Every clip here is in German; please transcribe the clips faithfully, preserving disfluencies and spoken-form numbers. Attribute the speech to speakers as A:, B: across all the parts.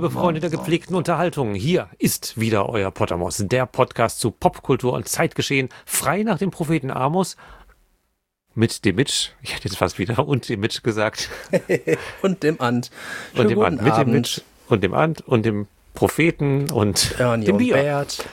A: liebe Freunde der gepflegten Unterhaltung, hier ist wieder euer Pottermos, der Podcast zu Popkultur und Zeitgeschehen, frei nach dem Propheten Amos, mit dem Mitch, ich hätte jetzt fast wieder und dem Mitch gesagt.
B: und dem Ant.
A: Und dem Ant, mit dem Mitch und dem Ant und dem Propheten und
B: Ernie
A: dem
B: und
A: Bier.
B: Bert.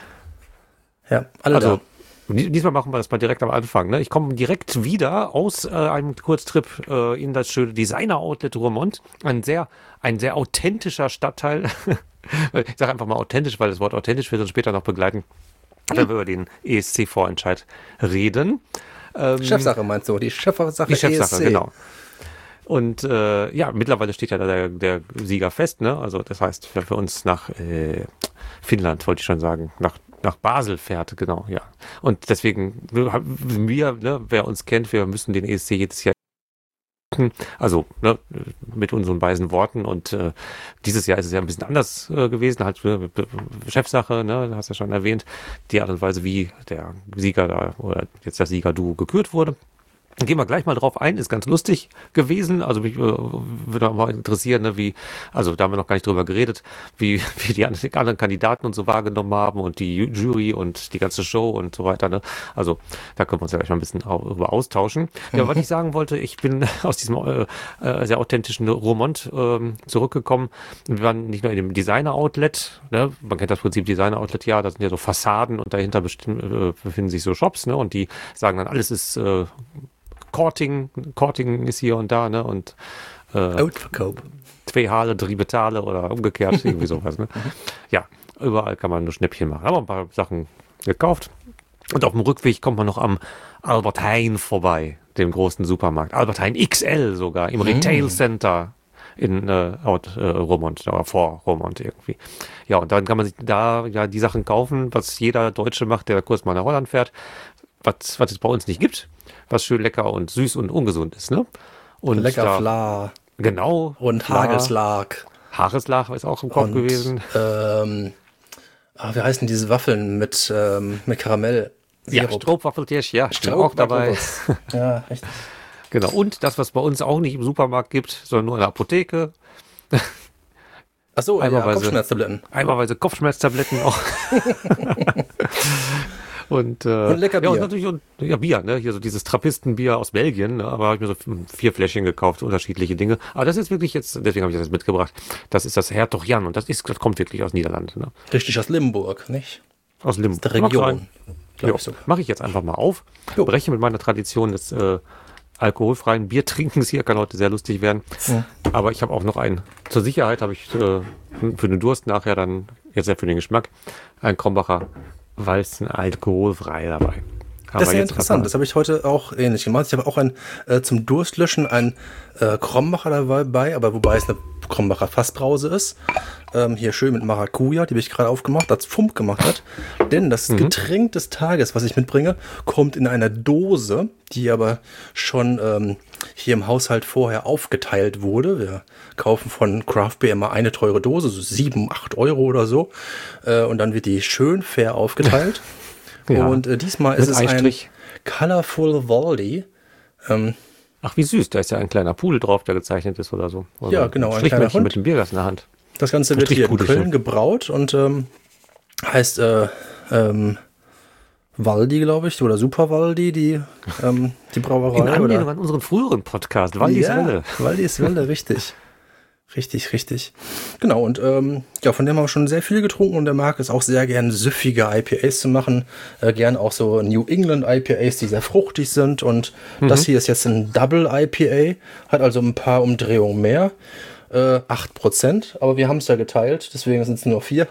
B: Ja, alle
A: also,
B: da.
A: Diesmal machen wir das mal direkt am Anfang. Ne? Ich komme direkt wieder aus äh, einem Kurztrip äh, in das schöne Designer-Outlet Roermond. Ein sehr, ein sehr authentischer Stadtteil. Ich sage einfach mal authentisch, weil das Wort authentisch wird uns später noch begleiten, hm. wenn wir über den E S C-Vorentscheid reden. Ähm,
B: Chefsache meinst du? Die Chefsache
A: Die Chefsache,
B: E S C.
A: genau. Und äh, ja, mittlerweile steht ja da der, der Sieger fest. Ne? Also das heißt, wer für uns nach äh, Finnland, wollte ich schon sagen, nach nach Basel fährt, genau, ja. Und deswegen, wir, ne, wer uns kennt, wir müssen den E S C jedes Jahr, also ne, mit unseren weisen Worten. Und äh, dieses Jahr ist es ja ein bisschen anders äh, gewesen, halt äh, Chefsache, ne, hast du ja schon erwähnt, die Art und Weise, wie der Sieger da, oder jetzt das Siegerduo gekürt wurde. Dann gehen wir gleich mal drauf ein, ist ganz lustig gewesen, also mich äh, würde mal interessieren, ne, wie, also da haben wir noch gar nicht drüber geredet, wie, wie die anderen Kandidaten und so wahrgenommen haben und die Jury und die ganze Show und so weiter, ne, also da können wir uns ja gleich mal ein bisschen darüber austauschen. Mhm. Ja, was ich sagen wollte, ich bin aus diesem äh, sehr authentischen Roermond äh, zurückgekommen, wir waren nicht nur in dem Designer-Outlet, ne, man kennt das Prinzip Designer-Outlet, ja, das sind ja so Fassaden und dahinter äh, befinden sich so Shops, ne, und die sagen dann, alles ist äh, Korting, Korting ist hier und da, ne? Und äh,
B: Outverkauf.
A: Zwei Haare, drei Betale oder umgekehrt, irgendwie sowas, ne? Ja, überall kann man nur Schnäppchen machen. Aber ein paar Sachen gekauft. Und auf dem Rückweg kommt man noch am Albert Heijn vorbei, dem großen Supermarkt. Albert Heijn X L sogar, im Retail Center in äh, Out, äh, Roermond, oder vor Roermond irgendwie. Ja, und dann kann man sich da ja die Sachen kaufen, was jeder Deutsche macht, der kurz mal nach Holland fährt, was, was es bei uns nicht gibt, was schön lecker und süß und ungesund ist, ne? Und
B: lecker
A: da,
B: Fla.
A: Genau.
B: Und Hagelslag.
A: Hagelslag ist auch im Kopf
B: und,
A: gewesen.
B: Ähm, ah, wie heißen diese Waffeln mit, ähm, mit Karamell?
A: Ja, Stroopwaffeltisch, ja, stimmt auch dabei.
B: Ja, richtig.
A: Genau. Und das, was bei uns auch nicht im Supermarkt gibt, sondern nur in der Apotheke.
B: Ach so, ja, Kopfschmerztabletten.
A: Einmalweise Kopfschmerztabletten auch. Und, äh,
B: und lecker Bier.
A: Ja, und natürlich und, ja, Bier, ne? Hier so dieses Trappistenbier aus Belgien, ne? Aber habe ich mir so vier Fläschchen gekauft, unterschiedliche Dinge. Aber das ist wirklich jetzt, deswegen habe ich das jetzt mitgebracht, das ist das Hertog Jan und das ist, das kommt wirklich aus Niederlanden. Ne?
B: Richtig aus Limburg, nicht?
A: Aus Limburg.
B: Aus der Region.
A: Ja, so. Mache ich jetzt einfach mal auf. Jo. Breche mit meiner Tradition des äh, alkoholfreien Biertrinkens hier, kann heute sehr lustig werden. Ja. Aber ich habe auch noch einen, zur Sicherheit habe ich äh, für den Durst nachher dann, jetzt ja für den Geschmack, einen Krombacher Walzen alkoholfrei dabei.
B: Aber das ist ja interessant, das habe ich heute auch ähnlich gemacht. Ich habe auch ein äh, zum Durstlöschen ein äh, Krombacher dabei, aber wobei es eine Krombacher Fassbrause ist. Ähm, hier schön mit Maracuja, die habe ich gerade aufgemacht, als Fump gemacht hat. Denn das mhm. Getränk des Tages, was ich mitbringe, kommt in einer Dose, die aber schon ähm, hier im Haushalt vorher aufgeteilt wurde. Wir kaufen von Craft Beer immer eine teure Dose, so sieben, acht Euro oder so. Äh, und dann wird die schön fair aufgeteilt. Ja. Und äh, diesmal ist es Eistrich. Ein Colorful Voldy. Ähm,
A: Ach, wie süß, da ist ja ein kleiner Pudel drauf, der gezeichnet ist oder so. Oder
B: ja, genau, ein kleiner Hund
A: mit dem Bierglas in der Hand.
B: Das Ganze wird hier in Köln gebraut und ähm, heißt äh, ähm, Waldi, glaube ich, oder Super Waldi, die, ähm, die Brauerei.
A: In Anlehnung
B: oder?
A: an unseren früheren Podcast, Waldis
B: ja,
A: Welle.
B: Waldis Welle, richtig. Richtig, richtig. Genau, und ähm, ja, von dem haben wir schon sehr viel getrunken und der mag es auch sehr gern, süffige I P As zu machen. Äh, gern auch so New England I P As, die sehr fruchtig sind. Und mhm. das hier ist jetzt ein Double I P A, hat also ein paar Umdrehungen mehr. Äh, acht Prozent, aber wir haben es ja geteilt, deswegen sind es nur vier.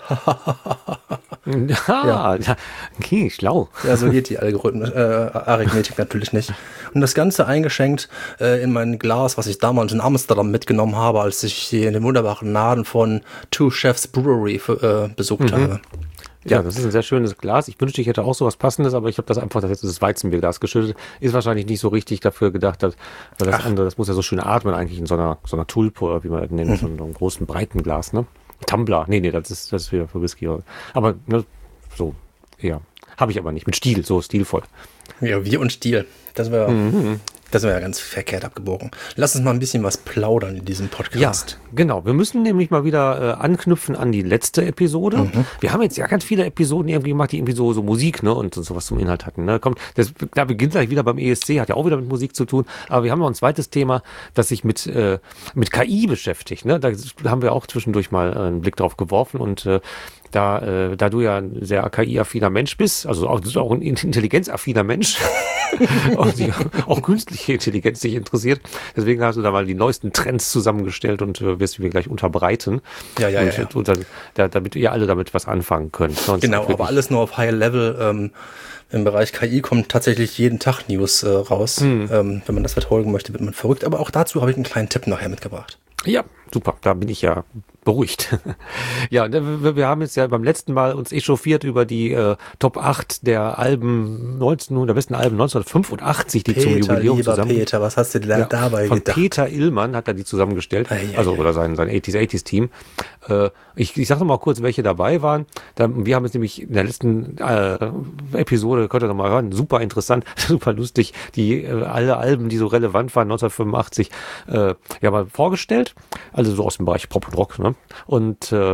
A: ja, ja. Okay, schlau.
B: Ja, so geht die Algorithmus, äh, Arithmetik natürlich nicht. Und das Ganze eingeschenkt äh, in mein Glas, was ich damals in Amsterdam mitgenommen habe, als ich hier in den wunderbaren Laden von Two Chefs Brewery äh, besucht mhm. habe.
A: Ja, ja, das ist ein sehr schönes Glas. Ich wünschte, ich hätte auch sowas Passendes, aber ich habe das einfach, das ist das Weizenbierglas geschüttet. Ist wahrscheinlich nicht so richtig dafür gedacht, dass, weil das Ach. andere, das muss ja so schön atmen eigentlich in so einer, so einer Tulpe, wie man das nennt, mhm. so einem großen, breiten Glas, ne? Tumbler, nee, nee, das ist, das ist wieder für Whisky. Aber, ne, so, ja. Habe ich aber nicht. Mit Stil, so stilvoll.
B: Ja, wir und Stil. Das wäre.
A: Mhm.
B: Da sind wir ja ganz verkehrt abgebogen. Lass uns mal ein bisschen was plaudern in diesem Podcast.
A: Ja, genau. Wir müssen nämlich mal wieder äh, anknüpfen an die letzte Episode. Mhm. Wir haben jetzt ja ganz viele Episoden irgendwie gemacht, die irgendwie so, so Musik, ne, und sowas zum Inhalt hatten. Ne? Kommt, das, da beginnt gleich wieder beim E S C, hat ja auch wieder mit Musik zu tun. Aber wir haben noch ein zweites Thema, das sich mit, äh, mit K I beschäftigt. Ne? Da haben wir auch zwischendurch mal äh, einen Blick drauf geworfen und äh, Da, äh, da du ja ein sehr K I-affiner Mensch bist, also auch, du bist auch ein intelligenzaffiner Mensch, auch, die, auch künstliche Intelligenz dich interessiert. Deswegen hast du da mal die neuesten Trends zusammengestellt und äh, wirst du mir gleich unterbreiten.
B: Ja, ja,
A: und,
B: ja.
A: Und dann, da, damit ihr alle damit was anfangen könnt. Sonst
B: genau, aber alles nur auf High Level. Ähm, Im Bereich K I kommt tatsächlich jeden Tag News äh, raus. Hm. Ähm, wenn man das verfolgen möchte, wird man verrückt. Aber auch dazu habe ich einen kleinen Tipp nachher mitgebracht.
A: Ja, super. Da bin ich ja beruhigt. Ja, wir, wir haben jetzt ja beim letzten Mal uns echauffiert über die äh, Top acht der Alben neunzehnhundert, der besten Alben neunzehnhundertfünfundachtzig, die
B: Peter,
A: zum Jubiläum
B: lieber
A: zusammen.
B: Peter, was hast du denn
A: ja,
B: dabei
A: von
B: gedacht?
A: Peter Illmann hat er die zusammengestellt,
B: ei, ei,
A: also
B: ei.
A: oder sein sein achtziger achtziger Team. Äh, ich ich sag noch mal kurz, welche dabei waren. Da, wir haben jetzt nämlich in der letzten äh, Episode, könnt ihr noch mal hören, super interessant, super lustig, die äh, alle Alben, die so relevant waren neunzehnhundertfünfundachtzig, äh, ja mal vorgestellt, also so aus dem Bereich Pop und Rock, ne? Und äh,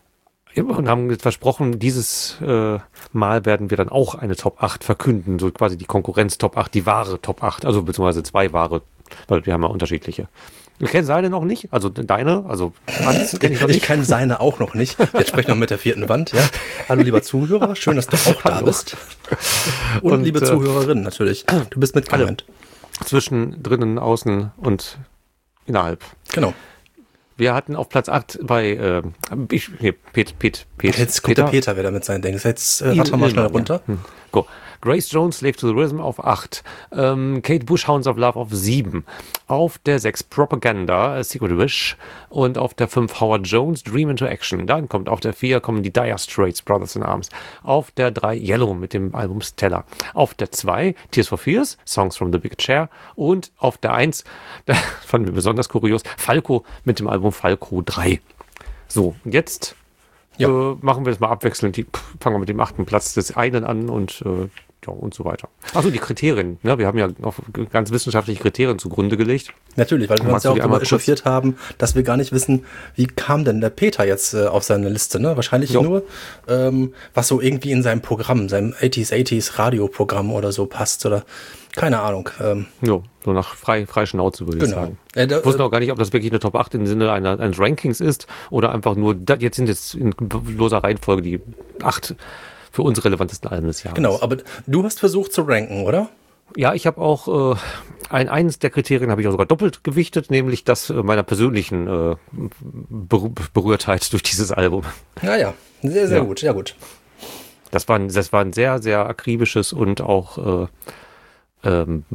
A: und haben jetzt versprochen, dieses äh, Mal werden wir dann auch eine Top acht verkünden, so quasi die Konkurrenz Top acht, die wahre Top acht, also beziehungsweise zwei wahre, weil wir haben ja unterschiedliche. Ich kenne seine noch nicht, also deine, also Hans kenn ich noch nicht.
B: Ich kenne seine auch noch nicht. Jetzt sprechen wir mit der vierten Wand, ja. Hallo lieber Zuhörer, schön, dass du auch da
A: Hallo.
B: bist. Und, und liebe äh, Zuhörerinnen natürlich, du bist mitgemeint.
A: Zwischen, drinnen, außen und innerhalb.
B: Genau.
A: Wir hatten auf Platz acht bei äh, ich, nee, Pet, Pet, Pet,
B: Jetzt kommt
A: Peter.
B: der Peter wieder mit seinen Dingen. Jetzt äh, atmen wir mal schnell runter.
A: Ja. Hm. Go. Grace Jones, Slave to the Rhythm auf acht. Ähm, Kate Bush, Hounds of Love auf sieben. Auf der sechs Propaganda, A Secret Wish. Und auf der fünf Howard Jones, Dream into Action. Dann kommt auf der vier kommen die Dire Straits, Brothers in Arms. Auf der drei Yellow mit dem Album Stella. Auf der zwei Tears for Fears, Songs from the Big Chair. Und auf der eins, da fanden wir besonders kurios, Falco mit dem Album Falco drei. So, jetzt ja. äh, machen wir das mal abwechselnd. Die, pff, fangen wir mit dem achten Platz des einen an und äh, ja, und so weiter. Achso, die Kriterien. Ne? Wir haben ja auf ganz wissenschaftliche Kriterien zugrunde gelegt.
B: Natürlich, weil wir uns ja auch darüber echauffiert haben, dass wir gar nicht wissen, wie kam denn der Peter jetzt äh, auf seine Liste. Ne? Wahrscheinlich jo. nur, ähm, was so irgendwie in seinem Programm, seinem achtziger achtziger Radioprogramm oder so passt. Oder keine Ahnung. Ähm.
A: Jo, so nach frei, frei Schnauze würde
B: genau.
A: ich sagen.
B: Äh, da,
A: ich wusste auch gar nicht, ob das wirklich eine Top acht im Sinne einer, eines Rankings ist oder einfach nur, jetzt sind jetzt in loser Reihenfolge die acht für uns relevantesten Alben des Jahres.
B: Genau, aber du hast versucht zu ranken, oder?
A: Ja, ich habe auch äh, ein eines der Kriterien habe ich auch sogar doppelt gewichtet, nämlich das äh, meiner persönlichen äh, Ber- Berührtheit durch dieses Album.
B: Ja, ja, sehr, sehr
A: ja.
B: gut, sehr gut.
A: Das war ein, das war ein sehr, sehr akribisches und auch äh, ähm,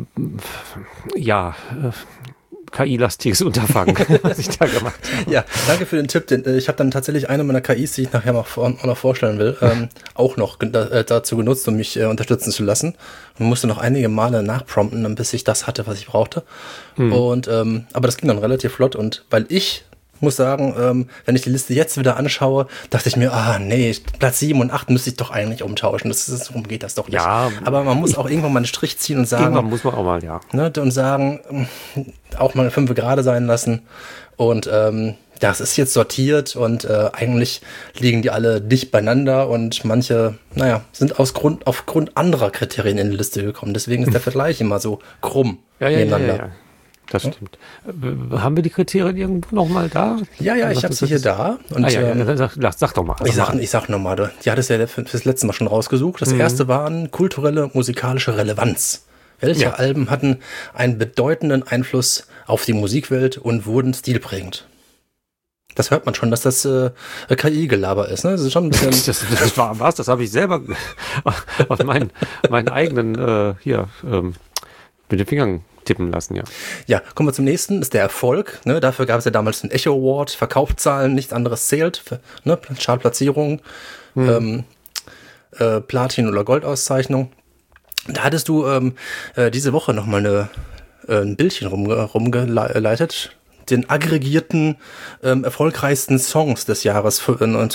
A: ja äh, K I-lastiges Unterfangen, was ich da gemacht habe.
B: Ja, danke für den Tipp. Denn, äh, ich habe dann tatsächlich eine meiner K Is, die ich nachher noch, vor, noch vorstellen will, ähm, auch noch ge- äh, dazu genutzt, um mich äh, unterstützen zu lassen. Und musste noch einige Male nachprompten, bis ich das hatte, was ich brauchte. Mhm. Und ähm, aber das ging dann relativ flott. Und weil ich muss sagen, ähm, wenn ich die Liste jetzt wieder anschaue, dachte ich mir, ah nee, Platz sieben und acht müsste ich doch eigentlich umtauschen. Das ist, darum geht das doch nicht.
A: Ja,
B: aber man muss auch irgendwann mal einen Strich ziehen und sagen.
A: Irgendwann muss man auch mal, ja.
B: Ne, und sagen, auch mal eine fünf gerade sein lassen. Und ähm, das ist jetzt sortiert und äh, eigentlich liegen die alle dicht beieinander und manche, naja, sind aus Grund, aufgrund anderer Kriterien in die Liste gekommen. Deswegen ist der Vergleich immer so krumm
A: ja, ja,
B: nebeneinander.
A: Ja, ja, ja. Das stimmt. Ja. Haben wir die Kriterien irgendwo noch mal da?
B: Ja, ja, ich habe sie hier da. Und,
A: ah, ja, ja.
B: Ähm,
A: sag, sag doch mal.
B: Ich sag, ich sag nochmal, die hat es ja fürs letzte Mal schon rausgesucht. Das mhm. erste waren kulturelle, musikalische Relevanz. Welche ja. Alben hatten einen bedeutenden Einfluss auf die Musikwelt und wurden stilprägend? Das hört man schon, dass das äh, K I-Gelaber ist. Ne? Das ist schon ein bisschen.
A: das, das war was, das habe ich selber aus meinen, meinen eigenen äh, hier ähm, mit den Fingern tippen lassen, ja.
B: Ja, kommen wir zum nächsten, ist der Erfolg. Ne? Dafür gab es ja damals den Echo Award, Verkaufszahlen, nichts anderes zählt. Für, ne? Chartplatzierung, hm. ähm, äh, Platin- oder Goldauszeichnung. Da hattest du ähm, äh, diese Woche nochmal eine, äh, ein Bildchen rum, rumgeleitet. Den aggregierten, ähm, erfolgreichsten Songs des Jahres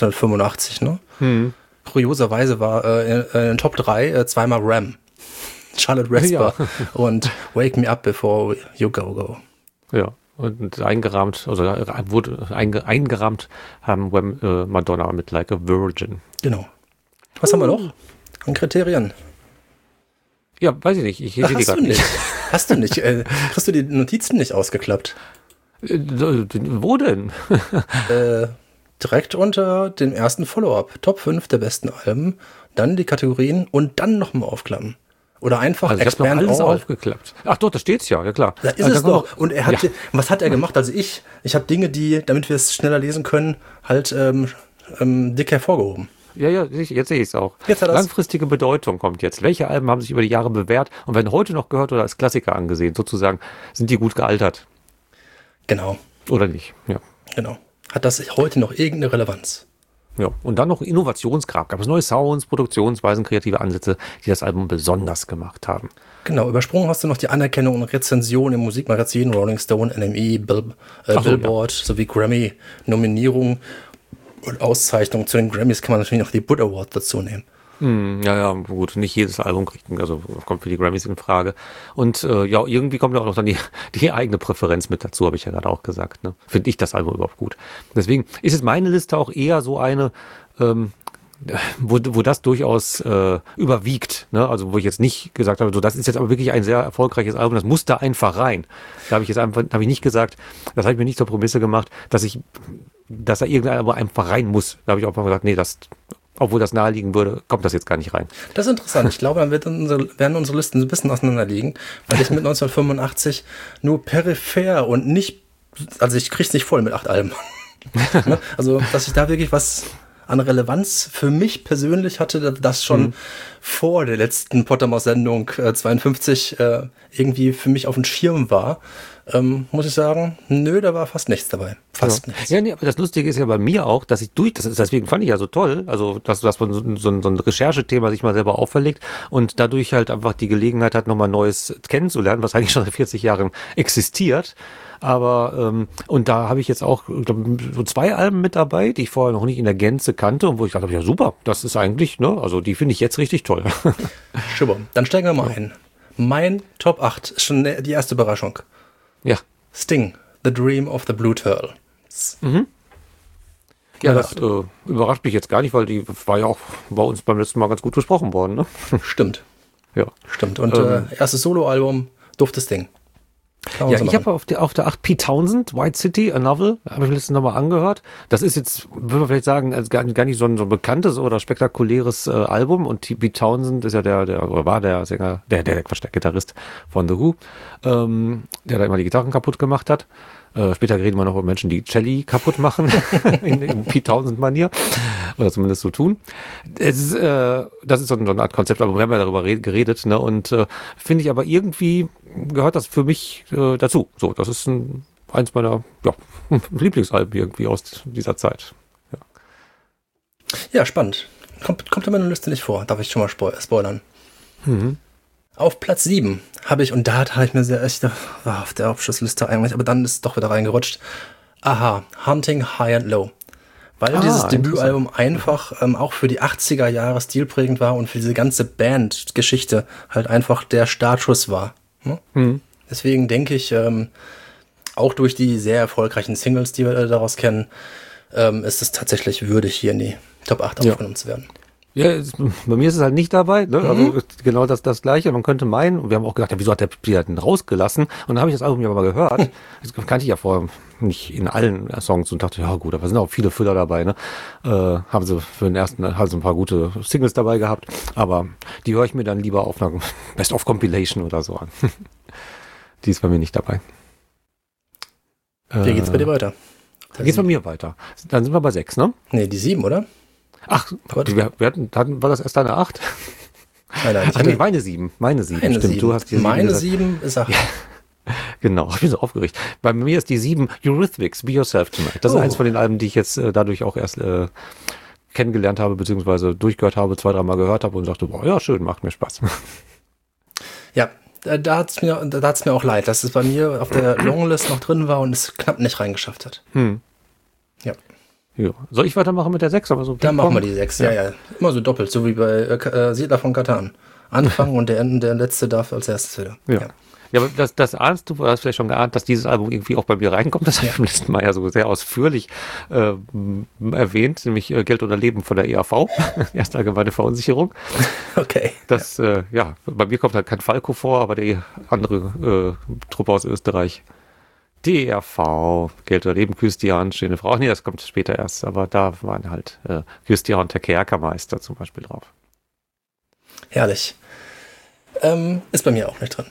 B: neunzehnhundertfünfundachtzig. Ne? Hm. Kurioserweise war äh, in, in den Top drei äh, zweimal Ram. Charlotte Rasper ja. und Wake Me Up Before You Go Go.
A: Ja, und eingerahmt, also wurde einge, eingerahmt haben äh, Madonna mit Like a Virgin.
B: Genau. Was uh. haben wir noch an Kriterien?
A: Ja, weiß ich nicht. Ich sehe die gerade nicht. nicht.
B: Hast du nicht? Äh, kriegst du die Notizen nicht ausgeklappt?
A: Äh, wo denn?
B: äh, direkt unter dem ersten Follow-up. Top fünf der besten Alben. Dann die Kategorien und dann nochmal aufklappen. Oder einfach
A: also ich habe noch alles all. aufgeklappt. Ach doch, da steht's ja, ja klar.
B: Da ist also es doch. Und er hat, ja. was hat er gemacht? Also ich, ich habe Dinge, die, damit wir es schneller lesen können, halt ähm, ähm, dick hervorgehoben.
A: Ja, ja, jetzt sehe ich es auch. Jetzt Langfristige Bedeutung kommt jetzt. Welche Alben haben sich über die Jahre bewährt und werden heute noch gehört oder als Klassiker angesehen? Sozusagen, sind die gut gealtert?
B: Genau.
A: Oder nicht, ja.
B: Genau. Hat das heute noch irgendeine Relevanz?
A: Ja, und dann noch Innovationsgrab. Gab es neue Sounds, Produktionsweisen, kreative Ansätze, die das Album besonders gemacht haben.
B: Genau, übersprungen hast du noch die Anerkennung und Rezension im Musikmagazin, Rolling Stone, N M E, Bill, äh, so, Billboard ja. sowie Grammy-Nominierung und Auszeichnung. Zu den Grammys kann man natürlich noch die Bud Award dazu nehmen.
A: Hm, ja, ja, gut, nicht jedes Album kriegt, also kommt für die Grammys in Frage. Und äh, ja, irgendwie kommt ja auch noch dann die, die eigene Präferenz mit dazu, habe ich ja gerade auch gesagt. Ne? Finde ich das Album überhaupt gut. Deswegen ist jetzt meine Liste auch eher so eine, ähm, wo, wo das durchaus äh, überwiegt. Ne? Also wo ich jetzt nicht gesagt habe, so das ist jetzt aber wirklich ein sehr erfolgreiches Album, das muss da einfach rein. Da habe ich jetzt einfach, habe ich nicht gesagt, das habe ich mir nicht zur Prämisse gemacht, dass ich, dass da irgendein Album einfach rein muss. Da habe ich auch mal gesagt, nee, das obwohl das naheliegen würde, kommt das jetzt gar nicht rein.
B: Das ist interessant. Ich glaube, dann wird unsere, werden unsere Listen ein bisschen auseinanderliegen, weil ich mit neunzehnhundertfünfundachtzig nur peripher und nicht, also ich krieg's nicht voll mit acht Alben. Also, dass ich da wirklich was an Relevanz für mich persönlich hatte, das schon mhm. vor der letzten Pottermaus-Sendung äh, zweiundfünfzig äh, irgendwie für mich auf dem Schirm war. Ähm, muss ich sagen, nö, da war fast nichts dabei. Fast
A: ja.
B: nichts.
A: Ja, nee, aber das Lustige ist ja bei mir auch, dass ich durch, das ist, deswegen fand ich ja so toll, also dass, dass man so, so, so ein Recherchethema sich mal selber auferlegt und dadurch halt einfach die Gelegenheit hat, nochmal Neues kennenzulernen, was eigentlich schon seit vierzig Jahren existiert. Aber, ähm, und da habe ich jetzt auch glaub, so zwei Alben mit dabei, die ich vorher noch nicht in der Gänze kannte und wo ich dachte, ja super, das ist eigentlich, ne, also die finde ich jetzt richtig toll.
B: Super, dann steigen wir mal ja. ein. Mein Top acht ist schon die erste Überraschung.
A: Ja.
B: Sting, The Dream of the Blue Turtle.
A: Mhm. Ja, das äh, überrascht mich jetzt gar nicht, weil die war ja auch bei uns beim letzten Mal ganz gut besprochen worden, ne?
B: Stimmt.
A: Ja.
B: Stimmt. Und ähm, äh, erstes Soloalbum, duftes Ding.
A: Ja, so ich habe auf der, auf der acht Pete Townsend, White City, A Novel, habe ich letztens nochmal angehört. Das ist jetzt, würde man vielleicht sagen, also gar, gar nicht so ein, so ein bekanntes oder spektakuläres äh, Album. Und Pete Townsend ist ja der, der, oder war der Sänger, der, der, der Gitarrist von The Who, ähm, der da immer die Gitarren kaputt gemacht hat. Äh, später reden wir noch über Menschen, die Celli kaputt machen, in, in Pete Townsend-Manier, oder zumindest so tun. Es ist, äh, das ist so eine Art Konzept, aber wir haben ja darüber red, geredet, ne? Und äh, finde ich aber irgendwie gehört das für mich äh, dazu. So, das ist ein, eins meiner ja, Lieblingsalben irgendwie aus dieser Zeit. Ja,
B: ja spannend. Kommt, kommt in meiner Liste nicht vor, darf ich schon mal spo- spoilern. Mhm. Auf Platz sieben habe ich, und da habe ich mir sehr echt, war auf der Abschlussliste eigentlich, aber dann ist es doch wieder reingerutscht. Aha, Hunting High and Low. Weil ah, dieses Debütalbum einfach ähm, auch für die achtziger Jahre stilprägend war und für diese ganze Band-Geschichte halt einfach der Startschuss war. Hm? Hm. Deswegen denke ich, ähm, auch durch die sehr erfolgreichen Singles, die wir äh, daraus kennen, ähm, ist es tatsächlich würdig, hier in die Top acht aufgenommen ja. zu werden.
A: Ja, es, bei mir ist es halt nicht dabei, ne? Mhm. Also genau das das Gleiche. Man könnte meinen, und wir haben auch gedacht, ja, wieso hat der die halt rausgelassen? Und dann habe ich das Album ja mal gehört. Das kannte ich ja vorher nicht in allen Songs und dachte, ja gut, aber sind auch viele Füller dabei, ne? Äh, haben sie für den ersten also ein paar gute Singles dabei gehabt, aber die höre ich mir dann lieber auf einer Best-of-Compilation oder so an. Die ist bei mir nicht dabei.
B: Wie äh, geht's bei dir weiter?
A: Da geht's bei mir weiter. Dann sind wir bei sechs, ne?
B: Nee, die sieben, oder?
A: Ach, wir, wir hatten, hatten, war das erst eine acht?
B: Nein, nein,
A: Ach, nee, meine sieben, meine sieben,
B: meine
A: stimmt.
B: Sieben.
A: Du hast die
B: meine
A: sieben
B: sieben ist acht.
A: Ja. Genau, ich bin so aufgeregt. Bei mir ist die sieben Eurythmics, Be Yourself Tonight. Das
B: oh.
A: ist eins von den Alben, die ich jetzt äh, dadurch auch erst äh, kennengelernt habe, beziehungsweise durchgehört habe, zwei, dreimal gehört habe und dachte, boah, ja, schön, macht mir Spaß.
B: Ja, da, da hat's mir, da hat's mir auch leid, dass es bei mir auf der Longlist noch drin war und es knapp nicht reingeschafft hat.
A: Hm.
B: Ja.
A: Ja. Soll ich weitermachen mit der sechs? Aber so
B: Dann machen wir die sechs, ja. ja, ja. Immer so doppelt, so wie bei äh, Siedler von Catan. anfangen und der, der letzte darf als erstes wieder.
A: Ja. ja. Ja, aber das, das ahnst du, du hast vielleicht schon geahnt, dass dieses Album irgendwie auch bei mir reinkommt. Das habe ich beim letzten Mal ja so sehr ausführlich äh, erwähnt, nämlich äh, Geld oder Leben von der E A V, erste allgemeine Verunsicherung.
B: Okay.
A: Das, ja. Äh, ja, bei mir kommt halt kein Falco vor, aber die andere äh, Truppe aus Österreich, die E A V, Geld oder Leben, Christian, schöne Frau. Nee, das kommt später erst, aber da waren halt äh, Christian, der Kerkermeister zum Beispiel drauf.
B: Herrlich. Ähm, ist bei mir auch nicht drin.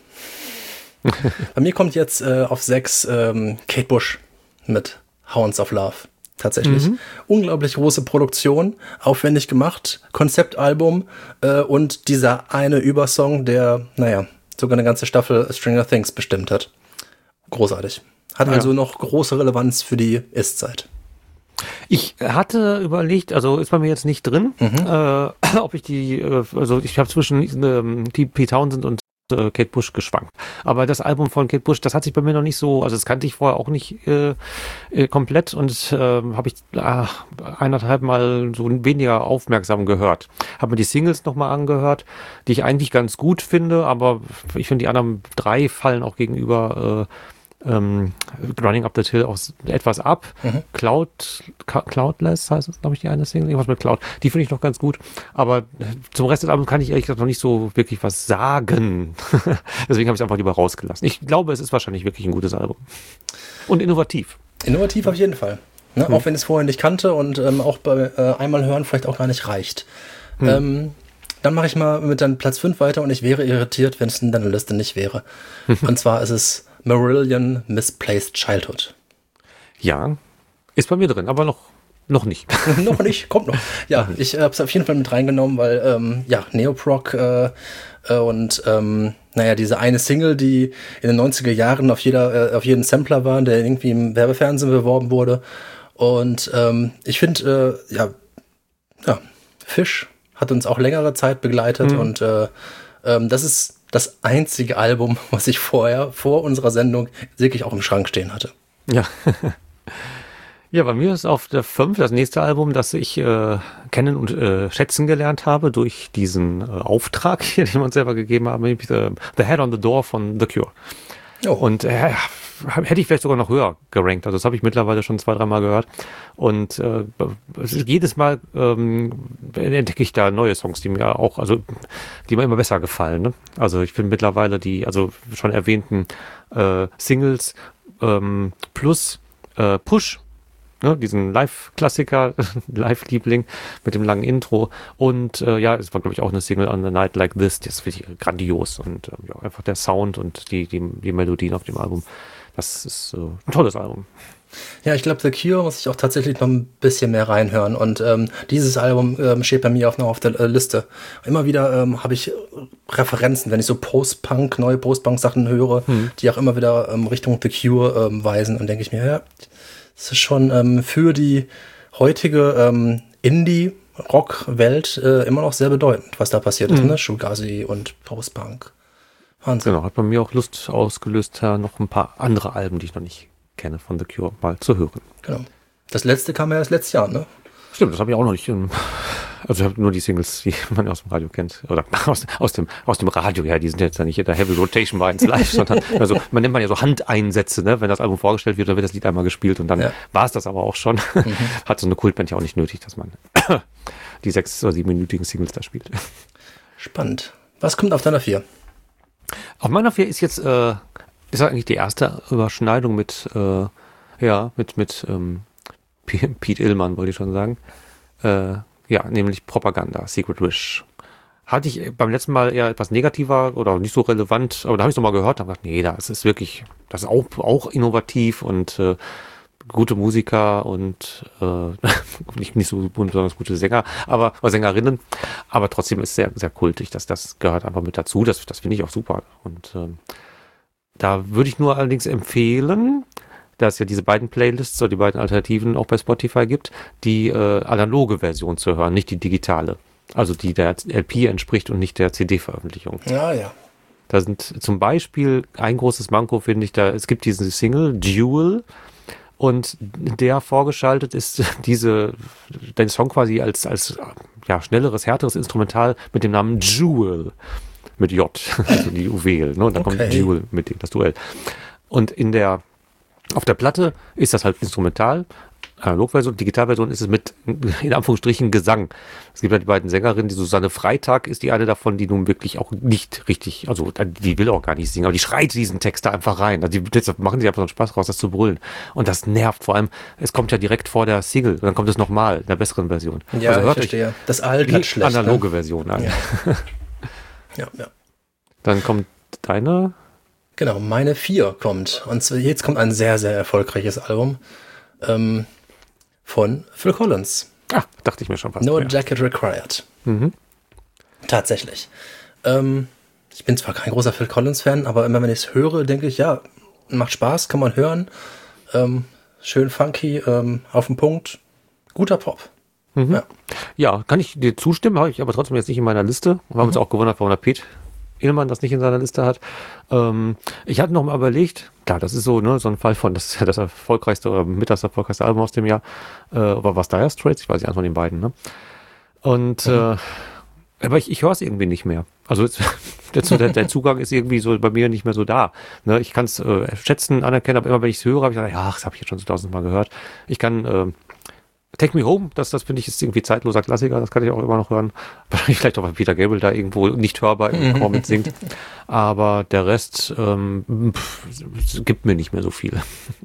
B: Bei mir kommt jetzt äh, auf sechs ähm, Kate Bush mit Hounds of Love. Tatsächlich. Mhm. Unglaublich große Produktion, aufwendig gemacht, Konzeptalbum äh, und dieser eine Übersong, der, naja, sogar eine ganze Staffel Stranger Things bestimmt hat. Großartig. Hat ja. also noch große Relevanz für die Ist-Zeit.
A: Ich hatte überlegt, also ist bei mir jetzt nicht drin, mhm. äh, ob ich die, äh, also ich habe zwischen ähm, Pete Townsend und Kate Bush geschwankt. Aber das Album von Kate Bush, das hat sich bei mir noch nicht so, also das kannte ich vorher auch nicht äh, äh, komplett und äh, habe ich äh, eineinhalb Mal so weniger aufmerksam gehört. Habe mir die Singles nochmal angehört, die ich eigentlich ganz gut finde, aber ich finde die anderen drei fallen auch gegenüber äh, ähm, Running Up That Hill auch etwas ab. Mhm. Cloud, Cloudless heißt es, glaube ich, die eine Single, irgendwas mit Cloud. Die finde ich noch ganz gut, aber zum Rest des Albums kann ich ehrlich gesagt noch nicht so wirklich was sagen. Deswegen habe ich es einfach lieber rausgelassen. Ich glaube, es ist wahrscheinlich wirklich ein gutes Album. Und innovativ.
B: Innovativ auf jeden Fall. Ne? Hm. Auch wenn ich es vorher nicht kannte und ähm, auch bei äh, einmal hören vielleicht auch gar nicht reicht. Hm. Ähm, dann mache ich mal mit dann Platz fünf weiter und ich wäre irritiert, wenn es in deiner Liste nicht wäre. Und zwar ist es Marillion Misplaced Childhood.
A: Ja, ist bei mir drin, aber noch, noch nicht.
B: noch nicht, kommt noch. Ja, ich habe es auf jeden Fall mit reingenommen, weil, ähm, ja, Neoprog äh, äh, und, ähm, naja, diese eine Single, die in den neunziger Jahren auf jeder, äh, auf jedem Sampler war, der irgendwie im Werbefernsehen beworben wurde. Und ähm, ich finde, äh, ja, ja, Fish hat uns auch längere Zeit begleitet mhm. und äh, ähm, das ist das einzige Album, was ich vorher, vor unserer Sendung, wirklich auch im Schrank stehen hatte.
A: Ja. Ja, bei mir ist auf der fünf das nächste Album, das ich äh, kennen und äh, schätzen gelernt habe durch diesen äh, Auftrag hier, den wir uns selber gegeben haben, nämlich The, The Head on the Door von The Cure. Oh. Und äh, hätte ich vielleicht sogar noch höher gerankt. Also das habe ich mittlerweile schon zwei, dreimal gehört. Und äh, jedes Mal ähm, entdecke ich da neue Songs, die mir auch, also die mir immer besser gefallen. Ne? Also ich finde mittlerweile die, also schon erwähnten äh, Singles ähm, plus äh, Push, ne, diesen Live-Klassiker, Live-Liebling mit dem langen Intro. Und äh, ja, es war, glaube ich, auch eine Single On a Night Like This. Das ist wirklich grandios. Und äh, ja, einfach der Sound und die, die, die Melodien auf dem Album. Das ist äh, ein tolles Album.
B: Ja, ich glaube, The Cure muss ich auch tatsächlich noch ein bisschen mehr reinhören. Und ähm, dieses Album ähm, steht bei mir auch noch auf der äh, Liste. Immer wieder ähm, habe ich Referenzen, wenn ich so Post-Punk, neue Post-Punk-Sachen höre, hm. die auch immer wieder ähm, Richtung The Cure ähm, weisen. Und denke ich mir, ja, das ist schon ähm, für die heutige ähm, Indie-Rock-Welt äh, immer noch sehr bedeutend, was da passiert mhm. ist, ne? Shoegazi und Post-Punk.
A: Wahnsinn. Genau, hat bei mir auch Lust ausgelöst, noch ein paar andere Alben, die ich noch nicht kenne, von The Cure mal zu hören.
B: Genau. Das letzte kam ja erst letztes Jahr, ne?
A: Stimmt, das habe ich auch noch nicht. Also ich habe nur die Singles, die man aus dem Radio kennt. Oder aus, aus, dem, aus dem Radio, ja, die sind jetzt ja nicht in der Heavy Rotation bei eins Live, sondern also man nennt man ja so Handeinsätze, ne? Wenn das Album vorgestellt wird, dann wird das Lied einmal gespielt und dann ja. war es das aber auch schon. Mhm. Hat so eine Kultband ja auch nicht nötig, dass man die sechs- oder siebenminütigen Singles da spielt.
B: Spannend. Was kommt auf deiner vier?
A: Auf meiner vier ist jetzt, äh, ist eigentlich die erste Überschneidung mit, äh, ja, mit, mit ähm, Pete Illman, wollte ich schon sagen. Äh, ja, nämlich Propaganda, Secret Wish. Hatte ich beim letzten Mal eher etwas negativer oder nicht so relevant, aber da habe ich es nochmal gehört und habe gedacht, nee, das ist wirklich, das ist auch, auch innovativ und äh, gute Musiker und äh, nicht, nicht so besonders gute Sänger, aber oder Sängerinnen, aber trotzdem ist es sehr, sehr kultig, dass das gehört einfach mit dazu, das, das finde ich auch super. Und ähm, da würde ich nur allerdings empfehlen, dass es ja diese beiden Playlists oder die beiden Alternativen auch bei Spotify gibt, die äh, analoge Version zu hören, nicht die digitale. Also die der L P entspricht und nicht der C D-Veröffentlichung.
B: Ja, ja.
A: Da sind zum Beispiel ein großes Manko, finde ich, da es gibt diesen Single, Jewel, und der vorgeschaltet ist diese, den Song quasi als, als ja, schnelleres, härteres Instrumental mit dem Namen Jewel. mit J, also die Juwel, ne? Und dann okay. kommt Jewel mit dem, das Duell. Und in der, auf der Platte ist das halt instrumental, Analogversion, Digitalversion ist es mit, in Anführungsstrichen, Gesang. Es gibt ja die beiden Sängerinnen, die Susanne Freitag ist die eine davon, die nun wirklich auch nicht richtig, also die will auch gar nicht singen, aber die schreit diesen Text da einfach rein. Also die, deshalb machen sie einfach so einen Spaß raus, das zu brüllen. Und das nervt vor allem, es kommt ja direkt vor der Single, und dann kommt es nochmal in der besseren Version.
B: Ja,
A: also hört
B: ich verstehe. Das altert schlecht.
A: Analoge
B: ne?
A: Version an.
B: Ja. ja, ja.
A: Dann kommt deine...
B: Genau, meine vier kommt. Und jetzt kommt ein sehr, sehr erfolgreiches Album. Ähm, Von Phil Collins.
A: Ah, dachte ich mir schon fast.
B: No
A: ja.
B: Jacket Required.
A: Mhm.
B: Tatsächlich. Ähm, ich bin zwar kein großer Phil Collins-Fan, aber immer wenn ich es höre, denke ich, ja, macht Spaß, kann man hören. Ähm, schön funky, ähm, auf den Punkt. Guter Pop.
A: Mhm.
B: Ja.
A: ja, kann ich dir zustimmen, habe ich aber trotzdem jetzt nicht in meiner Liste. Wir haben uns auch gewundert, warum der Pete Illmann das nicht in seiner Liste hat. Ähm, ich hatte noch mal überlegt, klar, das ist so, ne, so ein Fall von, das ist ja das erfolgreichste oder mit das erfolgreichste Album aus dem Jahr, äh, aber was Dire Straits, ich weiß nicht, eins von den beiden, ne? Und, mhm. äh, aber ich, ich höre es irgendwie nicht mehr. Also der, der Zugang ist irgendwie so bei mir nicht mehr so da. Ne, ich kann es äh, schätzen, anerkennen, aber immer wenn ich es höre, habe ich gesagt, ja, das habe ich jetzt schon so tausendmal gehört. Ich kann äh, Take Me Home, das, das finde ich ist irgendwie zeitloser Klassiker, das kann ich auch immer noch hören. Wahrscheinlich vielleicht auch, weil Peter Gabriel da irgendwo nicht hörbar im Chor mitsingt. Aber der Rest ähm, pff, gibt mir nicht mehr so viel.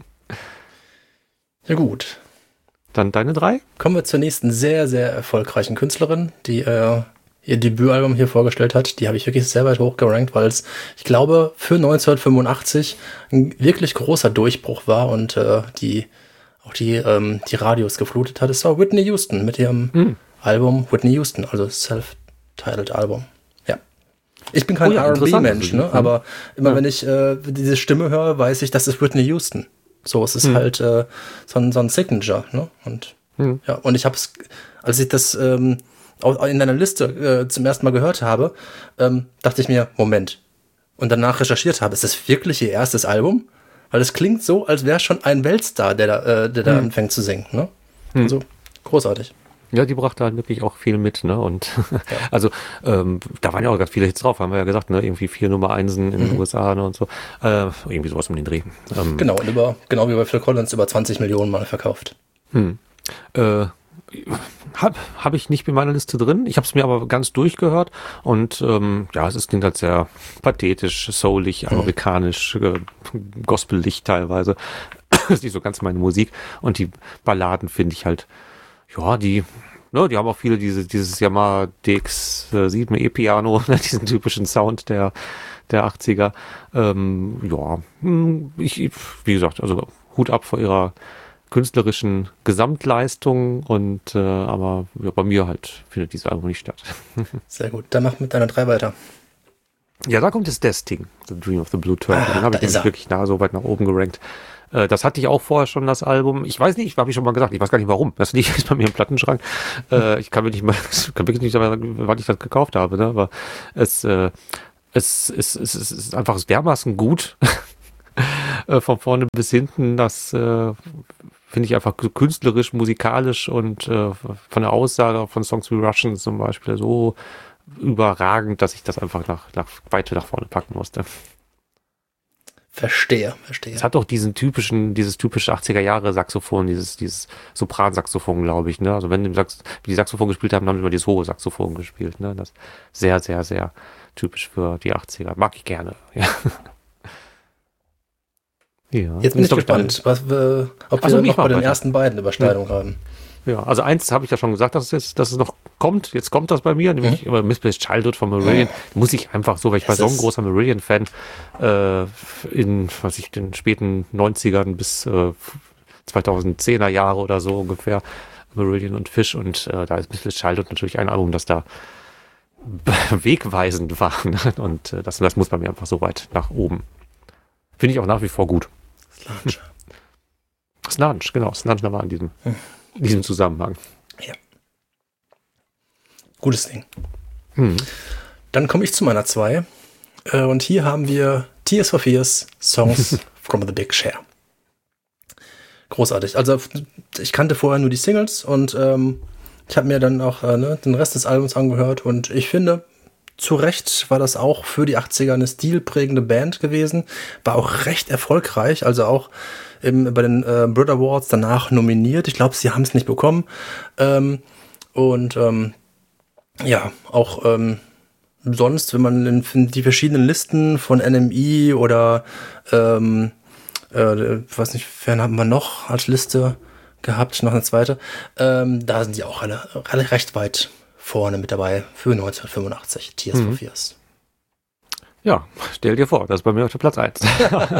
B: Ja gut.
A: Dann deine drei?
B: Kommen wir zur nächsten sehr, sehr erfolgreichen Künstlerin, die äh, ihr Debütalbum hier vorgestellt hat. Die habe ich wirklich sehr weit hochgerankt, weil es, ich glaube, für neunzehnhundertfünfundachtzig ein wirklich großer Durchbruch war und äh, die auch die, ähm, die Radios geflutet hat. Es war Whitney Houston mit ihrem hm. Album Whitney Houston, also Self-Titled Album. Ja. Ich bin kein
A: oh ja,
B: R and B-Mensch, ne?
A: Mhm.
B: aber immer
A: ja.
B: wenn ich äh, diese Stimme höre, weiß ich, das ist Whitney Houston. So, es ist hm. halt äh, so, ein, so ein Signature. Ne? Und, hm. ja, und ich habe es, als ich das ähm, in deiner Liste äh, zum ersten Mal gehört habe, ähm, dachte ich mir, Moment. Und danach recherchiert habe, ist das wirklich ihr erstes Album? Weil es klingt so, als wäre schon ein Weltstar, der da, äh, der da hm. anfängt zu singen. Ne? Hm. Also, großartig.
A: Ja, die brachte halt wirklich auch viel mit, ne? Und ja. also ähm, da waren ja auch ganz viele Hits drauf, haben wir ja gesagt, ne? Irgendwie vier Nummer Einsen in mhm. den U S A, ne? Und so. Äh, irgendwie sowas um den Dreh. Ähm,
B: genau, und über, genau wie bei Phil Collins, über zwanzig Millionen Mal verkauft.
A: Hm. Äh, Habe hab ich nicht in meiner Liste drin. Ich habe es mir aber ganz durchgehört und ähm, ja, es ist, klingt halt sehr pathetisch, soulig, amerikanisch, mhm. äh, gospelig teilweise. Das ist nicht so ganz meine Musik. Und die Balladen finde ich halt, ja, die, ne, die haben auch viele diese, dieses Yamaha D X sieben E-Piano, diesen typischen Sound der, der achtziger. Ähm, ja, ich, wie gesagt, also Hut ab vor ihrer künstlerischen Gesamtleistung und äh, aber ja, bei mir halt findet dieses Album nicht statt.
B: Sehr gut, dann mach mit deiner drei weiter.
A: Ja, da kommt das Desting, The Dream of the Blue Turtle.
B: Ah,
A: Den habe ich nämlich wirklich nah, so weit nach oben gerankt. Äh, das hatte ich auch vorher schon, das Album. Ich weiß nicht, habe ich schon mal gesagt, ich weiß gar nicht warum. Das liegt jetzt bei mir im Plattenschrank. Äh, ich kann mir nicht mal, kann wirklich nicht sagen, wann ich das gekauft habe, ne? Aber es, äh, es, es, es, es ist einfach dermaßen gut. Von vorne bis hinten, das äh, finde ich einfach künstlerisch, musikalisch und äh, von der Aussage von Songs wie Russian zum Beispiel so überragend, dass ich das einfach nach, nach weiter nach vorne packen musste.
B: Verstehe, verstehe.
A: Es hat doch diesen typischen, dieses typische achtziger Jahre Saxophon, dieses, dieses Sopransaxophon, glaube ich, ne? Also wenn die, Sax, die Saxophon gespielt haben, haben sie immer dieses hohe Saxophon gespielt, ne? Das ist sehr, sehr, sehr typisch für die achtziger. Mag ich gerne, ja.
B: Ja. Jetzt bin ich gespannt, was, äh, ob
A: also
B: wir noch bei den
A: weiter.
B: ersten beiden Überschneidungen ja. haben.
A: Ja, also eins habe ich ja schon gesagt, dass es, jetzt, dass es noch kommt. Jetzt kommt das bei mir, nämlich mhm. Misplaced Childhood von Marillion. Mhm. Muss ich einfach so, weil ich war so ein großer Marillion-Fan äh, in, was ich, den späten neunzigern bis äh, zweitausendzehner Jahre oder so ungefähr, Marillion und Fish. Und äh, da ist Misplaced Childhood natürlich ein Album, das da wegweisend war. Ne? Und äh, das, das muss bei mir einfach so weit nach oben. Finde ich auch nach wie vor gut.
B: Sludge.
A: Sludge, genau. Sludge nochmal in diesem, hm. in diesem Zusammenhang.
B: Ja. Gutes Ding.
A: Hm.
B: Dann komme ich zu meiner zwei. Äh, und hier haben wir Tears for Fears, Songs from the Big Share. Großartig. Also ich kannte vorher nur die Singles und ähm, ich habe mir dann auch äh, ne, den Rest des Albums angehört und ich finde, zu Recht war das auch für die achtziger eine stilprägende Band gewesen, war auch recht erfolgreich, also auch im, bei den äh, Brit Awards danach nominiert. Ich glaube, sie haben es nicht bekommen. Ähm, und ähm, ja, auch ähm, sonst, wenn man in die verschiedenen Listen von N M E oder ähm, äh, ich weiß nicht, wen haben wir noch als Liste gehabt, noch eine zweite, ähm, da sind die auch alle, alle recht weit vorne mit dabei für neunzehnhundertfünfundachtzig, Tears
A: Mhm.
B: for Fears.
A: Ja, stell dir vor, das ist bei mir auf der Platz eins.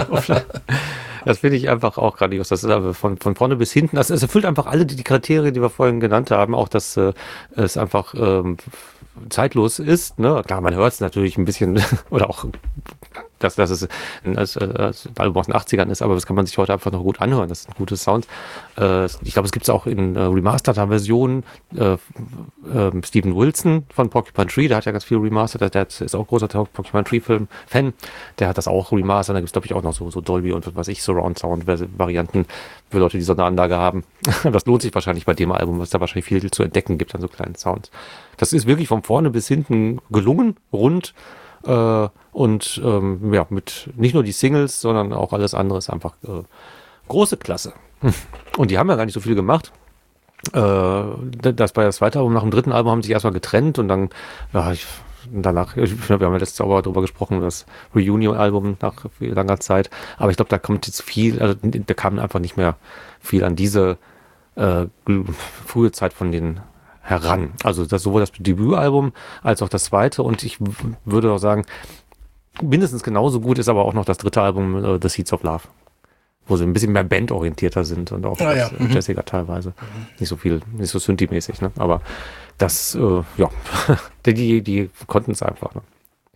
A: Das finde ich einfach auch grandios. Das ist aber von, von vorne bis hinten. Das, es erfüllt einfach alle die, die Kriterien, die wir vorhin genannt haben. Auch, dass äh, es einfach ähm, zeitlos ist. Ne? Klar, man hört es natürlich ein bisschen, oder auch, dass, dass es ein, als, als Album aus den achtzigern ist, aber das kann man sich heute einfach noch gut anhören. Das sind gute Sounds. Äh, ich glaube, es gibt es auch in äh, remasterter Version. Äh, äh, Steven Wilson von Porcupine Tree, der hat ja ganz viel remastert. Der, der ist auch großer Porcupine Tree-Film-Fan. Der hat das auch remastert. Da gibt es, glaube ich, auch noch so, so Dolby und was weiß ich, Surround-Sound-Varianten für Leute, die so eine Anlage haben. Das lohnt sich wahrscheinlich bei dem Album, was da wahrscheinlich viel zu entdecken gibt an so kleinen Sounds. Das ist wirklich von vorne bis hinten gelungen, rund äh, und ähm, ja, mit nicht nur die Singles, sondern auch alles andere ist einfach äh, große Klasse. Und die haben ja gar nicht so viel gemacht. Äh, das bei das zweite Album, nach dem dritten Album haben sie sich erstmal getrennt und dann, ja, ich, danach, ich, wir haben ja letztes Jahr auch darüber gesprochen, das Reunion-Album nach langer Zeit, aber ich glaube, da kommt jetzt viel, also da kam einfach nicht mehr viel an diese äh, frühe Zeit von den heran. Also das sowohl das Debütalbum als auch das zweite und ich w- würde auch sagen, mindestens genauso gut ist aber auch noch das dritte Album, äh, The Seeds of Love, wo sie ein bisschen mehr bandorientierter sind und auch
B: Ah, ja.
A: mhm. jazziger teilweise. Nicht so viel, nicht so Synthi-mäßig, ne? Aber das, äh, ja, die, die konnten es einfach. Ne?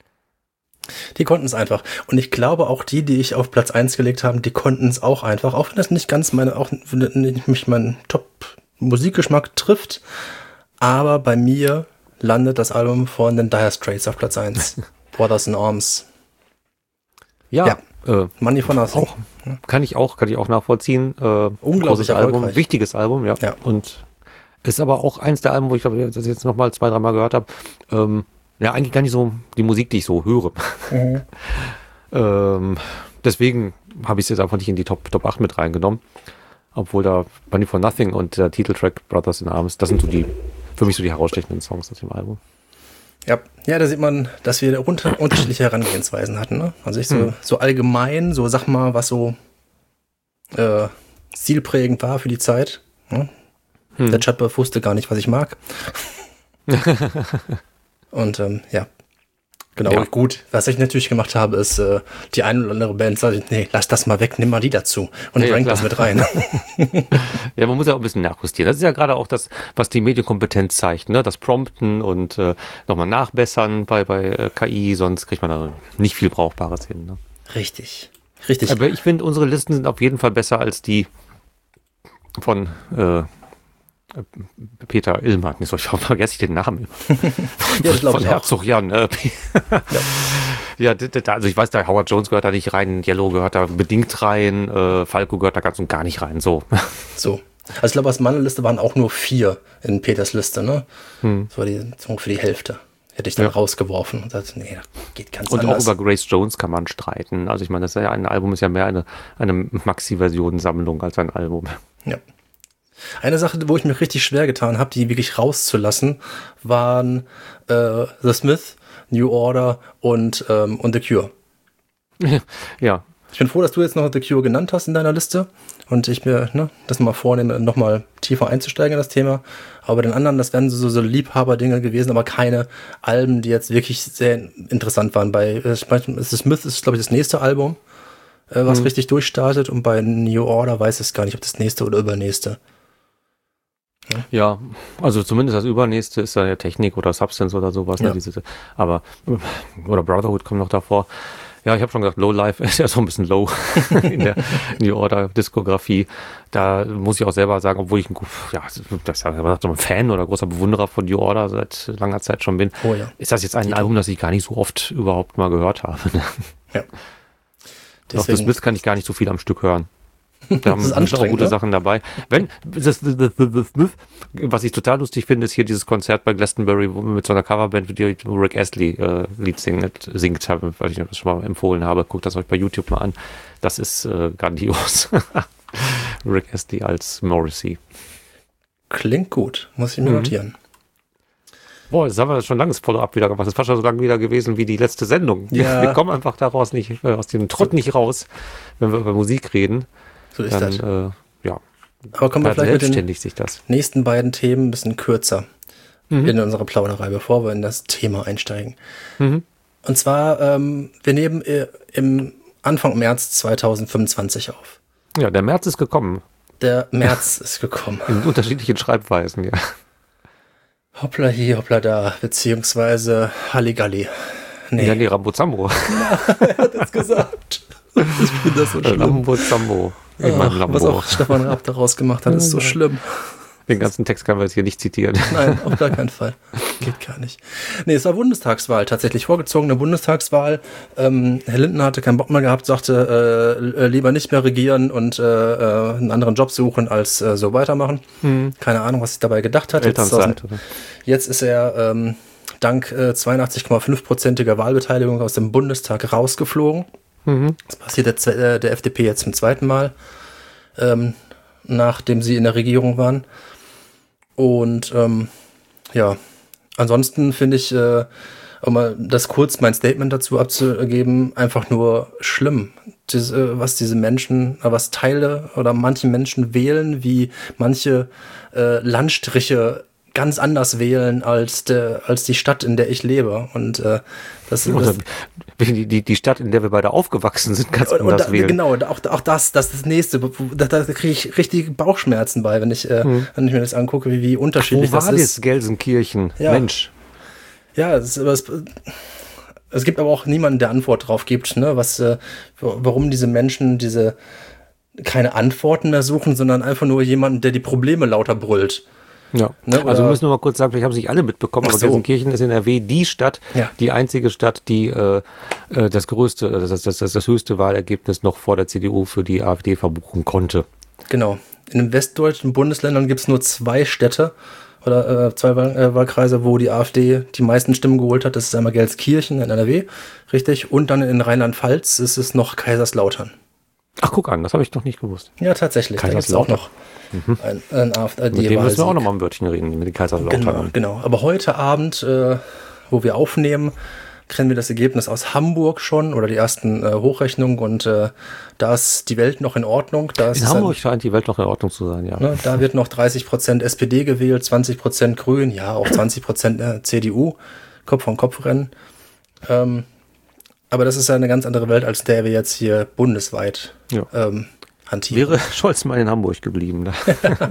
B: Die konnten es einfach. Und ich glaube, auch die, die ich auf Platz eins gelegt habe, die konnten es auch einfach. Auch wenn das nicht ganz meine, auch nicht mich meinen Top-Musikgeschmack trifft. Aber bei mir landet das Album von den Dire Straits auf Platz eins. Brothers in Arms.
A: Ja,
B: Ja.
A: Äh,
B: Money for Nothing.
A: auch, kann ich auch, kann ich auch nachvollziehen. Äh,
B: Unglaublich
A: großes Album,
B: erfolgreich.
A: wichtiges Album, ja.
B: Ja.
A: Und ist aber auch eins der Alben, wo ich glaube, das jetzt noch mal zwei, dreimal gehört habe. Ähm, ja, eigentlich gar nicht so die Musik, die ich so höre.
B: Mhm.
A: ähm, deswegen habe ich es jetzt einfach nicht in die Top, Top acht mit reingenommen. Obwohl da Money for Nothing und der Titeltrack Brothers in Arms, das sind so die, für mich so die herausstechenden Songs aus dem Album.
B: Ja. ja, da sieht man, dass wir unter, unterschiedliche Herangehensweisen hatten. Ne? Also ich so,
A: Hm.
B: so allgemein, so sag mal, was so äh, stilprägend war für die Zeit. Ne?
A: Hm.
B: Der Chatbot wusste gar nicht, was ich mag. Und ähm, ja, genau,
A: Ja.
B: gut. Was ich natürlich gemacht habe, ist äh, die eine oder andere Band sage ich, nee, lass das mal weg, nimm mal die dazu und
A: Ja, ja,
B: rank
A: klar.
B: das mit rein.
A: Ja, man muss ja auch ein bisschen nachjustieren. Das ist ja gerade auch das, was die Medienkompetenz zeigt, ne? Das Prompten und äh, nochmal nachbessern bei, bei äh, K I, sonst kriegt man da nicht viel Brauchbares hin. Ne?
B: Richtig, richtig.
A: Aber ich finde, unsere Listen sind auf jeden Fall besser als die von äh, Peter Illmann. So, ich vergesse ich den Namen.
B: Ja, das glaube
A: von
B: ich auch.
A: Herzog Jan. Äh, ja, d- d- also ich weiß, der Howard Jones gehört da nicht rein, Yellow gehört da bedingt rein, äh, Falco gehört da ganz und gar nicht rein. So.
B: So. Also ich glaube, aus meiner Liste waren auch nur vier in Peters Liste, ne?
A: Hm.
B: Das war die, so für die Hälfte. Hätte ich dann
A: Ja.
B: rausgeworfen und dachte, nee, das geht ganz
A: Und
B: anders.
A: auch über Grace Jones kann man streiten. Also ich meine, das ist ja ein Album ist ja mehr eine, eine Maxi-Version-Sammlung als ein Album.
B: Ja. Eine Sache, wo ich mir richtig schwer getan habe, die wirklich rauszulassen, waren äh, The Smith, New Order und, ähm, und The Cure.
A: Ja,
B: Ich bin froh, dass du jetzt noch The Cure genannt hast in deiner Liste und ich mir ne, das mal vornehme, nochmal tiefer einzusteigen in das Thema. Aber bei den anderen, das wären so, so Liebhaber-Dinge gewesen, aber keine Alben, die jetzt wirklich sehr interessant waren. Bei äh, The Smith ist, glaube ich, das nächste Album, äh, was
A: Mhm.
B: richtig durchstartet und bei New Order weiß ich gar nicht, ob das nächste oder übernächste.
A: ja, also zumindest das Übernächste ist da ja Technik oder Substance oder sowas.
B: Ja.
A: Ne, diese, aber, oder Brotherhood kommt noch davor. Ja, ich habe schon gesagt, Low Life ist ja so ein bisschen low in der New Order Diskografie. Da muss ich auch selber sagen, obwohl ich ein, ja, das ist ja so ein Fan oder großer Bewunderer von New Order seit langer Zeit schon bin,
B: Oh ja.
A: ist das jetzt ein Album, das ich gar nicht so oft überhaupt mal gehört habe. Ne?
B: Ja.
A: Auf The
B: Deswegen,
A: Smiths kann ich gar nicht so viel am Stück hören. Da haben auch gute ne? Sachen dabei. Wenn, das, das, das, das, was ich total lustig finde, ist hier dieses Konzert bei Glastonbury, wo wir mit so einer Coverband, wo Rick Astley äh, Lied singt, singt, weil ich das schon mal empfohlen habe. Guckt das euch bei YouTube mal an. Das ist äh, grandios. Rick Astley als Morrissey.
B: Klingt gut, muss ich mir mhm. notieren.
A: Boah, das haben wir schon lange das Follow-up wieder gemacht. Das war schon so lange wieder gewesen wie die letzte Sendung.
B: Ja.
A: Wir kommen einfach daraus nicht, aus dem Trott nicht raus, wenn wir über Musik reden.
B: So ist
A: dann,
B: das.
A: Äh, ja.
B: Aber kommen wir vielleicht mit den
A: sich das.
B: nächsten beiden Themen ein bisschen kürzer mhm. in unserer Plauderei, bevor wir in das Thema einsteigen.
A: Mhm.
B: Und zwar, ähm, wir nehmen äh, im Anfang März zweitausendfünfundzwanzig auf.
A: Ja, der März ist gekommen.
B: Der März ist gekommen.
A: In unterschiedlichen Schreibweisen, ja.
B: Hoppla hier, hoppla da, beziehungsweise Halligalli.
A: Nee. Ja, nee, Rambozambo.
B: Ja, er hat es gesagt. Ich finde das so schlimm.
A: Rambozambo.
B: Ach, was auch Stefan Raab daraus gemacht hat, ist so schlimm.
A: Den ganzen Text können wir jetzt hier nicht zitieren.
B: Nein, auf gar keinen Fall. Geht gar nicht. Nee, es war Bundestagswahl, tatsächlich vorgezogene Bundestagswahl. Ähm, Herr Lindner hatte keinen Bock mehr gehabt, sagte, äh, lieber nicht mehr regieren und äh, einen anderen Job suchen, als äh, so weitermachen. Hm. Keine Ahnung, was sich dabei gedacht hat. Jetzt,
A: Zeit, oder?
B: jetzt ist er ähm, dank äh, zweiundachtzig Komma fünf prozentiger Wahlbeteiligung aus dem Bundestag rausgeflogen. Mhm. Das passiert der, äh, der F D P jetzt zum zweiten Mal, ähm, nachdem sie in der Regierung waren. Und ähm, ja, ansonsten finde ich, äh, um mal das kurz mein Statement dazu abzugeben, einfach nur schlimm, diese, was diese Menschen, was Teile oder manche Menschen wählen, wie manche äh, Landstriche ganz anders wählen als der als die Stadt, in der ich lebe. Und äh, das ist
A: die, die, die Stadt, in der wir beide aufgewachsen sind, ganz
B: und,
A: anders
B: und,
A: wählen.
B: Genau, auch, auch das, das ist das Nächste. Da, da kriege ich richtig Bauchschmerzen bei, wenn ich, äh, hm. wenn ich mir das angucke, wie, wie unterschiedlich
A: Ach, wo
B: das
A: war
B: ist.
A: Das Gelsenkirchen?
B: Ja.
A: Mensch.
B: Ja, es, es, es gibt aber auch niemanden, der Antwort drauf gibt, ne, was, äh, warum diese Menschen diese keine Antworten mehr suchen, sondern einfach nur jemanden, der die Probleme lauter brüllt.
A: Ja, ne, also wir müssen nur mal kurz sagen, vielleicht haben es nicht alle mitbekommen, aber so. Gelsenkirchen ist in R W die Stadt,
B: ja.
A: die einzige Stadt, die äh, das größte, das, das, das, das höchste Wahlergebnis noch vor der C D U für die AfD verbuchen konnte.
B: Genau. In den westdeutschen Bundesländern gibt es nur zwei Städte oder äh, zwei Wahl, äh, Wahlkreise, wo die AfD die meisten Stimmen geholt hat. Das ist einmal Gelsenkirchen in N R W, richtig, und dann in Rheinland-Pfalz ist es noch Kaiserslautern.
A: Ach, guck an, das habe ich noch nicht gewusst.
B: Ja, tatsächlich. Da gibt es auch noch mhm. ein, ein AfD.
A: Mit dem müssen wir auch noch mal ein Wörtchen reden, mit den Kaiserslautern.
B: Genau, genau. Aber heute Abend, äh, wo wir aufnehmen, kennen wir das Ergebnis aus Hamburg schon oder die ersten äh, Hochrechnungen und äh, da ist die Welt noch in Ordnung. Da
A: in Hamburg ein, scheint die Welt noch in Ordnung zu sein, ja.
B: Ne, da wird noch dreißig Prozent S P D gewählt, zwanzig Prozent Grün, ja, auch zwanzig Prozent äh, C D U, Kopf an Kopf rennen. Ähm, aber das ist ja eine ganz andere Welt, als der wir jetzt hier bundesweit
A: ja.
B: ähm, hantieren.
A: Wäre Scholz mal in Hamburg geblieben. Ne?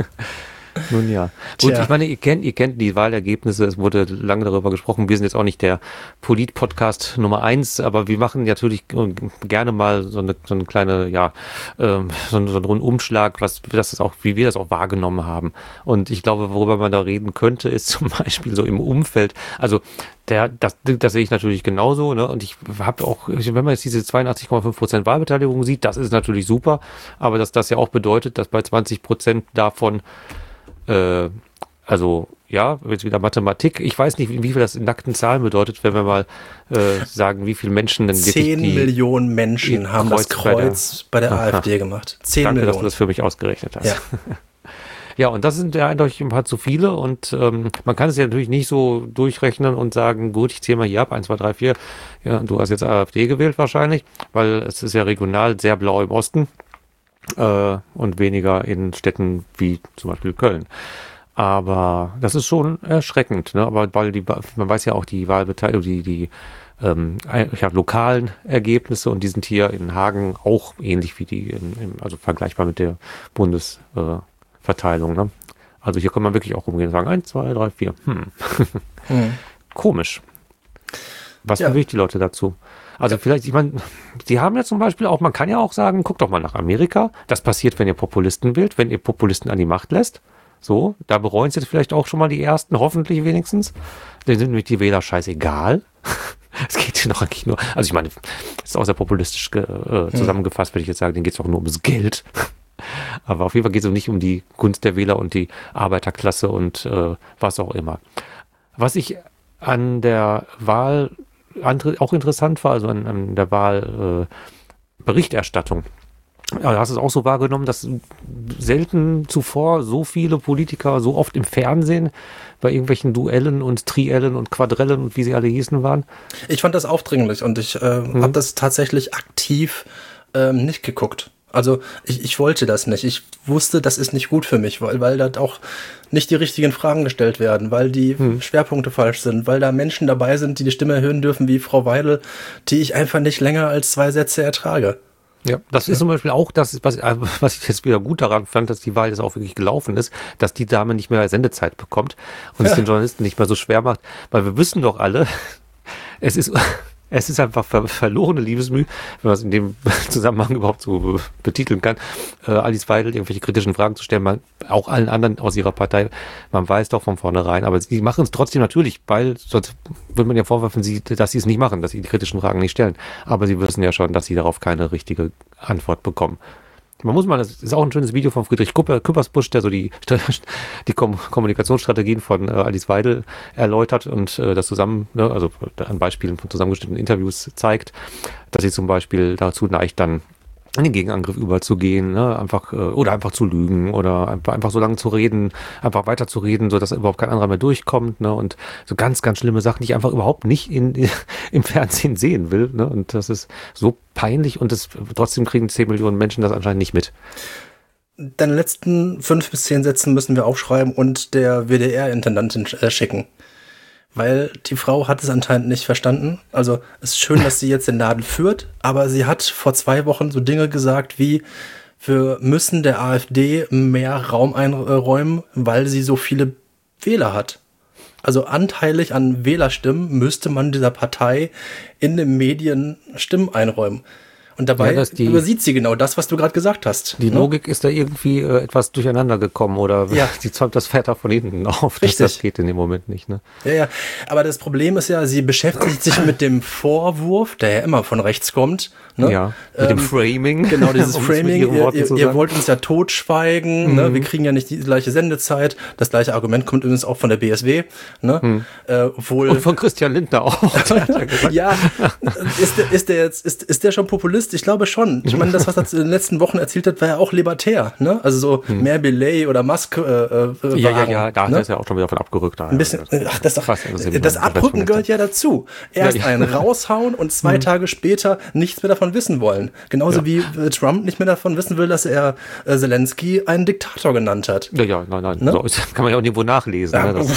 A: Nun ja. Gut, Tja. Ich meine, ihr kennt, ihr kennt die Wahlergebnisse, es wurde lange darüber gesprochen. Wir sind jetzt auch nicht der Polit-Podcast Nummer eins, aber wir machen natürlich gerne mal so eine, so eine kleine, ja, ähm, so, einen, so einen Rundumschlag, was das ist auch, wie wir das auch wahrgenommen haben. Und ich glaube, worüber man da reden könnte, ist zum Beispiel so im Umfeld, also der, das, das sehe ich natürlich genauso, ne? Und ich habe auch, wenn man jetzt diese zweiundachtzig Komma fünf Prozent Wahlbeteiligung sieht, das ist natürlich super, aber dass das ja auch bedeutet, dass bei zwanzig Prozent davon Äh, also, ja, jetzt wieder Mathematik. Ich weiß nicht, wie viel das in nackten Zahlen bedeutet, wenn wir mal äh, sagen, wie viele Menschen denn wirklich
B: Zehn Millionen Menschen haben das Kreuz bei der, bei der AfD gemacht. Zehn
A: Danke,
B: Millionen.
A: dass du das für mich ausgerechnet hast.
B: Ja,
A: ja, und das sind ja eindeutig ein paar zu viele und ähm, man kann es ja natürlich nicht so durchrechnen und sagen, gut, ich zähle mal hier ab, eins, zwei, drei, vier. Ja, du hast jetzt AfD gewählt wahrscheinlich, weil es ist ja regional sehr blau im Osten. Äh, und weniger in Städten wie zum Beispiel Köln. Aber das ist schon erschreckend, ne? Aber weil die, man weiß ja auch die Wahlbeteiligung, die, die ähm, ja, lokalen Ergebnisse und die sind hier in Hagen auch ähnlich wie die, in, in, also vergleichbar mit der Bundesverteilung. Äh, ne? Also hier kann man wirklich auch rumgehen und sagen, eins, zwei, drei, vier. Hm. hm. Komisch. Was ja. bewegt die Leute dazu? Also vielleicht, ich meine, die haben ja zum Beispiel auch, man kann ja auch sagen, guckt doch mal nach Amerika. Das passiert, wenn ihr Populisten wählt, wenn ihr Populisten an die Macht lässt. So, da bereuen es jetzt vielleicht auch schon mal die Ersten, hoffentlich wenigstens. Dann sind nämlich die Wähler scheißegal. Es geht hier noch eigentlich nur, also ich meine, das ist auch sehr populistisch äh, zusammengefasst, würde ich jetzt sagen, denen geht es auch nur ums Geld. Aber auf jeden Fall geht es nicht um die Gunst der Wähler und die Arbeiterklasse und äh, was auch immer. Was ich an der Wahl auch interessant war, also an, an der Wahl äh, Berichterstattung. Ja, hast du es auch so wahrgenommen, dass selten zuvor so viele Politiker so oft im Fernsehen bei irgendwelchen Duellen und Triellen und Quadrellen und wie sie alle hießen waren?
B: Ich fand das aufdringlich und ich äh, mhm. habe das tatsächlich aktiv ähm, nicht geguckt. Also ich, ich wollte das nicht. Ich wusste, das ist nicht gut für mich, weil, weil da auch nicht die richtigen Fragen gestellt werden, weil die hm. Schwerpunkte falsch sind, weil da Menschen dabei sind, die die Stimme erhöhen dürfen, wie Frau Weidel, die ich einfach nicht länger als zwei Sätze ertrage.
A: Ja, das ist zum Beispiel auch das, was, was ich jetzt wieder gut daran fand, dass die Wahl jetzt auch wirklich gelaufen ist, dass die Dame nicht mehr Sendezeit bekommt und ja. es den Journalisten nicht mehr so schwer macht, weil wir wissen doch alle, es ist... Es ist einfach ver- verlorene Liebesmüh, wenn man es in dem Zusammenhang überhaupt so betiteln kann, äh, Alice Weidel irgendwelche kritischen Fragen zu stellen, man, auch allen anderen aus ihrer Partei, man weiß doch von vornherein, aber sie machen es trotzdem natürlich, weil sonst würde man ja vorwerfen, sie, dass sie es nicht machen, dass sie die kritischen Fragen nicht stellen, aber sie wissen ja schon, dass sie darauf keine richtige Antwort bekommen. Man muss mal, das ist auch ein schönes Video von Friedrich Kupper, Küppersbusch, der so die, die Kom- Kommunikationsstrategien von äh, Alice Weidel erläutert und äh, das zusammen, ne, also an Beispielen von zusammengestellten Interviews zeigt, dass sie zum Beispiel dazu neigt, dann in den Gegenangriff überzugehen, ne, einfach, äh, oder einfach zu lügen oder einfach, einfach so lange zu reden, einfach weiter zu reden, so dass überhaupt kein anderer mehr durchkommt, ne, und so ganz, ganz schlimme Sachen, die ich einfach überhaupt nicht in, in, im Fernsehen sehen will, ne, und das ist so peinlich und das, trotzdem kriegen zehn Millionen Menschen das anscheinend nicht mit.
B: Deine letzten fünf bis zehn Sätze müssen wir aufschreiben und der W D R-Intendantin äh, schicken. Weil die Frau hat es anscheinend nicht verstanden. Also es ist schön, dass sie jetzt den Laden führt, aber sie hat vor zwei Wochen so Dinge gesagt wie, wir müssen der AfD mehr Raum einräumen, weil sie so viele Wähler hat. Also anteilig an Wählerstimmen müsste man dieser Partei in den Medien Stimmen einräumen. Und dabei ja, die, übersieht sie genau das, was du gerade gesagt hast.
A: Die ne? Logik ist da irgendwie äh, etwas durcheinander gekommen oder ja. sie zäumt das Pferd da von hinten auf.
B: Richtig.
A: Das, das geht in dem Moment nicht. Ne?
B: Ja, ja. Aber das Problem ist ja, sie beschäftigt sich mit dem Vorwurf, der ja immer von rechts kommt. Ne?
A: Ja, mit ähm, dem Framing.
B: Genau, dieses Framing. Ihr, ihr, ihr wollt uns ja totschweigen. Mhm. Ne? Wir kriegen ja nicht die gleiche Sendezeit. Das gleiche Argument kommt übrigens auch von der B S W. Ne? Mhm. Äh, obwohl,
A: und von Christian Lindner auch.
B: Ja, ist der, ist der jetzt, ist, ist der schon Populist? Ich glaube schon. Ich meine, das, was er in den letzten Wochen erzählt hat, war ja auch libertär. Ne? Also so hm. mehr Belay oder Musk. Äh, äh,
A: ja, ja, ja, da ne? ist ja auch schon wieder von abgerückt. Da,
B: ein bisschen. Ach, das, doch, das, das Abrücken gehört ja dazu. Erst ja, ja. einen raushauen und zwei hm. Tage später nichts mehr davon wissen wollen. Genauso ja. wie äh, Trump nicht mehr davon wissen will, dass er äh, Zelensky einen Diktator genannt hat.
A: Ja, ja, nein, nein. Ne? So, kann man ja auch nirgendwo nachlesen. Ja. Ne? Das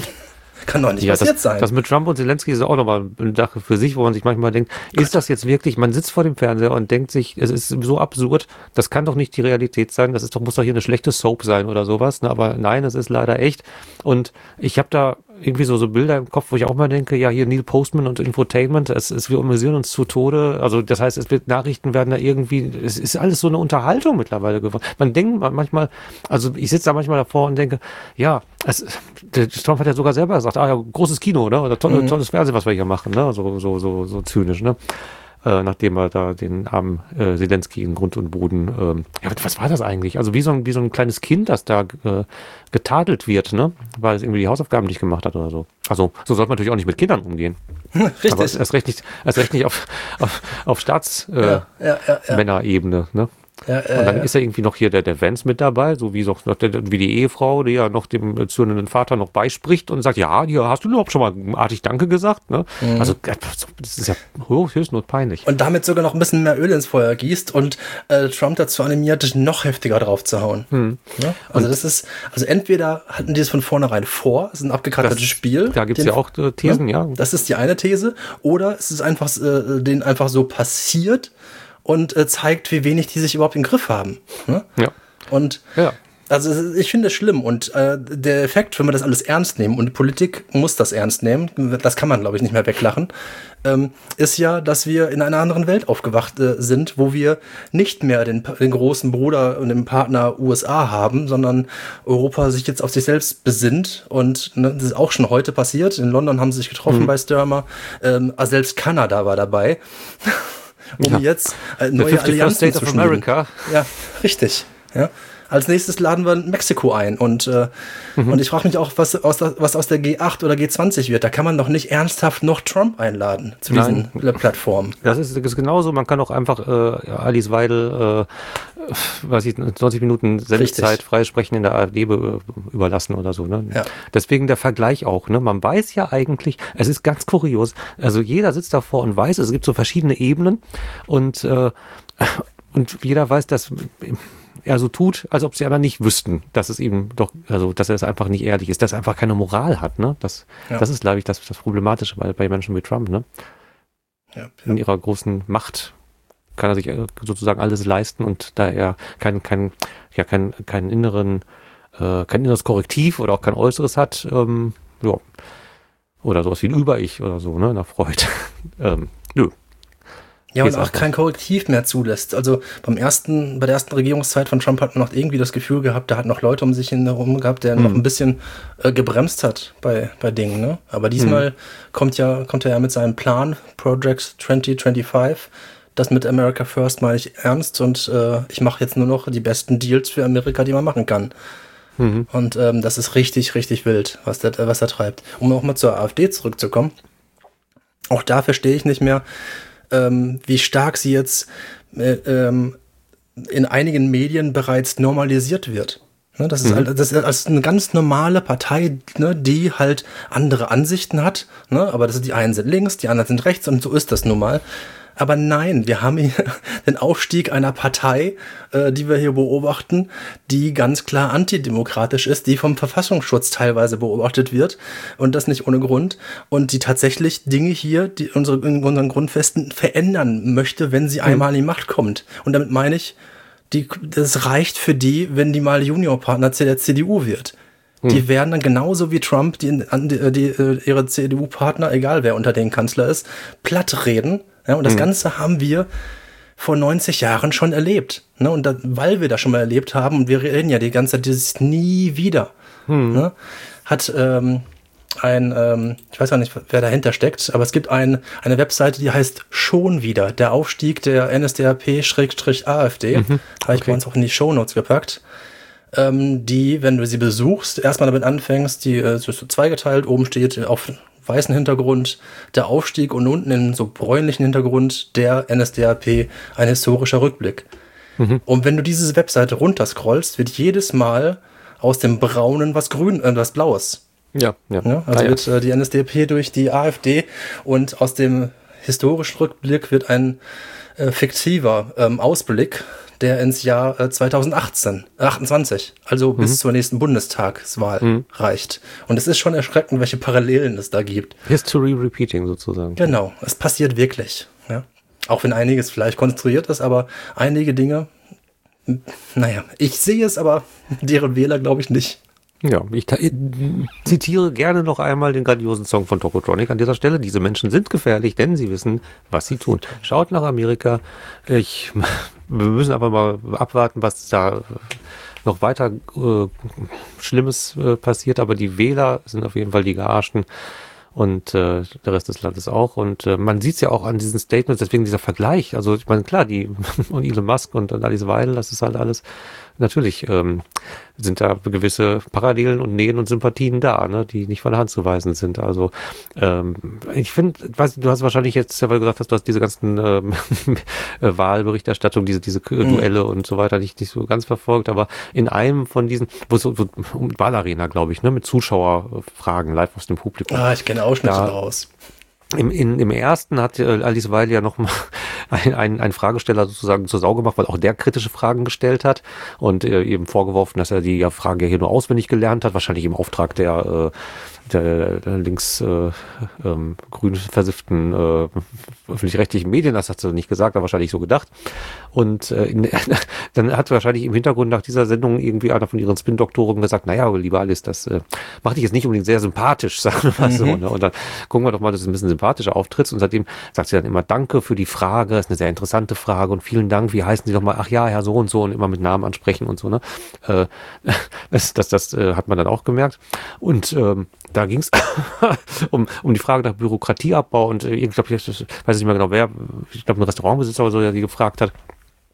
B: kann doch nicht
A: ja,
B: passiert
A: das,
B: sein.
A: Das mit Trump und Zelensky ist auch nochmal eine Sache für sich, wo man sich manchmal denkt, Gott. Ist das jetzt wirklich, man sitzt vor dem Fernseher und denkt sich, es ist so absurd, das kann doch nicht die Realität sein, das ist doch, muss doch hier eine schlechte Soap sein oder sowas, ne? Aber nein, es ist leider echt. Und ich habe da irgendwie so, so Bilder im Kopf, wo ich auch mal denke, ja, hier Neil Postman und Infotainment, es, es, wir amüsieren uns zu Tode, also das heißt, es wird, Nachrichten werden da irgendwie, es ist alles so eine Unterhaltung mittlerweile geworden. Man denkt manchmal, also ich sitze da manchmal davor und denke, ja, es, der Trump hat ja sogar selber gesagt, ah ja, großes Kino, ne, oder toll, mhm. tolles Fernsehen, was wir hier machen, ne, so, so, so, so zynisch, ne. Äh, nachdem er da den armen äh, Zelensky in Grund und Boden, ähm, ja, was war das eigentlich? Also wie so ein, wie so ein kleines Kind, das da äh, getadelt wird, ne? Weil es irgendwie die Hausaufgaben nicht gemacht hat oder so. Also so sollte man natürlich auch nicht mit Kindern umgehen.
B: Richtig.
A: Aber erst recht nicht, erst recht nicht auf, auf, auf Staatsmännerebene, äh, ja, ja, ja, ja. ne? Ja, äh, und dann ja. ist ja irgendwie noch hier der, der Vance mit dabei, so wie, so, wie die Ehefrau, die ja noch dem zürnenden Vater noch beispricht und sagt, ja, hier hast du überhaupt schon mal artig Danke gesagt, ne? Mhm. Also das ist ja höchst notpeinlich.
B: Und damit sogar noch ein bisschen mehr Öl ins Feuer gießt und äh, Trump dazu animiert, dich noch heftiger drauf zu hauen. Mhm. Ja? Also und das ist, also entweder hatten die es von vornherein vor, es ist ein abgekartetes Spiel.
A: Da gibt es ja auch äh, Thesen, ja.
B: ja. Das ist die eine These. Oder es ist einfach, äh, denen einfach so passiert, und äh, zeigt, wie wenig die sich überhaupt im Griff haben. Ne?
A: Ja.
B: Und
A: ja.
B: also ich finde es schlimm und äh, der Effekt, wenn wir das alles ernst nehmen und die Politik muss das ernst nehmen, das kann man, glaube ich, nicht mehr weglachen, ähm, ist ja, dass wir in einer anderen Welt aufgewacht äh, sind, wo wir nicht mehr den, den großen Bruder und den Partner U S A haben, sondern Europa sich jetzt auf sich selbst besinnt und ne, das ist auch schon heute passiert. In London haben sie sich getroffen mhm. bei Sturmer, ähm, selbst Kanada war dabei. Um ja. jetzt äh, neue Allianzen zu schmieden.
A: America.
B: Ja, richtig. Ja? Als nächstes laden wir Mexiko ein. Und, äh, mhm. und ich frage mich auch, was aus, der, was aus der G acht oder G zwanzig wird. Da kann man doch nicht ernsthaft noch Trump einladen zu diesen Nein. Plattformen.
A: Das ist, das ist genauso. Man kann auch einfach äh, Alice Weidel äh, weiß ich, neunzig Minuten Sendezeit freisprechen in der AfD be- überlassen oder so. Ne?
B: Ja.
A: Deswegen der Vergleich auch. Ne? Man weiß ja eigentlich, es ist ganz kurios, also jeder sitzt davor und weiß, es gibt so verschiedene Ebenen und, äh, und jeder weiß, dass er so tut, als ob sie aber nicht wüssten, dass es ihm doch, also dass er es einfach nicht ehrlich ist, dass er einfach keine Moral hat. Ne? Das, ja. das ist, glaube ich, das, das Problematische bei, bei Menschen wie Trump. Ne? Ja, ja. In ihrer großen Macht kann er sich sozusagen alles leisten und da er keinen kein, ja, kein, keinen inneren, äh, kein inneres Korrektiv oder auch kein Äußeres hat, ähm, ja, oder sowas wie ein Über-Ich oder so, ne, nach Freud. ähm, nö.
B: Ja, und auch kein Korrektiv mehr zulässt. Also beim ersten, bei der ersten Regierungszeit von Trump hat man noch irgendwie das Gefühl gehabt, da hat noch Leute um sich herum gehabt, der hm. noch ein bisschen äh, gebremst hat bei, bei Dingen, ne? Aber diesmal hm. kommt ja, kommt er ja mit seinem Plan, Project zwanzig fünfundzwanzig, das mit America First meine ich ernst und äh, ich mache jetzt nur noch die besten Deals für Amerika, die man machen kann. Mhm. Und ähm, das ist richtig, richtig wild, was der, was er treibt. Um auch mal zur AfD zurückzukommen, auch da verstehe ich nicht mehr, ähm, wie stark sie jetzt äh, ähm, in einigen Medien bereits normalisiert wird. Ne, das, ist, mhm. das ist als eine ganz normale Partei, ne, die halt andere Ansichten hat, ne, aber das ist, die einen sind links, die anderen sind rechts und so ist das nun mal. Aber nein, wir haben hier den Aufstieg einer Partei, äh, die wir hier beobachten, die ganz klar antidemokratisch ist, die vom Verfassungsschutz teilweise beobachtet wird und das nicht ohne Grund und die tatsächlich Dinge hier, die unsere, in unseren Grundfesten verändern möchte, wenn sie mhm. einmal in die Macht kommt. Und damit meine ich, die, das reicht für die, wenn die mal Juniorpartner der C D U wird. Mhm. Die werden dann genauso wie Trump, die, die, die, ihre C D U-Partner, egal wer unter den Kanzler ist, platt reden. Ja, und das mhm. Ganze haben wir vor neunzig Jahren schon erlebt. Ne? Und da, weil wir das schon mal erlebt haben, und wir reden ja die ganze Zeit dieses nie wieder, mhm. ne? hat ähm, ein, ähm, ich weiß gar nicht, wer dahinter steckt, aber es gibt ein, eine Webseite, die heißt Schon wieder, der Aufstieg der N S D A P-A f D. Mhm. Habe ich okay. bei uns auch in die Shownotes gepackt. Ähm, die, wenn du sie besuchst, erstmal damit anfängst, die äh, so zweigeteilt, oben steht auf weißen Hintergrund der Aufstieg und unten im so bräunlichen Hintergrund der N S D A P ein historischer Rückblick. Mhm. Und wenn du diese Webseite runterscrollst, wird jedes Mal aus dem Braunen was Grün, äh, was Blaues.
A: Ja, ja.
B: ja also ah, wird äh, die N S D A P durch die AfD und aus dem historischen Rückblick wird ein äh, fiktiver ähm, Ausblick, der ins Jahr äh, zweitausendachtzehn, achtundzwanzig, also mhm. bis zur nächsten Bundestagswahl mhm. reicht. Und es ist schon erschreckend, welche Parallelen es da gibt.
A: History repeating sozusagen.
B: Genau, es passiert wirklich. Ja? Auch wenn einiges vielleicht konstruiert ist, aber einige Dinge, naja, ich sehe es, aber deren Wähler glaube ich nicht.
A: Ja, ich ta- zitiere gerne noch einmal den grandiosen Song von Tokotronic an dieser Stelle. Diese Menschen sind gefährlich, denn sie wissen, was sie tun. Schaut nach Amerika. Ich, wir müssen einfach mal abwarten, was da noch weiter äh, Schlimmes äh, passiert. Aber die Wähler sind auf jeden Fall die Gearschten und äh, der Rest des Landes auch. Und äh, man sieht es ja auch an diesen Statements, deswegen dieser Vergleich. Also ich meine, klar, die und Elon Musk und Alice Weidel, das ist halt alles, natürlich ähm, sind da gewisse Parallelen und Nähen und Sympathien da, ne, die nicht von der Hand zu weisen sind. Also ähm, ich finde, weiß du hast wahrscheinlich jetzt, weil du gesagt hast, du hast diese ganzen ähm, Wahlberichterstattung, diese diese mhm. Duelle und so weiter nicht, nicht so ganz verfolgt, aber in einem von diesen, wo es so, so um Wahlarena, glaube ich, ne, mit Zuschauerfragen live aus dem Publikum.
B: Ah, ich kenne Ausschnitte da, daraus.
A: Im, in, Im ersten hat äh, Alice Weidel ja noch mal ein, ein, ein Fragesteller sozusagen zur Sau gemacht, weil auch der kritische Fragen gestellt hat und äh, eben vorgeworfen, dass er die ja, Fragen ja hier nur auswendig gelernt hat, wahrscheinlich im Auftrag der, äh, der, der links äh, ähm, grün versifften äh, öffentlich-rechtlichen Medien, das hat sie nicht gesagt, aber wahrscheinlich so gedacht. Und äh, in, dann hat wahrscheinlich im Hintergrund nach dieser Sendung irgendwie einer von ihren Spin-Doktoren gesagt, naja, lieber Alice, das äh, macht dich jetzt nicht unbedingt sehr sympathisch, sagen wir mal mhm. so. Ne? Und dann gucken wir doch mal, dass du ein bisschen sympathischer auftrittst. Und seitdem sagt sie dann immer, danke für die Frage, ist eine sehr interessante Frage und vielen Dank, wie heißen Sie doch mal, ach ja, Herr so und so und immer mit Namen ansprechen und so. Ne? Äh, das das, das äh, hat man dann auch gemerkt. Und ähm, da ging es um, um die Frage nach Bürokratieabbau und äh, ich glaube, ich weiß nicht mehr genau wer, ich glaube ein Restaurantbesitzer oder so, der die gefragt hat.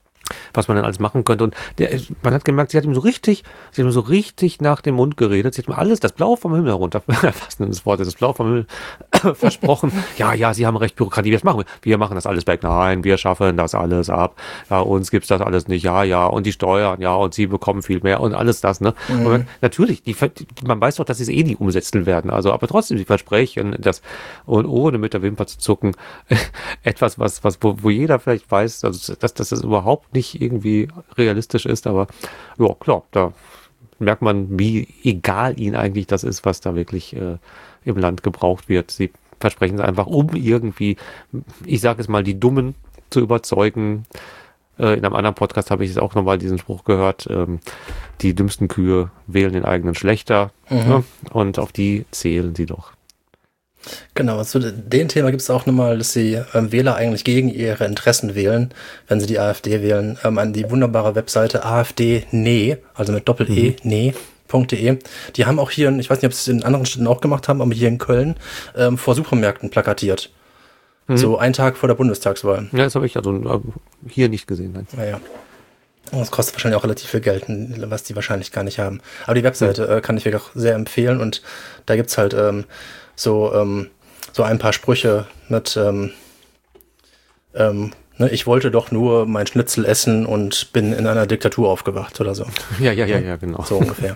A: was man dann alles machen könnte. Und der, man hat gemerkt, sie hat ihm so richtig, sie hat ihm so richtig nach dem Mund geredet. Sie hat mir alles, das Blau vom Himmel herunter, fast das Wort, das Blau vom Himmel versprochen. Ja, ja, sie haben recht, Bürokratie, das machen wir. Wir machen das alles weg. Nein, wir schaffen das alles ab. Ja, uns gibt's das alles nicht. Ja, ja, und die Steuern, ja, und sie bekommen viel mehr und alles das, ne? Mhm. Und man, natürlich, die, man weiß doch, dass sie es eh nie umsetzen werden. Also, aber trotzdem, sie versprechen das, und ohne mit der Wimper zu zucken, etwas, was, was, wo, wo jeder vielleicht weiß, also, dass, dass das überhaupt nicht irgendwie realistisch ist, aber ja, klar, da merkt man, wie egal ihnen eigentlich das ist, was da wirklich äh, im Land gebraucht wird. Sie versprechen es einfach, um irgendwie, ich sage es mal, die Dummen zu überzeugen. Äh, in einem anderen Podcast habe ich es auch nochmal diesen Spruch gehört, ähm, die dümmsten Kühe wählen den eigenen Schlächter, mhm. ne? Und auf die zählen sie doch.
B: Genau, zu dem Thema gibt es auch nochmal, dass die ähm, Wähler eigentlich gegen ihre Interessen wählen, wenn sie die AfD wählen, ähm, an die wunderbare Webseite AfD Nee, also mit Doppel-E, mhm. nee. .de. Die haben auch hier, ich weiß nicht, ob sie es in anderen Städten auch gemacht haben, aber hier in Köln ähm, vor Supermärkten plakatiert. Mhm. So einen Tag vor der Bundestagswahl.
A: Ja, das habe ich also hier nicht gesehen. Nein.
B: Naja. Und das kostet wahrscheinlich auch relativ viel Geld, was die wahrscheinlich gar nicht haben. Aber die Webseite mhm. äh, kann ich wirklich auch sehr empfehlen und da gibt's halt ähm, so, ähm, so ein paar Sprüche mit ähm, ähm, ne, ich wollte doch nur mein Schnitzel essen und bin in einer Diktatur aufgewacht oder so.
A: Ja, ja, ja, ja, genau.
B: So ungefähr.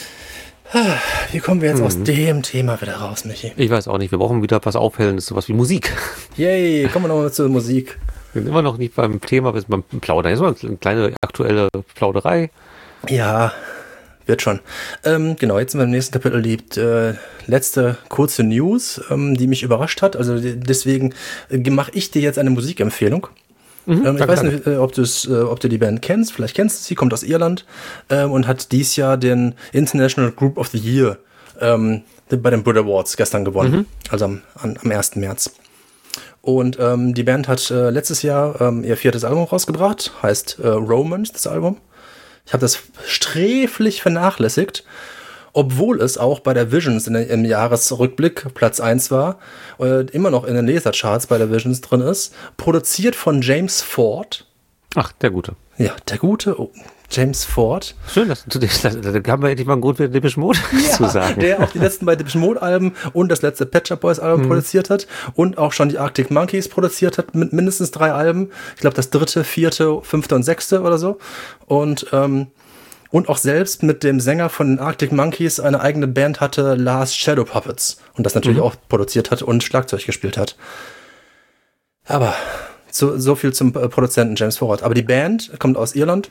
B: Wie kommen wir jetzt mhm. aus dem Thema wieder raus, Michi?
A: Ich weiß auch nicht, wir brauchen wieder was Aufhellendes, sowas wie Musik.
B: Yay, kommen wir nochmal zur Musik.
A: Wir sind immer noch nicht beim Thema, wir sind beim Plaudern. Jetzt mal eine kleine aktuelle Plauderei.
B: Ja, wird schon. Ähm, genau, jetzt sind wir im nächsten Kapitel die äh, letzte kurze News, ähm, die mich überrascht hat. Also deswegen äh, mache ich dir jetzt eine Musikempfehlung. Mhm, ähm, ich weiß nicht, äh, ob, äh, ob du die Band kennst. Vielleicht kennst du sie, kommt aus Irland ähm, und hat dies Jahr den International Group of the Year ähm, bei den Brit Awards gestern gewonnen. Mhm. Also am, an, am ersten März. Und ähm, die Band hat äh, letztes Jahr ähm, ihr viertes Album rausgebracht, heißt äh, Romance, das Album. Ich habe das sträflich vernachlässigt, obwohl es auch bei der Visions in, im Jahresrückblick Platz eins war, äh, immer noch in den Lesercharts bei der Visions drin ist, produziert von James Ford.
A: Ach, der Gute.
B: Ja, der Gute, oh, James Ford.
A: Schön, dass du das, da haben wir endlich mal einen Grund für Depeche Mode
B: ja,
A: zu sagen.
B: Der auch die letzten beiden Depeche Mode Alben und das letzte Pet Shop Boys Album mhm. produziert hat und auch schon die Arctic Monkeys produziert hat mit mindestens drei Alben. Ich glaube das dritte, vierte, fünfte und sechste oder so. Und, ähm, und auch selbst mit dem Sänger von den Arctic Monkeys eine eigene Band hatte, Last Shadow Puppets. Und das natürlich mhm. auch produziert hat und Schlagzeug gespielt hat. Aber so, so viel zum Produzenten James Ford. Aber die Band kommt aus Irland.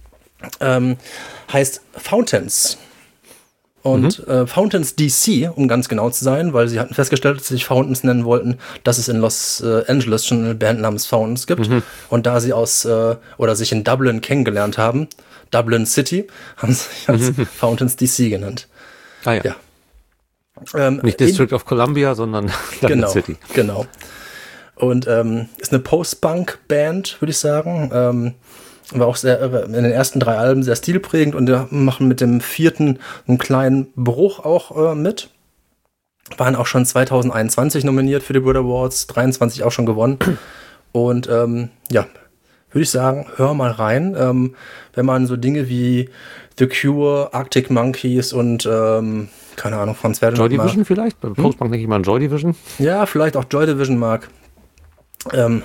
B: Ähm, heißt Fountains. Und mhm. äh, Fountains D C, um ganz genau zu sein, weil sie hatten festgestellt, dass sie sich Fountains nennen wollten, dass es in Los äh, Angeles schon eine Band namens Fountains gibt. Mhm. Und da sie aus äh, oder sich in Dublin kennengelernt haben, Dublin City, haben sie sich als mhm. Fountains D C genannt.
A: Ah ja.
B: ja.
A: Ähm, Nicht District in, of Columbia, sondern Dublin
B: genau,
A: City.
B: Genau. Und ähm, ist eine Post-Punk-Band, würde ich sagen. Ähm, war auch sehr in den ersten drei Alben sehr stilprägend und wir machen mit dem vierten einen kleinen Bruch auch äh, mit. Waren auch schon zwanzig einundzwanzig nominiert für die Brit Awards, dreiundzwanzig auch schon gewonnen. Und ähm, ja, würde ich sagen, hör mal rein. Ähm, wenn man so Dinge wie The Cure, Arctic Monkeys und ähm, keine Ahnung, Franz Ferdinand
A: Joy Division mag. Vielleicht? Beim Postbank hm? denke ich mal an Joy Division.
B: Ja, vielleicht auch Joy Division mag. Ähm,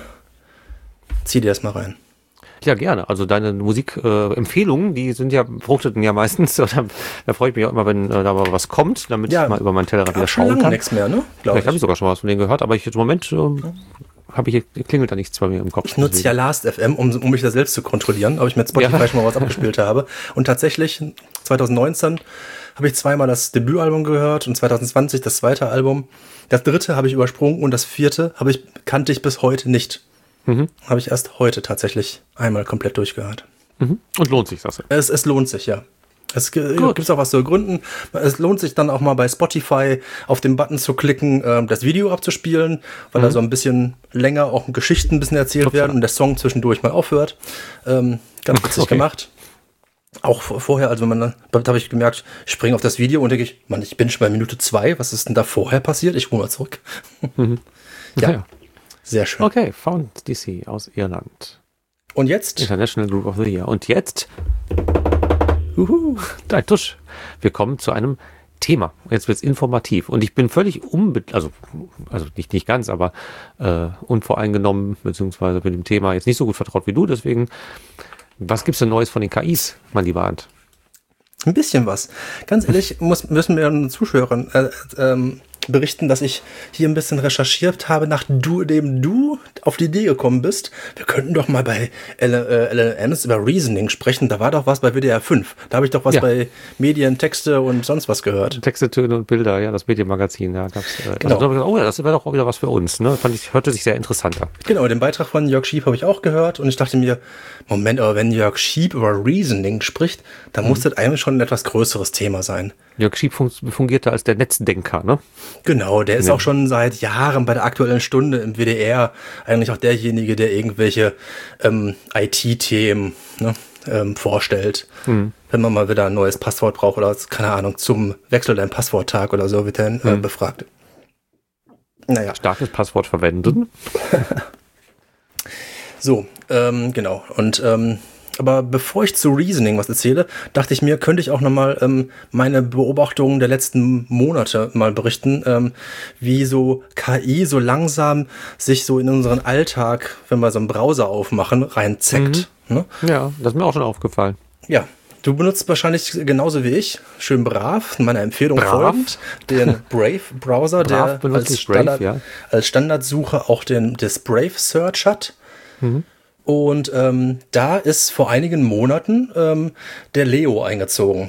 B: zieh dir das mal rein.
A: Ja, gerne. Also deine Musikempfehlungen, äh, die sind ja, fruchteten ja meistens. Oder, da freue ich mich auch immer, wenn äh, da mal was kommt, damit ja, ich mal über meinen Tellerrand wieder schauen kann.
B: Nichts mehr, ne?
A: Vielleicht habe ich sogar schon was von denen gehört, aber ich im Moment äh, habe ich, klingelt da nichts bei mir im Kopf.
B: Ich nutze ja Last F M, um, um mich da selbst zu kontrollieren, ob ich mit Spotify ja. schon mal was abgespielt habe. Und tatsächlich, zwanzig neunzehn habe ich zweimal das Debütalbum gehört und zwanzig zwanzig das zweite Album. Das dritte habe ich übersprungen und das vierte habe ich, kannte ich bis heute nicht. Mhm. Habe ich erst heute tatsächlich einmal komplett durchgehört.
A: Mhm. Und lohnt sich das?
B: Es, es lohnt sich, ja. Es gibt auch was zu gründen. Es lohnt sich dann auch mal bei Spotify auf den Button zu klicken, äh, das Video abzuspielen, weil mhm. da so ein bisschen länger auch Geschichten ein bisschen erzählt Ups, werden und der Song zwischendurch mal aufhört. Ähm, ganz witzig okay. gemacht. Auch vorher, also wenn man dann, da habe ich gemerkt, ich springe auf das Video und denke ich, Mann, ich bin schon bei Minute zwei, was ist denn da vorher passiert? Ich hole mal zurück.
A: Mhm.
B: ja. ja. Sehr schön.
A: Okay, Fountains D C aus Irland.
B: Und jetzt?
A: International Group of the Year. Und jetzt? Uhu, dein Tusch. Wir kommen zu einem Thema. Jetzt wird es informativ. Und ich bin völlig unbe... Also, also nicht, nicht ganz, aber äh, unvoreingenommen, beziehungsweise mit dem Thema jetzt nicht so gut vertraut wie du. Deswegen, was gibt's denn Neues von den K Is, mein lieber Arndt?
B: Ein bisschen was. Ganz ehrlich, muss, müssen wir den Zuschauern äh, ähm, berichten, dass ich hier ein bisschen recherchiert habe, nachdem du auf die Idee gekommen bist. Wir könnten doch mal bei L L Ms über Reasoning sprechen. Da war doch was bei W D R fünf. Da habe ich doch was ja. bei Medien, Texte und sonst was gehört.
A: Texte, Töne und Bilder, ja, das Medienmagazin. Da gab's. Äh,
B: genau.
A: Also, oh ja, das wäre doch auch wieder was für uns. Ne? Fand ich, hörte sich sehr interessant an.
B: Genau, den Beitrag von Jörg Schiep habe ich auch gehört und ich dachte mir, Moment, aber wenn Jörg Schiep über Reasoning spricht, dann mhm. muss das eigentlich schon ein etwas größeres Thema sein.
A: Jörg Schiep fun- fungierte als der Netzdenker, ne?
B: Genau, der ist
A: ja.
B: auch schon seit Jahren bei der Aktuellen Stunde im W D R eigentlich auch derjenige, der irgendwelche ähm, I T-Themen ne, ähm, vorstellt. Mhm. Wenn man mal wieder ein neues Passwort braucht oder, keine Ahnung, zum Wechsel dein Passworttag oder so, wird er äh, mhm. befragt.
A: Naja. Starkes Passwort verwenden.
B: So, ähm, genau. Und ähm, aber bevor ich zu Reasoning was erzähle, dachte ich mir, könnte ich auch nochmal ähm, meine Beobachtungen der letzten Monate mal berichten, ähm, wie so K I so langsam sich so in unseren Alltag, wenn wir so einen Browser aufmachen, reinzeckt. Mhm. Ne?
A: Ja, das ist mir auch schon aufgefallen.
B: Ja, du benutzt wahrscheinlich genauso wie ich, schön brav, meiner Empfehlung folgend, den Brave-Browser, der als, Standard, Brave, ja. als Standardsuche auch den, das Brave-Search hat. Mhm. Und ähm, da ist vor einigen Monaten ähm, der Leo eingezogen.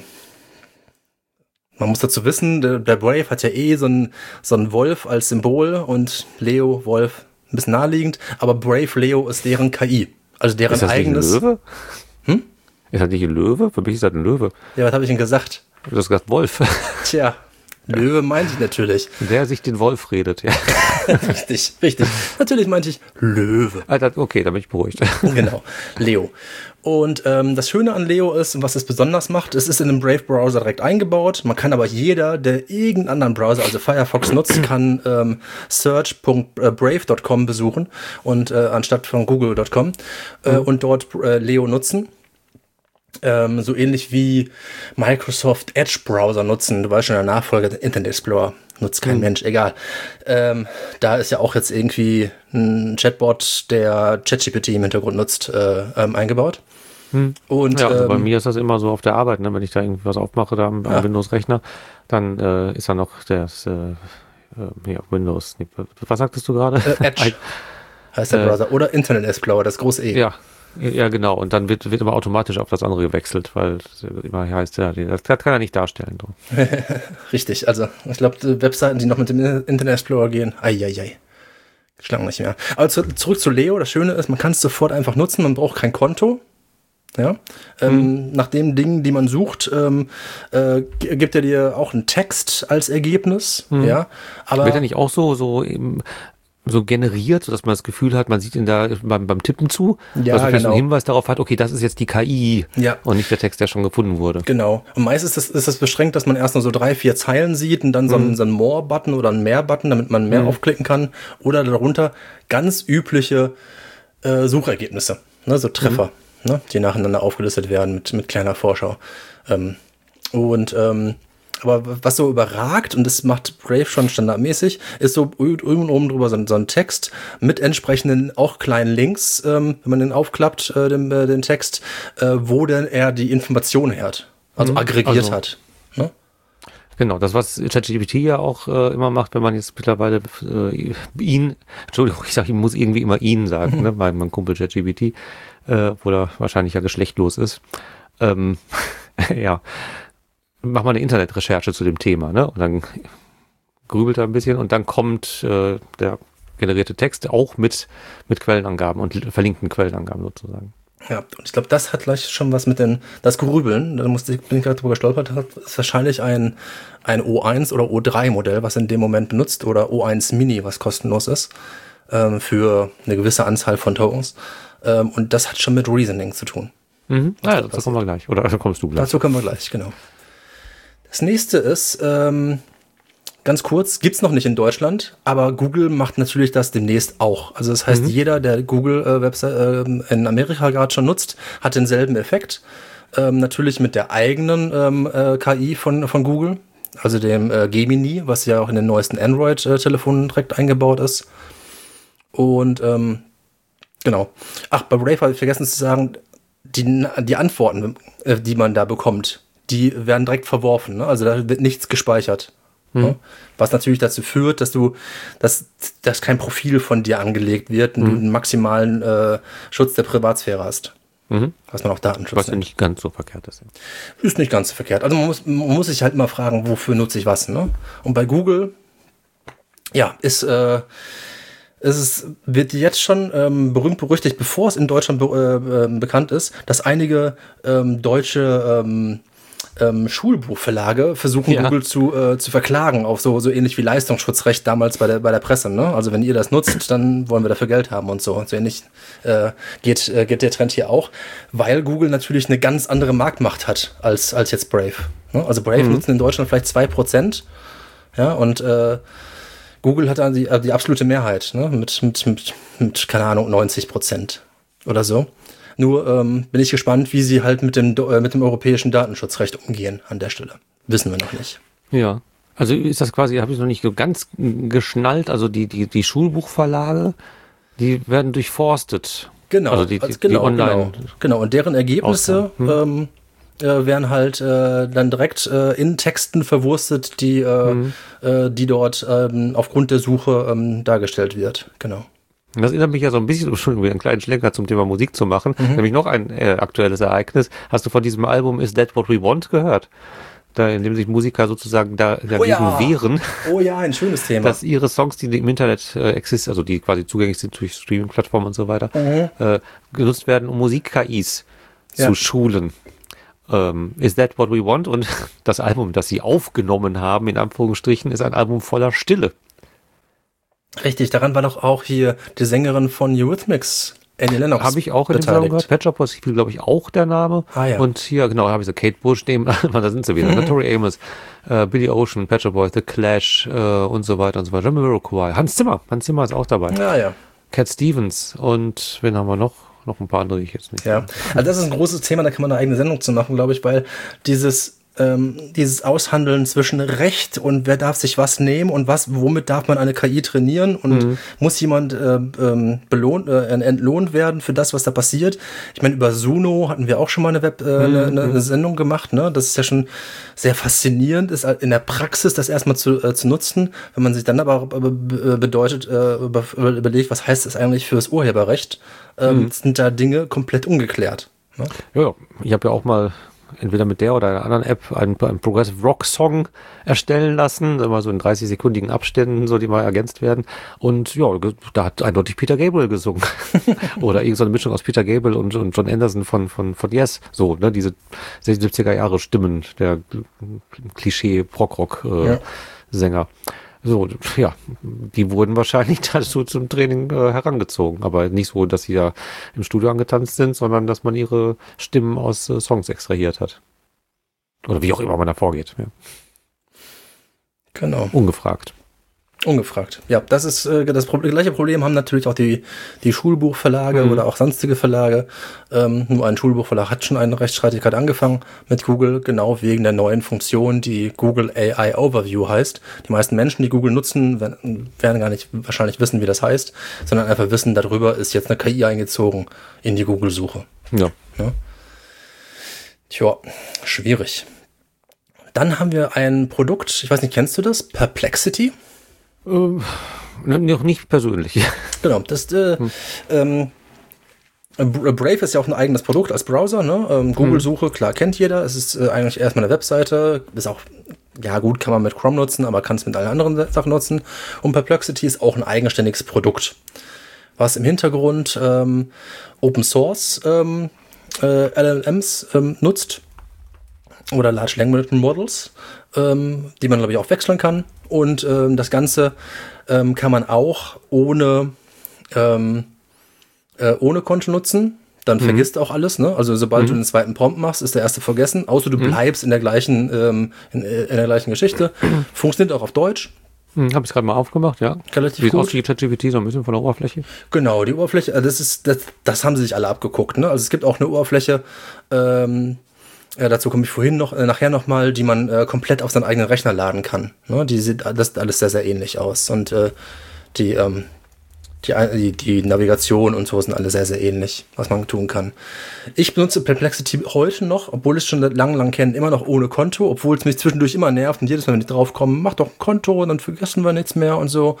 B: Man muss dazu wissen, der, der Brave hat ja eh so einen so einen Wolf als Symbol und Leo, Wolf, ein bisschen naheliegend. Aber Brave Leo ist deren K I. Also deren
A: ist das
B: eigenes.
A: Nicht ein Löwe?
B: Hm?
A: Ist das nicht ein Löwe? Für mich ist das ein Löwe.
B: Ja, was habe ich denn gesagt?
A: Du hast gesagt Wolf.
B: Tja. Löwe meinte ich natürlich.
A: Der sich den Wolf redet, ja.
B: Richtig, richtig. Natürlich meinte ich Löwe.
A: Alter, okay, da bin ich beruhigt.
B: Genau, Leo. Und ähm, das Schöne an Leo ist, was es besonders macht, es ist in einem Brave-Browser direkt eingebaut. Man kann aber jeder, der irgendeinen anderen Browser, also Firefox nutzt, kann ähm, search punkt brave punkt com besuchen und äh, anstatt von google punkt com äh, mhm. und dort äh, Leo nutzen. Ähm, so ähnlich wie Microsoft Edge Browser nutzen. Du weißt schon, der Nachfolger der Internet Explorer nutzt kein mhm. Mensch, egal. Ähm, da ist ja auch jetzt irgendwie ein Chatbot, der ChatGPT im Hintergrund nutzt, äh, ähm, eingebaut.
A: Mhm. Und, ja, also ähm, bei mir ist das immer so auf der Arbeit, ne? Wenn ich da irgendwie was aufmache da am, am ja. Windows-Rechner, dann äh, ist da noch das äh, ja, Windows. Was sagtest du gerade?
B: Äh, Edge heißt der äh, Browser. Oder Internet Explorer, das große E.
A: Ja. Ja, genau. Und dann wird, wird immer automatisch auf das andere gewechselt, weil immer heißt, ja, das kann er nicht darstellen. So.
B: Richtig. Also, ich glaube, Webseiten, die noch mit dem Internet Explorer gehen, eieiei. Schlangen nicht mehr. Aber zu, zurück zu Leo. Das Schöne ist, man kann es sofort einfach nutzen. Man braucht kein Konto. Ja. Ähm, mhm. Nach den Dingen, die man sucht, ähm, äh, gibt er dir auch einen Text als Ergebnis. Mhm. Ja. Aber
A: wird er nicht auch so, so eben so generiert, sodass man das Gefühl hat, man sieht ihn da beim, beim Tippen zu,
B: ja,
A: dass man
B: genau.
A: einen Hinweis darauf hat, okay, das ist jetzt die K I
B: ja.
A: und nicht der Text, der schon gefunden wurde.
B: Genau. Und meist ist das, ist das beschränkt, dass man erst nur so drei, vier Zeilen sieht und dann so, mhm. einen, so einen More-Button oder einen Mehr-Button, damit man mehr mhm. aufklicken kann. Oder darunter ganz übliche äh, Suchergebnisse, ne, so Treffer, mhm. ne, die nacheinander aufgelistet werden mit, mit kleiner Vorschau. Ähm, und ähm, aber was so überragt, und das macht Brave schon standardmäßig, ist so oben oben drüber so ein, so ein Text mit entsprechenden auch kleinen Links, ähm, wenn man den aufklappt, äh, den, äh, den Text, äh, wo denn er die Informationen hat, also mhm. aggregiert also, hat. Ne?
A: Genau, das, was ChatGPT ja auch äh, immer macht, wenn man jetzt mittlerweile äh, ihn, Entschuldigung, ich sage, ich muss irgendwie immer ihn sagen, mhm. ne, mein, mein Kumpel ChatGPT, äh, obwohl er wahrscheinlich ja geschlechtlos ist. Ähm, ja. Mach mal eine Internetrecherche zu dem Thema, ne? Und dann grübelt er ein bisschen und dann kommt äh, der generierte Text auch mit, mit Quellenangaben und verlinkten Quellenangaben sozusagen.
B: Ja, und ich glaube, das hat gleich schon was mit den, das Grübeln, da musste ich, bin ich gerade drüber gestolpert, ist wahrscheinlich ein, ein O eins oder O drei Modell, was in dem Moment benutzt, oder O eins Mini, was kostenlos ist, ähm, für eine gewisse Anzahl von Tokens. Ähm, und das hat schon mit Reasoning zu tun.
A: Mhm. Ja, dazu kommen wir gleich. Oder dazu kommst du gleich.
B: Dazu kommen wir gleich, genau. Das nächste ist, ähm, ganz kurz, gibt's noch nicht in Deutschland, aber Google macht natürlich das demnächst auch. Also das heißt, mhm. jeder, der Google-Website äh, in Amerika gerade schon nutzt, hat denselben Effekt. Ähm, natürlich mit der eigenen ähm, äh, K I von, von Google, also dem äh, Gemini, was ja auch in den neuesten Android-Telefonen direkt eingebaut ist. Und ähm, genau. Ach, bei Brave habe ich vergessen zu sagen, die, die Antworten, äh, die man da bekommt, die werden direkt verworfen. Ne? Also da wird nichts gespeichert. Mhm. Ne? Was natürlich dazu führt, dass du, dass, dass kein Profil von dir angelegt wird und mhm. du einen maximalen äh, Schutz der Privatsphäre hast.
A: Mhm.
B: Was man auch Datenschutz
A: Was ja nicht ganz so verkehrt ist.
B: Ist nicht ganz so verkehrt. Also man muss, man muss sich halt immer fragen, wofür nutze ich was. Ne? Und bei Google, ja, ist... Äh, Es ist, wird jetzt schon ähm, berühmt berüchtigt, bevor es in Deutschland be äh, bekannt ist, dass einige ähm, deutsche ähm, ähm, Schulbuchverlage versuchen, ja. Google zu, äh, zu verklagen, auf so, so ähnlich wie Leistungsschutzrecht damals bei der, bei der Presse. Ne? Also wenn ihr das nutzt, dann wollen wir dafür Geld haben und so. Und so ähnlich äh, geht, äh, geht der Trend hier auch, weil Google natürlich eine ganz andere Marktmacht hat als, als jetzt Brave. Ne? Also Brave mhm. nutzen in Deutschland vielleicht zwei Prozent. Ja, und äh, Google hat dann die, die absolute Mehrheit, ne? mit, mit, mit, mit, keine Ahnung, neunzig Prozent oder so. Nur ähm, bin ich gespannt, wie sie halt mit dem, äh, mit dem europäischen Datenschutzrecht umgehen an der Stelle. Wissen wir noch nicht.
A: Ja, also ist das quasi, habe ich noch nicht so ganz geschnallt, also die, die, die Schulbuchverlage, die werden durchforstet.
B: Genau,
A: also die, die,
B: also genau,
A: die Online
B: genau, genau. Und deren Ergebnisse hm. ähm, äh, werden halt äh, dann direkt äh, in Texten verwurstet, die, äh, mhm. äh, die dort ähm, aufgrund der Suche ähm, dargestellt wird. Genau.
A: Das erinnert mich ja so ein bisschen, schon wieder einen kleinen Schlenker zum Thema Musik zu machen, mhm. nämlich noch ein äh, aktuelles Ereignis. Hast du von diesem Album Is That What We Want gehört? Da, in dem sich Musiker sozusagen da, dagegen oh ja. wehren.
B: Oh ja, ein schönes Thema.
A: Dass ihre Songs, die im Internet äh, existieren, also die quasi zugänglich sind durch Streaming-Plattformen und so weiter, mhm. äh, genutzt werden, um Musik-K Is ja. zu schulen. Um, Is That What We Want? Und das Album, das sie aufgenommen haben, in Anführungsstrichen, ist ein Album voller Stille.
B: Richtig, daran war doch auch hier die Sängerin von Eurythmics, Annie Lennox.
A: Habe ich auch in dem Song gehört. Pet Shop Boys, glaube ich, auch der Name.
B: Ah, ja.
A: Und hier, genau, habe ich so Kate Bush, dem, da sind sie wieder. Mhm. Tori Amos, äh, Billy Ocean, Pet Shop Boys, The Clash äh, und so weiter und so weiter. Jamiroquai, Hans Zimmer, Hans Zimmer ist auch dabei.
B: Ja, ja.
A: Cat Stevens und wen haben wir noch? Noch ein paar andere, die ich jetzt nicht.
B: Ja, also das ist ein großes Thema, da kann man eine eigene Sendung zu machen, glaube ich, weil dieses, ähm, dieses Aushandeln zwischen Recht und wer darf sich was nehmen und was, womit darf man eine K I trainieren und mhm. muss jemand äh, ähm, belohnt, äh, entlohnt werden für das, was da passiert. Ich meine, über Suno hatten wir auch schon mal eine, Web, äh, mhm. eine, eine Sendung gemacht, ne? Das ist ja schon sehr faszinierend, ist in der Praxis das erstmal zu, äh, zu nutzen, wenn man sich dann aber be- bedeutet, äh, über, überlegt, was heißt das eigentlich für das Urheberrecht, ähm, mhm. sind da Dinge komplett ungeklärt. Ne?
A: Ja, ich habe ja auch mal entweder mit der oder einer anderen App einen, einen Progressive Rock Song erstellen lassen, immer so in dreißig-sekundigen Abständen, so die mal ergänzt werden. Und ja, da hat eindeutig Peter Gabriel gesungen. Oder irgend so eine Mischung aus Peter Gabriel und, und John Anderson von, von, von Yes. So, ne, diese sechziger, siebziger Jahre Stimmen der Klischee-Prog-Rock-Sänger. Äh, ja. So, ja, die wurden wahrscheinlich dazu zum Training äh, herangezogen, aber nicht so, dass sie da im Studio angetanzt sind, sondern dass man ihre Stimmen aus äh, Songs extrahiert hat. Oder wie auch immer man da vorgeht. Ja.
B: Genau.
A: Ungefragt.
B: Ungefragt. Ja, das ist äh, das Pro- gleiche Problem haben natürlich auch die, die Schulbuchverlage mhm. oder auch sonstige Verlage. Ähm, nur ein Schulbuchverlag hat schon eine Rechtsstreitigkeit angefangen mit Google, genau wegen der neuen Funktion, die Google A I Overview heißt. Die meisten Menschen, die Google nutzen, werden, werden gar nicht wahrscheinlich wissen, wie das heißt, sondern einfach wissen, darüber ist jetzt eine K I eingezogen in die Google-Suche.
A: Ja.
B: ja. Tja, schwierig. Dann haben wir ein Produkt, ich weiß nicht, kennst du das? Perplexity?
A: Ähm, noch nicht persönlich.
B: Genau, das äh, hm. ähm, Brave ist ja auch ein eigenes Produkt als Browser, ne? Ähm, Google-Suche, klar, kennt jeder. Es ist äh, eigentlich erstmal eine Webseite. Ist auch, ja gut, kann man mit Chrome nutzen, aber kann es mit allen anderen Sachen nutzen. Und Perplexity ist auch ein eigenständiges Produkt, was im Hintergrund ähm, Open Source ähm, äh, L L Ms ähm, nutzt oder Large Language Models, ähm, die man, glaube ich, auch wechseln kann. Und ähm, das Ganze ähm, kann man auch ohne, ähm, äh, ohne Konto nutzen. dann mhm. vergisst auch alles, ne? Also sobald mhm. du den zweiten Prompt machst, ist der erste vergessen, außer du mhm. bleibst in der gleichen, ähm, in, in der gleichen Geschichte. Funktioniert auch auf Deutsch.
A: Hm, habe ich gerade mal aufgemacht, ja.
B: Relativ
A: Sieht
B: gut.
A: aus wie ChatGPT, so ein bisschen von der Oberfläche.
B: Genau, die Oberfläche, das ist, das, das haben sie sich alle abgeguckt, ne? Also es gibt auch eine Oberfläche, ähm, ja, dazu komme ich vorhin noch, äh, nachher nochmal, die man äh, komplett auf seinen eigenen Rechner laden kann. Ne? Die sieht das sieht alles sehr, sehr ähnlich aus. Und äh, die, ähm, Die, die, die Navigation und so sind alle sehr, sehr ähnlich, was man tun kann. Ich benutze Perplexity heute noch, obwohl ich es schon lang, lang kenne, immer noch ohne Konto, obwohl es mich zwischendurch immer nervt und jedes Mal, wenn ich drauf komme, mach doch ein Konto und dann vergessen wir nichts mehr und so.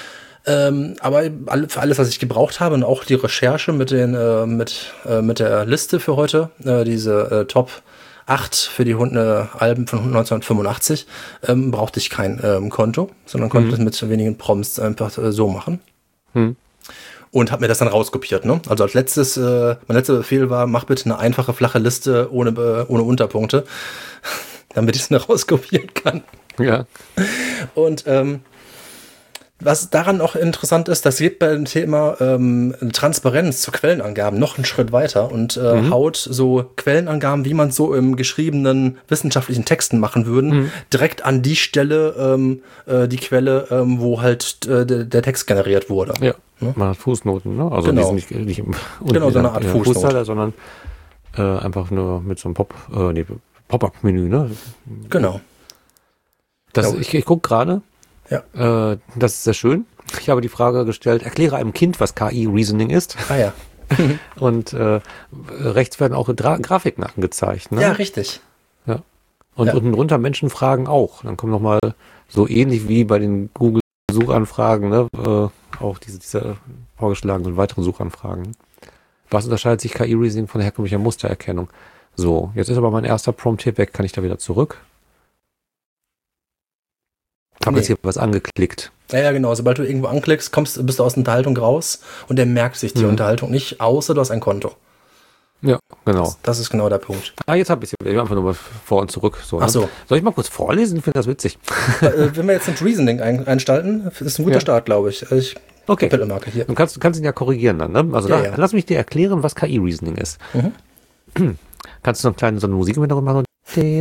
B: Ähm, aber für alles, was ich gebraucht habe und auch die Recherche mit, den, äh, mit, äh, mit der Liste für heute, äh, diese äh, Top acht für die Hunde, Alben von neunzehnhundertfünfundachtzig, ähm, brauchte ich kein ähm, Konto, sondern konnte es mhm. mit wenigen Prompts einfach äh, so machen. Hm. Und habe mir das dann rauskopiert. Ne? Also als letztes, äh, mein letzter Befehl war, mach bitte eine einfache, flache Liste ohne, äh, ohne Unterpunkte, damit ich es mir rauskopieren kann.
A: Ja.
B: Und ähm, was daran auch interessant ist, das geht bei dem Thema ähm, Transparenz zu Quellenangaben noch einen Schritt weiter und äh, mhm. haut so Quellenangaben, wie man es so im geschriebenen wissenschaftlichen Texten machen würden, mhm. direkt an die Stelle, ähm, äh, die Quelle, ähm, wo halt äh, der, der Text generiert wurde.
A: Ja, ne? Man hat Fußnoten, ne? Also
B: genau.
A: die sind nicht, nicht im,
B: genau, so eine Art Fußnote.
A: Fußzeile, sondern äh, einfach nur mit so einem Pop, äh, nee, Pop-up-Menü, ne?
B: Genau.
A: Das,
B: ja.
A: Ich, ich gucke gerade.
B: Ja.
A: Äh, das ist sehr schön. Ich habe die Frage gestellt, erkläre einem Kind, was K I-Reasoning ist.
B: Ah ja.
A: Und äh, rechts werden auch Dra- Grafiken angezeigt. Ne?
B: Ja, richtig.
A: Ja. Und
B: ja.
A: unten drunter Menschenfragen auch. Dann kommen nochmal so ähnlich wie bei den Google-Suchanfragen, ne? äh, auch diese, diese vorgeschlagenen weiteren Suchanfragen. Was unterscheidet sich K I-Reasoning von herkömmlicher Mustererkennung? So, jetzt ist aber mein erster Prompt hier weg. Kann ich da wieder zurück? Ich habe nee. jetzt hier was angeklickt.
B: Ja, ja, genau. Sobald du irgendwo anklickst, kommst, bist du aus der Unterhaltung raus und der merkt sich die mhm. Unterhaltung nicht, außer du hast ein Konto.
A: Ja, genau.
B: Das, das ist genau der Punkt.
A: Ah, jetzt habe ich es einfach nur mal vor und zurück. So, ne?
B: Ach so.
A: Soll ich mal kurz vorlesen? Ich finde das witzig.
B: äh, wenn wir jetzt ein Reasoning ein, einstalten, ist ein guter ja. Start, glaube ich. ich
A: okay.
B: Kapitelmarke hier.
A: Du kannst, du kannst ihn ja korrigieren dann. Ne? Also
B: ja,
A: da,
B: ja.
A: lass mich dir erklären, was K I-Reasoning ist. Mhm. Kannst du noch eine kleine so eine Musik im Hintergrund machen? Ein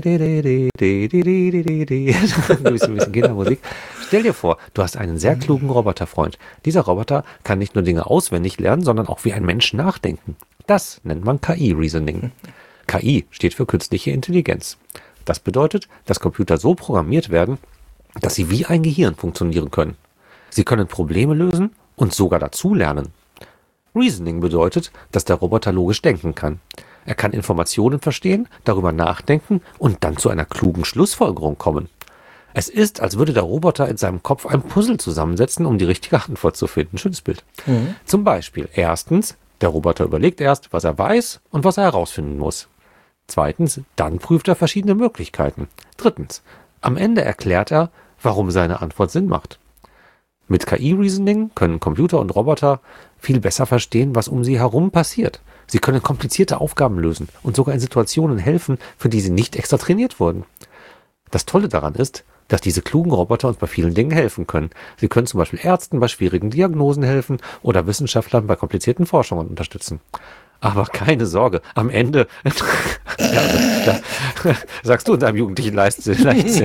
A: bisschen Kindermusik. Stell dir vor, du hast einen sehr klugen Roboterfreund. Dieser Roboter kann nicht nur Dinge auswendig lernen, sondern auch wie ein Mensch nachdenken. Das nennt man K I-Reasoning. K I steht für künstliche Intelligenz. Das bedeutet, dass Computer so programmiert werden, dass sie wie ein Gehirn funktionieren können. Sie können Probleme lösen und sogar dazulernen. Reasoning bedeutet, dass der Roboter logisch denken kann. Er kann Informationen verstehen, darüber nachdenken und dann zu einer klugen Schlussfolgerung kommen. Es ist, als würde der Roboter in seinem Kopf ein Puzzle zusammensetzen, um die richtige Antwort zu finden. Schönes Bild. Mhm. Zum Beispiel, erstens, der Roboter überlegt erst, was er weiß und was er herausfinden muss. Zweitens, dann prüft er verschiedene Möglichkeiten. Drittens, am Ende erklärt er, warum seine Antwort Sinn macht. Mit K I-Reasoning können Computer und Roboter viel besser verstehen, was um sie herum passiert. Sie können komplizierte Aufgaben lösen und sogar in Situationen helfen, für die sie nicht extra trainiert wurden. Das Tolle daran ist, dass diese klugen Roboter uns bei vielen Dingen helfen können. Sie können zum Beispiel Ärzten bei schwierigen Diagnosen helfen oder Wissenschaftlern bei komplizierten Forschungen unterstützen. Aber keine Sorge, am Ende ja, da, sagst du in deinem jugendlichen Leichtsinn.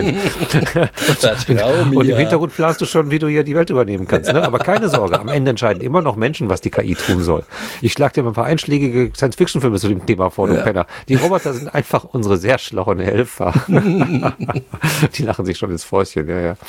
A: und, und im Hintergrund planst du schon, wie du hier die Welt übernehmen kannst. Ne? Aber keine Sorge, am Ende entscheiden immer noch Menschen, was die K I tun soll. Ich schlage dir mal ein paar einschlägige Science-Fiction-Filme zu dem Thema vor, du ja. Penner. Die Roboter sind einfach unsere sehr schlauen Helfer. Die lachen sich schon ins Fäustchen, ja, ja.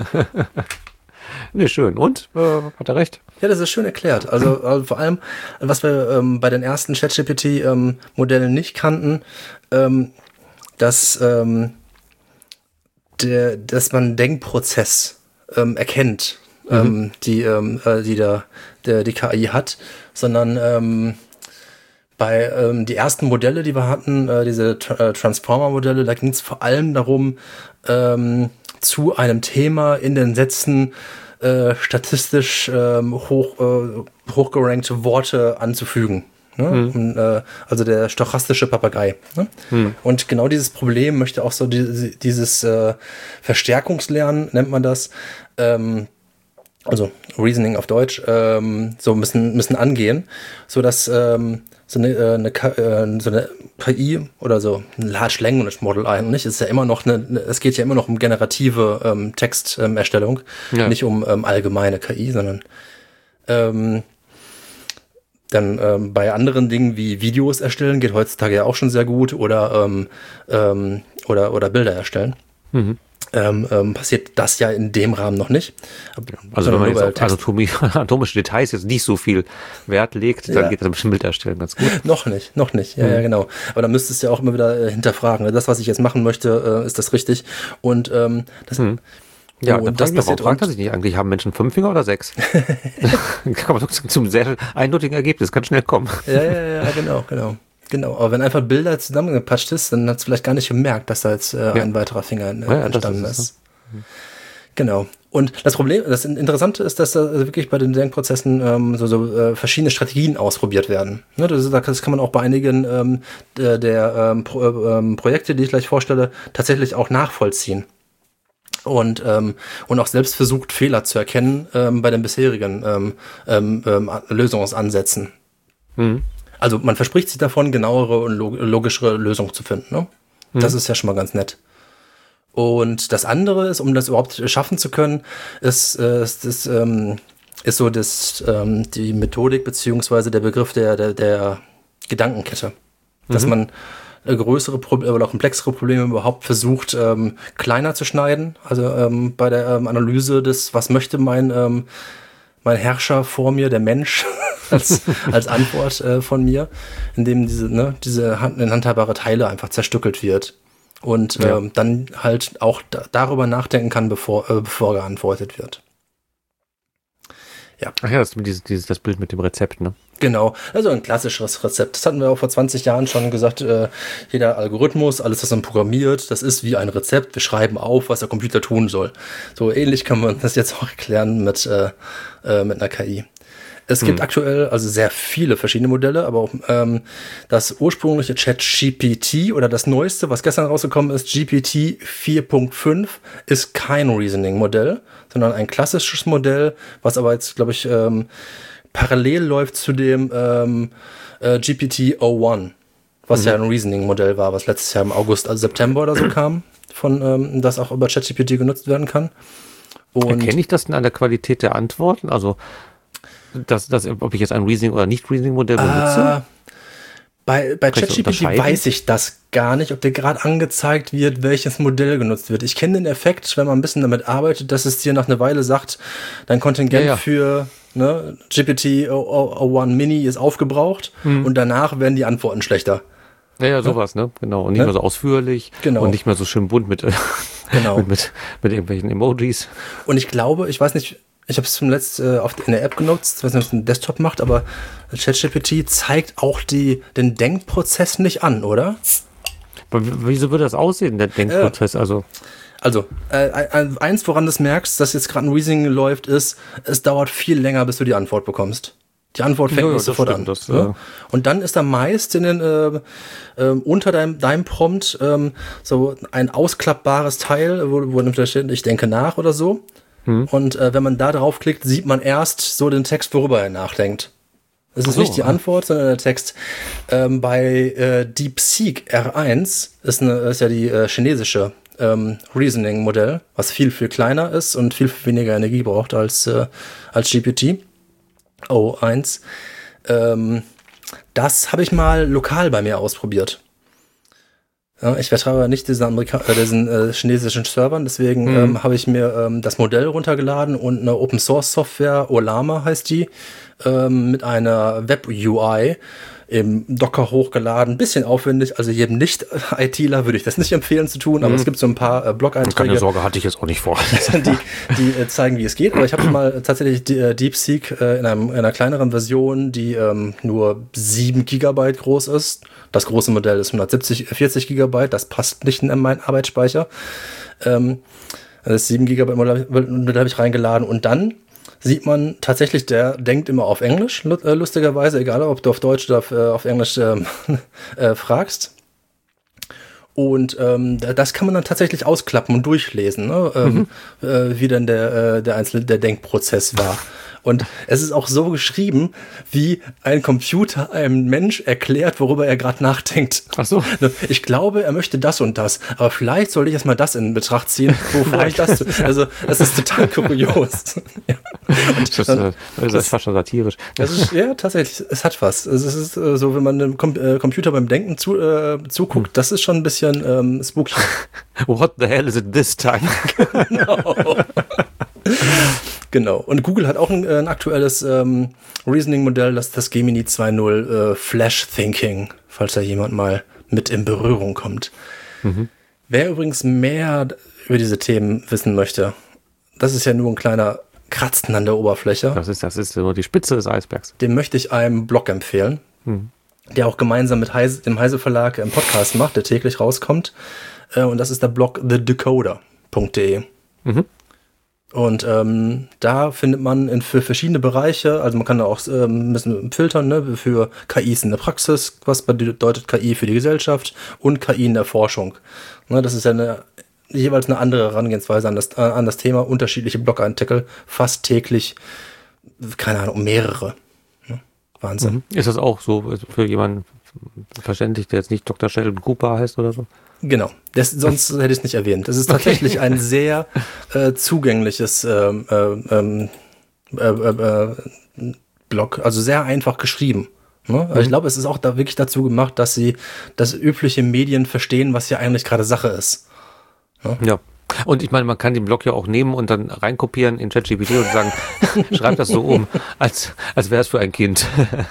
A: Nee, schön. Und? Äh, hat er recht?
B: Ja, das ist schön erklärt. Also, also vor allem, was wir ähm, bei den ersten ChatGPT-Modellen ähm, nicht kannten, ähm, dass, ähm, der, dass man einen Denkprozess ähm, erkennt, mhm. ähm, die, ähm, äh, die da, der, die K I hat, sondern ähm, bei ähm, die ersten Modelle, die wir hatten, äh, diese äh, Transformer-Modelle, da ging es vor allem darum, ähm, zu einem Thema in den Sätzen Äh, statistisch ähm, hoch, äh, hochgerankte Worte anzufügen. Ne? Mhm. Und, äh, also der stochastische Papagei. Ne? Mhm. Und genau dieses Problem möchte auch so die, dieses äh, Verstärkungslernen, nennt man das, ähm, also Reasoning auf Deutsch, ähm, so ein bisschen, ein bisschen angehen, sodass ähm, so, eine, äh, eine, äh, so eine K I oder so ein Large Language Model eigentlich, ist ja immer noch eine, es geht ja immer noch um generative ähm, Texterstellung, ähm, ja. nicht um ähm, allgemeine K I, sondern ähm, dann ähm, bei anderen Dingen wie Videos erstellen geht heutzutage ja auch schon sehr gut oder ähm, ähm, oder oder Bilder erstellen. Mhm. Ähm, ähm, passiert das ja in dem Rahmen noch nicht.
A: Also wenn man jetzt auf Anatomie, anatomische Details jetzt nicht so viel Wert legt, dann ja. geht das bestimmt Bild erstellen ganz gut.
B: Noch nicht, noch nicht, ja, mhm. ja genau. Aber dann müsstest du ja auch immer wieder äh, hinterfragen. Das, was ich jetzt machen möchte, äh, ist das richtig? Und ähm, das...
A: Mhm. Ja, und das passiert. Fragt er sich nicht eigentlich, haben Menschen fünf Finger oder sechs? Kann man zum sehr eindeutigen Ergebnis, kann schnell kommen.
B: Ja, ja, ja, genau, genau. Genau, aber wenn einfach Bilder zusammengepatscht ist, dann hat es vielleicht gar nicht gemerkt, dass da jetzt äh, ja. ein weiterer Finger äh, ja, entstanden ist. ist. Ne? Genau. Und das Problem, das Interessante ist, dass da wirklich bei den Denkprozessen ähm, so, so äh, verschiedene Strategien ausprobiert werden. Ne, das, das kann man auch bei einigen ähm, der, der ähm, Pro, ähm, Projekte, die ich gleich vorstelle, tatsächlich auch nachvollziehen. Und, ähm, und auch selbst versucht, Fehler zu erkennen ähm, bei den bisherigen ähm, ähm, ähm, Lösungsansätzen. Mhm. Also man verspricht sich davon, genauere und logischere Lösungen zu finden. Ne? Mhm. Das ist ja schon mal ganz nett. Und das andere ist, um das überhaupt schaffen zu können, ist, äh, ist, ist, ähm, ist so das, ähm, die Methodik beziehungsweise der Begriff der, der, der Gedankenkette. Mhm. Dass man größere Probleme oder komplexere Probleme überhaupt versucht, ähm, kleiner zu schneiden. Also ähm, bei der ähm, Analyse des, was möchte mein, ähm, mein Herrscher vor mir, der Mensch, als, als Antwort äh, von mir, indem diese, ne, diese hand, handhabbare Teile einfach zerstückelt wird. Und ja. ähm, dann halt auch da, darüber nachdenken kann, bevor, äh, bevor geantwortet wird.
A: Ja. Ach ja, das, dieses, dieses, das Bild mit dem Rezept, ne?
B: Genau, also ein klassisches Rezept. Das hatten wir auch vor zwanzig Jahren schon gesagt, äh, jeder Algorithmus, alles, was man programmiert, das ist wie ein Rezept. Wir schreiben auf, was der Computer tun soll. So ähnlich kann man das jetzt auch erklären mit, äh, äh, mit einer K I. Es gibt hm. aktuell also sehr viele verschiedene Modelle, aber auch ähm, das ursprüngliche ChatGPT oder das neueste, was gestern rausgekommen ist, G P T vier Punkt fünf, ist kein Reasoning-Modell, sondern ein klassisches Modell, was aber jetzt, glaube ich, ähm, parallel läuft zu dem ähm, äh, G P T null eins, was mhm. ja ein Reasoning-Modell war, was letztes Jahr im August, also September oder so kam, von ähm, das auch über ChatGPT genutzt werden kann.
A: Und erkenne ich das denn an der Qualität der Antworten? Also Das, das, ob ich jetzt ein Reasoning oder nicht Reasoning-Modell benutze?
B: Äh, bei bei ChatGPT weiß ich das gar nicht, ob dir gerade angezeigt wird, welches Modell genutzt wird. Ich kenne den Effekt, wenn man ein bisschen damit arbeitet, dass es dir nach einer Weile sagt, dein Kontingent ja, ja. für ne, G P T null eins Mini ist aufgebraucht hm. und danach werden die Antworten schlechter.
A: Ja, ja, sowas, ne? Genau. Und nicht ne? mehr so ausführlich
B: genau.
A: und nicht mehr so schön bunt mit,
B: genau.
A: mit, mit, mit irgendwelchen Emojis.
B: Und ich glaube, ich weiß nicht, ich habe es zum letzten äh, oft in der App genutzt, ich weiß nicht, ob es ein Desktop macht, aber ChatGPT zeigt auch die, den Denkprozess nicht an, oder?
A: Aber wieso würde das aussehen, der Denkprozess? Äh, also,
B: also äh, eins, woran du merkst, dass jetzt gerade ein Reasoning läuft, ist, es dauert viel länger, bis du die Antwort bekommst. Die Antwort fängt nicht sofort an. Das, ja? äh, Und dann ist da meist in den, äh, äh, unter deinem, deinem Prompt äh, so ein ausklappbares Teil, wo, wo da steht, ich denke nach oder so. Und äh, wenn man da draufklickt, sieht man erst so den Text, worüber er nachdenkt. Es ist so, nicht die Antwort, sondern der Text. Ähm, bei äh, DeepSeek R eins ist, eine, ist ja die äh, chinesische ähm, Reasoning-Modell, was viel, viel kleiner ist und viel, viel weniger Energie braucht als, äh, als G P T null eins. Ähm, das habe ich mal lokal bei mir ausprobiert. Ja, ich vertraue nicht diesen, Amerika äh, diesen äh, chinesischen Servern, deswegen mhm. ähm, habe ich mir ähm, das Modell runtergeladen und eine Open-Source-Software, Olama heißt die, ähm, mit einer Web-U I im Docker hochgeladen. Bisschen aufwendig, also jedem Nicht-ITler würde ich das nicht empfehlen zu tun, aber mhm. es gibt so ein paar äh, Blog-Einträge.
A: Keine Sorge, hatte ich jetzt auch nicht vor.
B: die die äh, zeigen, wie es geht, aber ich habe mal tatsächlich die, äh, DeepSeek äh, in, einem, in einer kleineren Version, die ähm, nur sieben Gigabyte groß ist. Das große Modell ist hundertsiebzig, vierzig Gigabyte, das passt nicht in meinen Arbeitsspeicher. Ähm, das sieben Gigabyte Modell habe ich reingeladen und dann sieht man tatsächlich, der denkt immer auf Englisch, lustigerweise, egal ob du auf Deutsch oder auf, auf Englisch äh, äh, fragst. Und ähm, das kann man dann tatsächlich ausklappen und durchlesen, ne? ähm, mhm. äh, wie dann der, äh, der einzelne der Denkprozess war. Und es ist auch so geschrieben, wie ein Computer einem Mensch erklärt, worüber er gerade nachdenkt.
A: Ach so.
B: Ich glaube, er möchte das und das, aber vielleicht sollte ich erstmal das in Betracht ziehen, bevor ich das tue. Also, das ist total kurios. Ja.
A: Und das, dann, das ist fast schon satirisch.
B: Das ist, ja, tatsächlich, es hat was. Es ist äh, so, wenn man dem Com- äh, Computer beim Denken zu, äh, zuguckt, hm. das ist schon ein bisschen ähm, spooky.
A: What the hell is it this time?
B: Genau. Genau. Und Google hat auch ein, ein aktuelles ähm, Reasoning-Modell, das das Gemini zwei Punkt null äh, Flash Thinking, falls da jemand mal mit in Berührung kommt. Mhm. Wer übrigens mehr über diese Themen wissen möchte, das ist ja nur ein kleiner Kratzen an der Oberfläche.
A: Das ist, das ist nur die Spitze des Eisbergs.
B: Dem möchte ich einen Blog empfehlen, mhm. der auch gemeinsam mit Heise, dem Heise Verlag einen Podcast macht, der täglich rauskommt. Äh, und das ist der Blog the decoder punkt de. Mhm. Und ähm, da findet man in, für verschiedene Bereiche, also man kann da auch ähm, ein bisschen filtern, ne, für K Is in der Praxis, was bedeutet K I für die Gesellschaft und K I in der Forschung. Ne, das ist ja eine, jeweils eine andere Herangehensweise an das, an das Thema, unterschiedliche Blogartikel, fast täglich, keine Ahnung, mehrere. Ne? Wahnsinn.
A: Mhm. Ist das auch so für jemanden verständlich, der jetzt nicht Doktor Sheldon Cooper heißt oder so?
B: Genau, das, sonst hätte ich es nicht erwähnt. Das ist tatsächlich okay. ein sehr äh, zugängliches ähm, ähm, äh, äh, äh, Blog, also sehr einfach geschrieben. Ne? Mhm. Also ich glaube, es ist auch da wirklich dazu gemacht, dass sie das übliche Medien verstehen, was ja eigentlich gerade Sache ist.
A: Ne? Ja. Und ich meine, man kann den Blog ja auch nehmen und dann reinkopieren in ChatGPT und sagen, schreib das so um, als, als wäre es für ein Kind.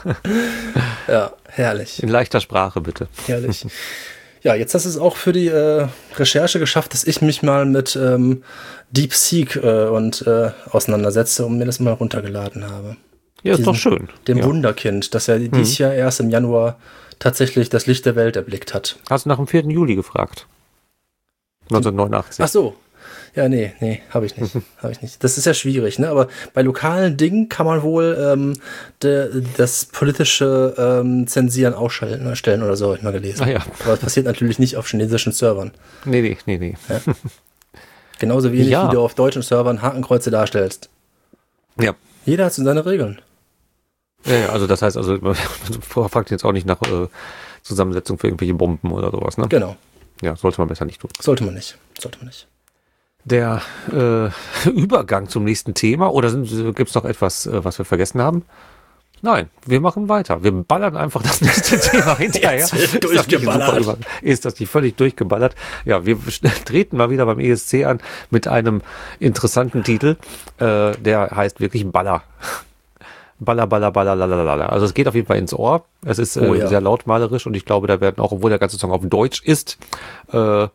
B: Ja, herrlich.
A: In leichter Sprache, bitte.
B: Herrlich. Ja, jetzt hast du es auch für die äh, Recherche geschafft, dass ich mich mal mit ähm, DeepSeek äh, und äh, auseinandersetze und mir das mal runtergeladen habe.
A: Ja, ist Diesen, doch schön.
B: Dem
A: ja.
B: Wunderkind, das ja mhm. dieses Jahr erst im Januar tatsächlich das Licht der Welt erblickt hat.
A: Hast du nach dem vierten Juli gefragt? neunzehnhundertneunundachtzig.
B: Ach so. Ja, nee, nee, habe ich nicht. Habe ich nicht. Das ist ja schwierig, ne? Aber bei lokalen Dingen kann man wohl ähm, de, das politische ähm, Zensieren ausstellen stellen oder so, habe ich mal gelesen.
A: Ah, ja.
B: Aber das passiert natürlich nicht auf chinesischen Servern.
A: Nee, nee, nee, nee.
B: Ja? Genauso wenig, ja. wie du auf deutschen Servern Hakenkreuze darstellst.
A: Ja.
B: Jeder hat so seine Regeln.
A: Ja, ja, also das heißt, also man fragt jetzt auch nicht nach äh, Zusammensetzung für irgendwelche Bomben oder sowas, ne?
B: Genau.
A: Ja, sollte man besser nicht tun.
B: Sollte man nicht. Sollte man nicht.
A: Der äh, Übergang zum nächsten Thema, oder gibt es noch etwas, äh, was wir vergessen haben? Nein, wir machen weiter. Wir ballern einfach das nächste Thema hinterher.
B: Jetzt wird durchgeballert.
A: Ist das nicht völlig durchgeballert? Ja, wir treten mal wieder beim E S C an mit einem interessanten Titel, äh, der heißt wirklich Baller. Baller, Baller, Baller, lalalala. Also es geht auf jeden Fall ins Ohr. Es ist äh, oh, ja. sehr lautmalerisch und ich glaube, da werden auch, obwohl der ganze Song auf Deutsch ist, äh,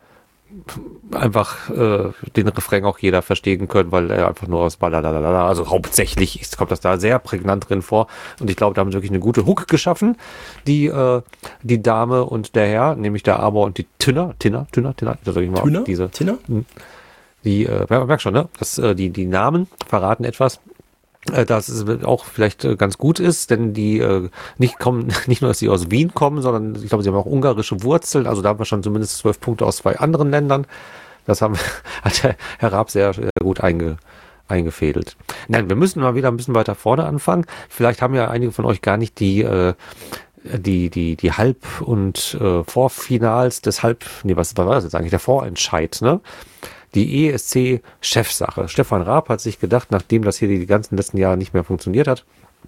A: einfach äh, den Refrain auch jeder verstehen können, weil er einfach nur aus Balalala, also hauptsächlich ist, kommt das da sehr prägnant drin vor und ich glaube, da haben sie wirklich eine gute Hook geschaffen, die äh, die Dame und der Herr, nämlich der Amor und die Tinner, Tinner, Tinner, Tinner, das sag ich mal,
B: Tinner?
A: diese,
B: Tinner?
A: Die, äh, man merkt schon, ne, dass äh, die die Namen verraten etwas, dass es auch vielleicht ganz gut ist, denn die äh, nicht kommen, nicht nur, dass sie aus Wien kommen, sondern ich glaube, sie haben auch ungarische Wurzeln. Also da haben wir schon zumindest zwölf Punkte aus zwei anderen Ländern. Das haben, hat der Herr Raab sehr, sehr gut einge, eingefädelt. Nein, wir müssen mal wieder ein bisschen weiter vorne anfangen. Vielleicht haben ja einige von euch gar nicht die äh, die die die Halb- und äh, Vorfinals des Halb, nee, was war das jetzt eigentlich, der Vorentscheid, ne? Die E S C-Chefsache. Stefan Raab hat sich gedacht, nachdem das hier die ganzen letzten Jahre nicht mehr funktioniert hat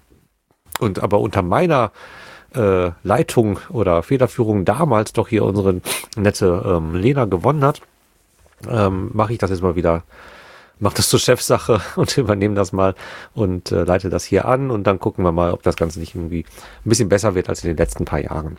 A: und aber unter meiner äh, Leitung oder Federführung damals doch hier unsere nette ähm, Lena gewonnen hat, ähm, mache ich das jetzt mal wieder, mache das zur Chefsache und übernehme das mal und äh, leite das hier an und dann gucken wir mal, ob das Ganze nicht irgendwie ein bisschen besser wird als in den letzten paar Jahren.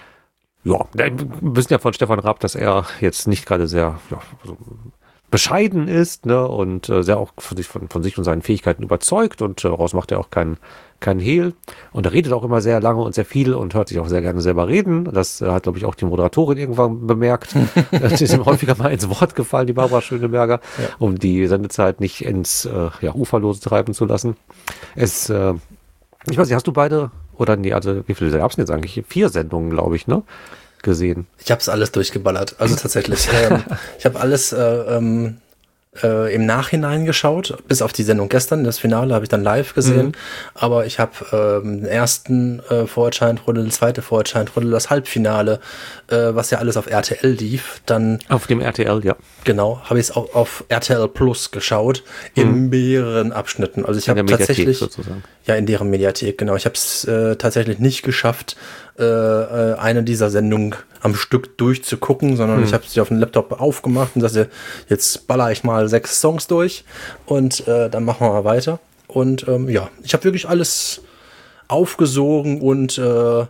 A: Ja, wir wissen ja von Stefan Raab, dass er jetzt nicht gerade sehr ja, so bescheiden ist, ne, und äh, sehr auch von sich, von, von sich und seinen Fähigkeiten überzeugt und daraus äh, macht er auch keinen keinen Hehl und er redet auch immer sehr lange und sehr viel und hört sich auch sehr gerne selber reden. Das äh, hat, glaube ich, auch die Moderatorin irgendwann bemerkt. Sie ist ihm häufiger mal ins Wort gefallen, die Barbara Schöneberger, ja. um die Sendezeit nicht ins äh, ja, Uferlose treiben zu lassen. Es, äh, ich weiß nicht, hast du beide oder nee, also wie viele gab es denn jetzt eigentlich? Vier Sendungen, glaube ich, ne? gesehen?
B: Ich habe es alles durchgeballert. Also tatsächlich. ähm, ich habe alles äh, ähm, äh, im Nachhinein geschaut, bis auf die Sendung gestern. Das Finale habe ich dann live gesehen. Mhm. Aber ich habe ähm, den ersten äh, Vorentscheid-Runde, die zweite Vorentscheid-Runde, das Halbfinale, äh, was ja alles auf R T L lief. Dann
A: auf dem R T L, ja.
B: Genau, habe ich es auch auf R T L Plus geschaut, in mhm. mehreren Abschnitten. Also ich habe tatsächlich,
A: sozusagen.
B: Ja, in deren Mediathek, genau. Ich habe es äh, tatsächlich nicht geschafft, äh, eine dieser Sendungen am Stück durchzugucken, sondern mhm. ich habe sie auf dem Laptop aufgemacht und sagte, jetzt baller ich mal sechs Songs durch und äh, dann machen wir mal weiter. Und ähm, ja, ich habe wirklich alles aufgesogen und äh, äh,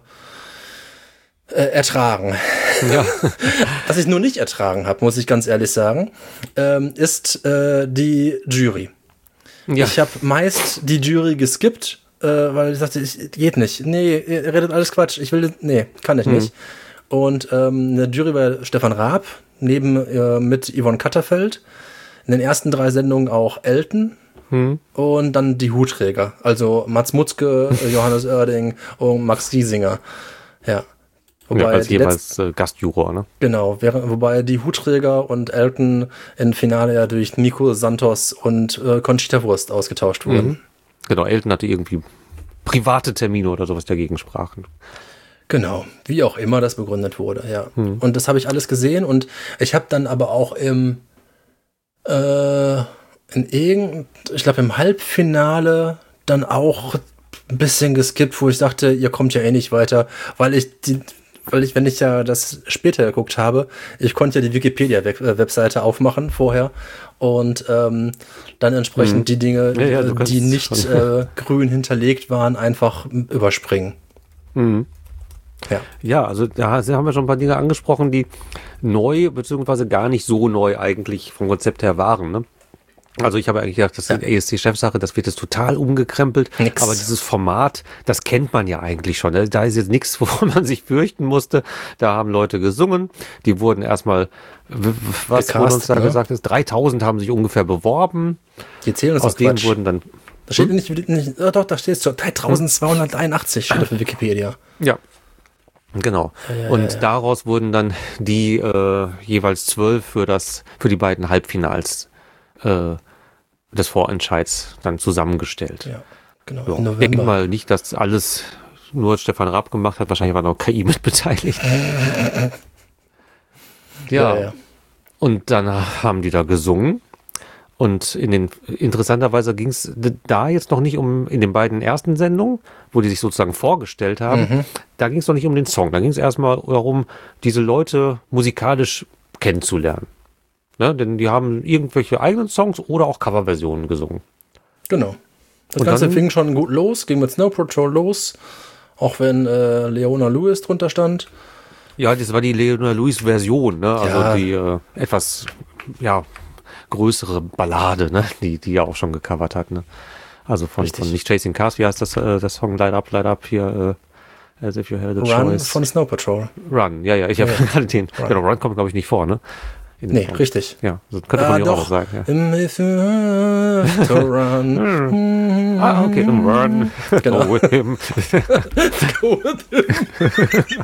B: ertragen. Ja. Was ich nur nicht ertragen habe, muss ich ganz ehrlich sagen, ähm, ist äh, die Jury. Ja. Ich habe meist die Jury geskippt, äh, weil ich dachte, ich, geht nicht. Nee, ihr redet alles Quatsch. Ich will, nee, kann ich hm. nicht. Und ähm, eine Jury war Stefan Raab, neben äh, mit Yvonne Katterfeld. In den ersten drei Sendungen auch Elton. Hm. Und dann die Hutträger. Also Mats Mutzke, Johannes Oerding und Max Giesinger. Ja.
A: Wobei ja, als jeweils äh, Gastjuror, ne?
B: Genau, während, wobei die Hutträger und Elton im Finale ja durch Nico Santos und äh, Conchita Wurst ausgetauscht wurden. Mhm.
A: Genau, Elton hatte irgendwie private Termine oder sowas dagegen sprachen.
B: Genau, wie auch immer das begründet wurde, ja. Mhm. Und das habe ich alles gesehen und ich habe dann aber auch im äh, in irgend, ich glaube im Halbfinale dann auch ein bisschen geskippt, wo ich dachte, ihr kommt ja eh nicht weiter, weil ich die Weil ich, wenn ich ja das später geguckt habe, ich konnte ja die Wikipedia-Webseite aufmachen vorher und ähm, dann entsprechend mhm. die Dinge, ja, ja, die nicht äh, grün hinterlegt waren, einfach überspringen.
A: Mhm. Ja. ja, also da haben wir schon ein paar Dinge angesprochen, die neu, beziehungsweise gar nicht so neu eigentlich vom Konzept her waren, ne? Also ich habe eigentlich gedacht, das ist eine ja. A S C-Chefsache, das wird jetzt total umgekrempelt. Nix. Aber dieses Format, das kennt man ja eigentlich schon. Da ist jetzt nichts, wovon man sich fürchten musste. Da haben Leute gesungen, die wurden erstmal, was Gecast, wurde uns da ne? gesagt ist, dreitausend haben sich ungefähr beworben.
B: Die zählen das
A: aus denen Quatsch. Wurden dann...
B: Da steht hm? nicht, nicht, oh doch, da steht es schon, dreitausendzweihunderteinundachtzig steht auf Wikipedia.
A: Ja. Genau. Ja, ja, und ja, ja. daraus wurden dann die äh, jeweils zwölf für das, für die beiden Halbfinals äh, des Vorentscheids dann zusammengestellt. Ja, genau. So, ich denke mal nicht, dass alles nur Stefan Raab gemacht hat. Wahrscheinlich war noch K I mit beteiligt. ja. ja, ja. Und dann haben die da gesungen. Und in den interessanterweise ging es da jetzt noch nicht um, in den beiden ersten Sendungen, wo die sich sozusagen vorgestellt haben, mhm. da ging es noch nicht um den Song. Da ging es erstmal darum, diese Leute musikalisch kennenzulernen. Ne, denn die haben irgendwelche eigenen Songs oder auch Coverversionen gesungen.
B: Genau. Das und Ganze dann, fing schon gut los, ging mit Snow Patrol los, auch wenn äh, Leona Lewis drunter stand.
A: Ja, das war die Leona Lewis-Version, ne? Also ja. die äh, etwas ja, größere Ballade, ne? die die ja auch schon gecovert hat. Ne? Also von, von nicht Chasing Cars, wie heißt das, äh, das Song Light Up, Light Up hier, äh, As If You Had a
B: Run
A: Choice.
B: Von Snow Patrol.
A: Run, ja, ja, ich habe ja. gerade den, Run. Genau, Run kommt glaube ich nicht vor, ne?
B: Nee, Song. Richtig.
A: Ja, das könnte man ah, ja auch noch sagen. Ja.
B: If you have to run.
A: ah, okay, run.
B: Genau.
A: Go with him.
B: Go with him.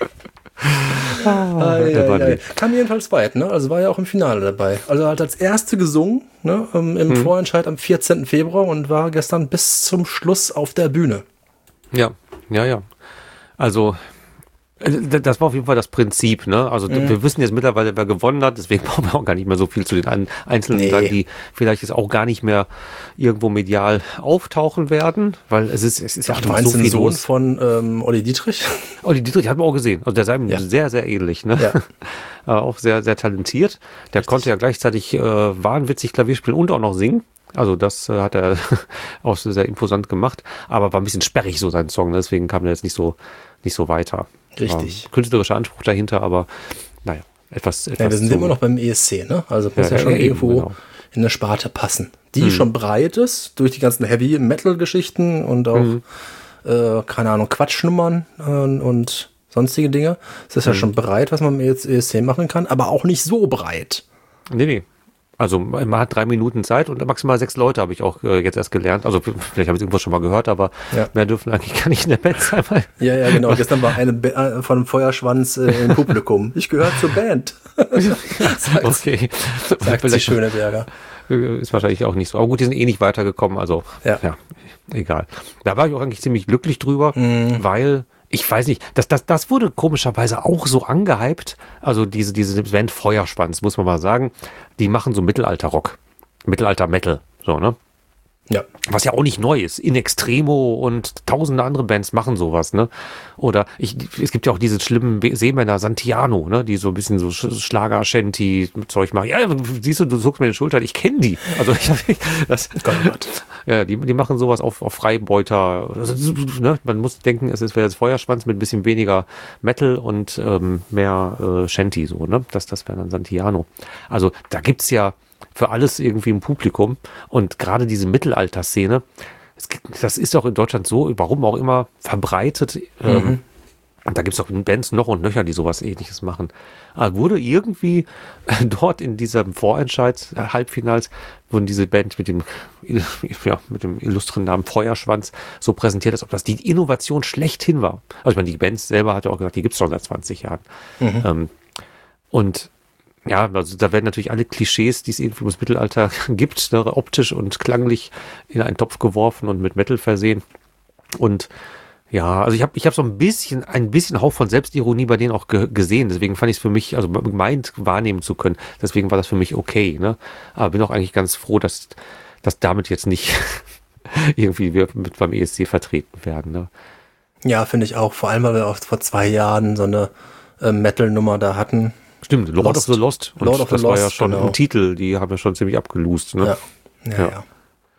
B: ah, ai, ai, ai. Kam jedenfalls weit, ne? Also war ja auch im Finale dabei. Also hat als erste gesungen, ne? Im hm. Vorentscheid am vierzehnten Februar und war gestern bis zum Schluss auf der Bühne.
A: Ja, ja, ja. Also das war auf jeden Fall das Prinzip, ne? Also mhm. wir wissen jetzt mittlerweile, wer gewonnen hat, deswegen brauchen wir auch gar nicht mehr so viel zu den Einzelnen nee. sagen, die vielleicht jetzt auch gar nicht mehr irgendwo medial auftauchen werden, weil es ist, es ist ja
B: auch so viel Sohn los. Von ähm, Olli Dietrich.
A: Olli Dietrich hat man auch gesehen. Also der sei ihm ja. sehr, sehr ähnlich, ne? Ja. äh, auch sehr, sehr talentiert. Der Richtig. Konnte ja gleichzeitig äh, wahnwitzig Klavier spielen und auch noch singen. Also das äh, hat er auch sehr imposant gemacht, aber war ein bisschen sperrig so sein Song, ne? Deswegen kam er jetzt nicht so nicht so weiter.
B: Richtig.
A: Ähm, künstlerischer Anspruch dahinter, aber naja, etwas, etwas
B: ja, wir sind
A: zu,
B: immer noch beim E S C, ne? Also muss ja, ja schon eben, irgendwo genau. in eine Sparte passen. Die mhm. schon breit ist, durch die ganzen Heavy-Metal-Geschichten und auch, mhm. äh, keine Ahnung, Quatschnummern äh, und sonstige Dinge. Es ist mhm. ja schon breit, was man mit E S C machen kann, aber auch nicht so breit.
A: Nee, nee. Also man hat drei Minuten Zeit und maximal sechs Leute, habe ich auch äh, jetzt erst gelernt. Also vielleicht habe ich irgendwas schon mal gehört, aber ja. mehr dürfen eigentlich gar nicht in der Band sein.
B: Ja, ja, genau. Gestern war eine ba- von einem Feuerschwanz äh, im Publikum. Ich gehöre zur Band.
A: Okay.
B: Sagt die Schöneberger.
A: Ist wahrscheinlich auch nicht so. Aber gut, die sind eh nicht weitergekommen, also
B: ja,
A: ja egal. Da war ich auch eigentlich ziemlich glücklich drüber, mm. weil... Ich weiß nicht, das, das, das wurde komischerweise auch so angehypt. Also diese, diese Band Feuerschwanz, muss man mal sagen, die machen so Mittelalter-Rock, Mittelalter-Metal, so, ne?
B: Ja.
A: Was ja auch nicht neu ist. In Extremo und tausende andere Bands machen sowas, ne? Oder ich, es gibt ja auch diese schlimmen Seemänner, Santiano, ne? Die so ein bisschen so Schlager-Shanty-Zeug machen. Ja, siehst du, du zuckst mir die Schultern, ich kenne die. Also ich, das, ja, die, die machen sowas auf, auf Freibeuter. Also, ne? Man muss denken, es ist jetzt Feuerschwanz mit ein bisschen weniger Metal und ähm, mehr äh, Shanty, so, ne? Das, das wäre dann Santiano. Also da gibt's ja für alles irgendwie im Publikum und gerade diese Mittelalter-Szene, das ist auch in Deutschland so, warum auch immer, verbreitet. Mhm. Ähm, und da gibt es auch Bands noch und nöcher, die sowas Ähnliches machen. Aber wurde irgendwie dort in diesem Vorentscheid, äh, Halbfinals, wurden diese Band mit dem, ja, mit dem illustren Namen Feuerschwanz so präsentiert, als ob das die Innovation schlechthin war. Also ich meine, die Band selber hat ja auch gesagt, die gibt es schon seit zwanzig Jahren. Mhm. Ähm, und ja, also da werden natürlich alle Klischees, die es irgendwie ums Mittelalter gibt, ne, optisch und klanglich in einen Topf geworfen und mit Metal versehen. Und ja, also ich habe ich hab so ein bisschen, ein bisschen Hauch von Selbstironie bei denen auch ge- gesehen. Deswegen fand ich es für mich, also gemeint wahrnehmen zu können. Deswegen war das für mich okay, ne? Aber bin auch eigentlich ganz froh, dass, dass damit jetzt nicht irgendwie wir mit beim E S C vertreten werden, ne?
B: Ja, finde ich auch. Vor allem, weil wir auch vor zwei Jahren so eine äh, Metal-Nummer da hatten.
A: Stimmt, Lord Lost. of the Lost. Und
B: Lord of the
A: das
B: Lost,
A: war ja schon
B: genau.
A: im Titel, die haben ja schon ziemlich abgelust. Ne?
B: Ja. Ja, ja.
A: ja.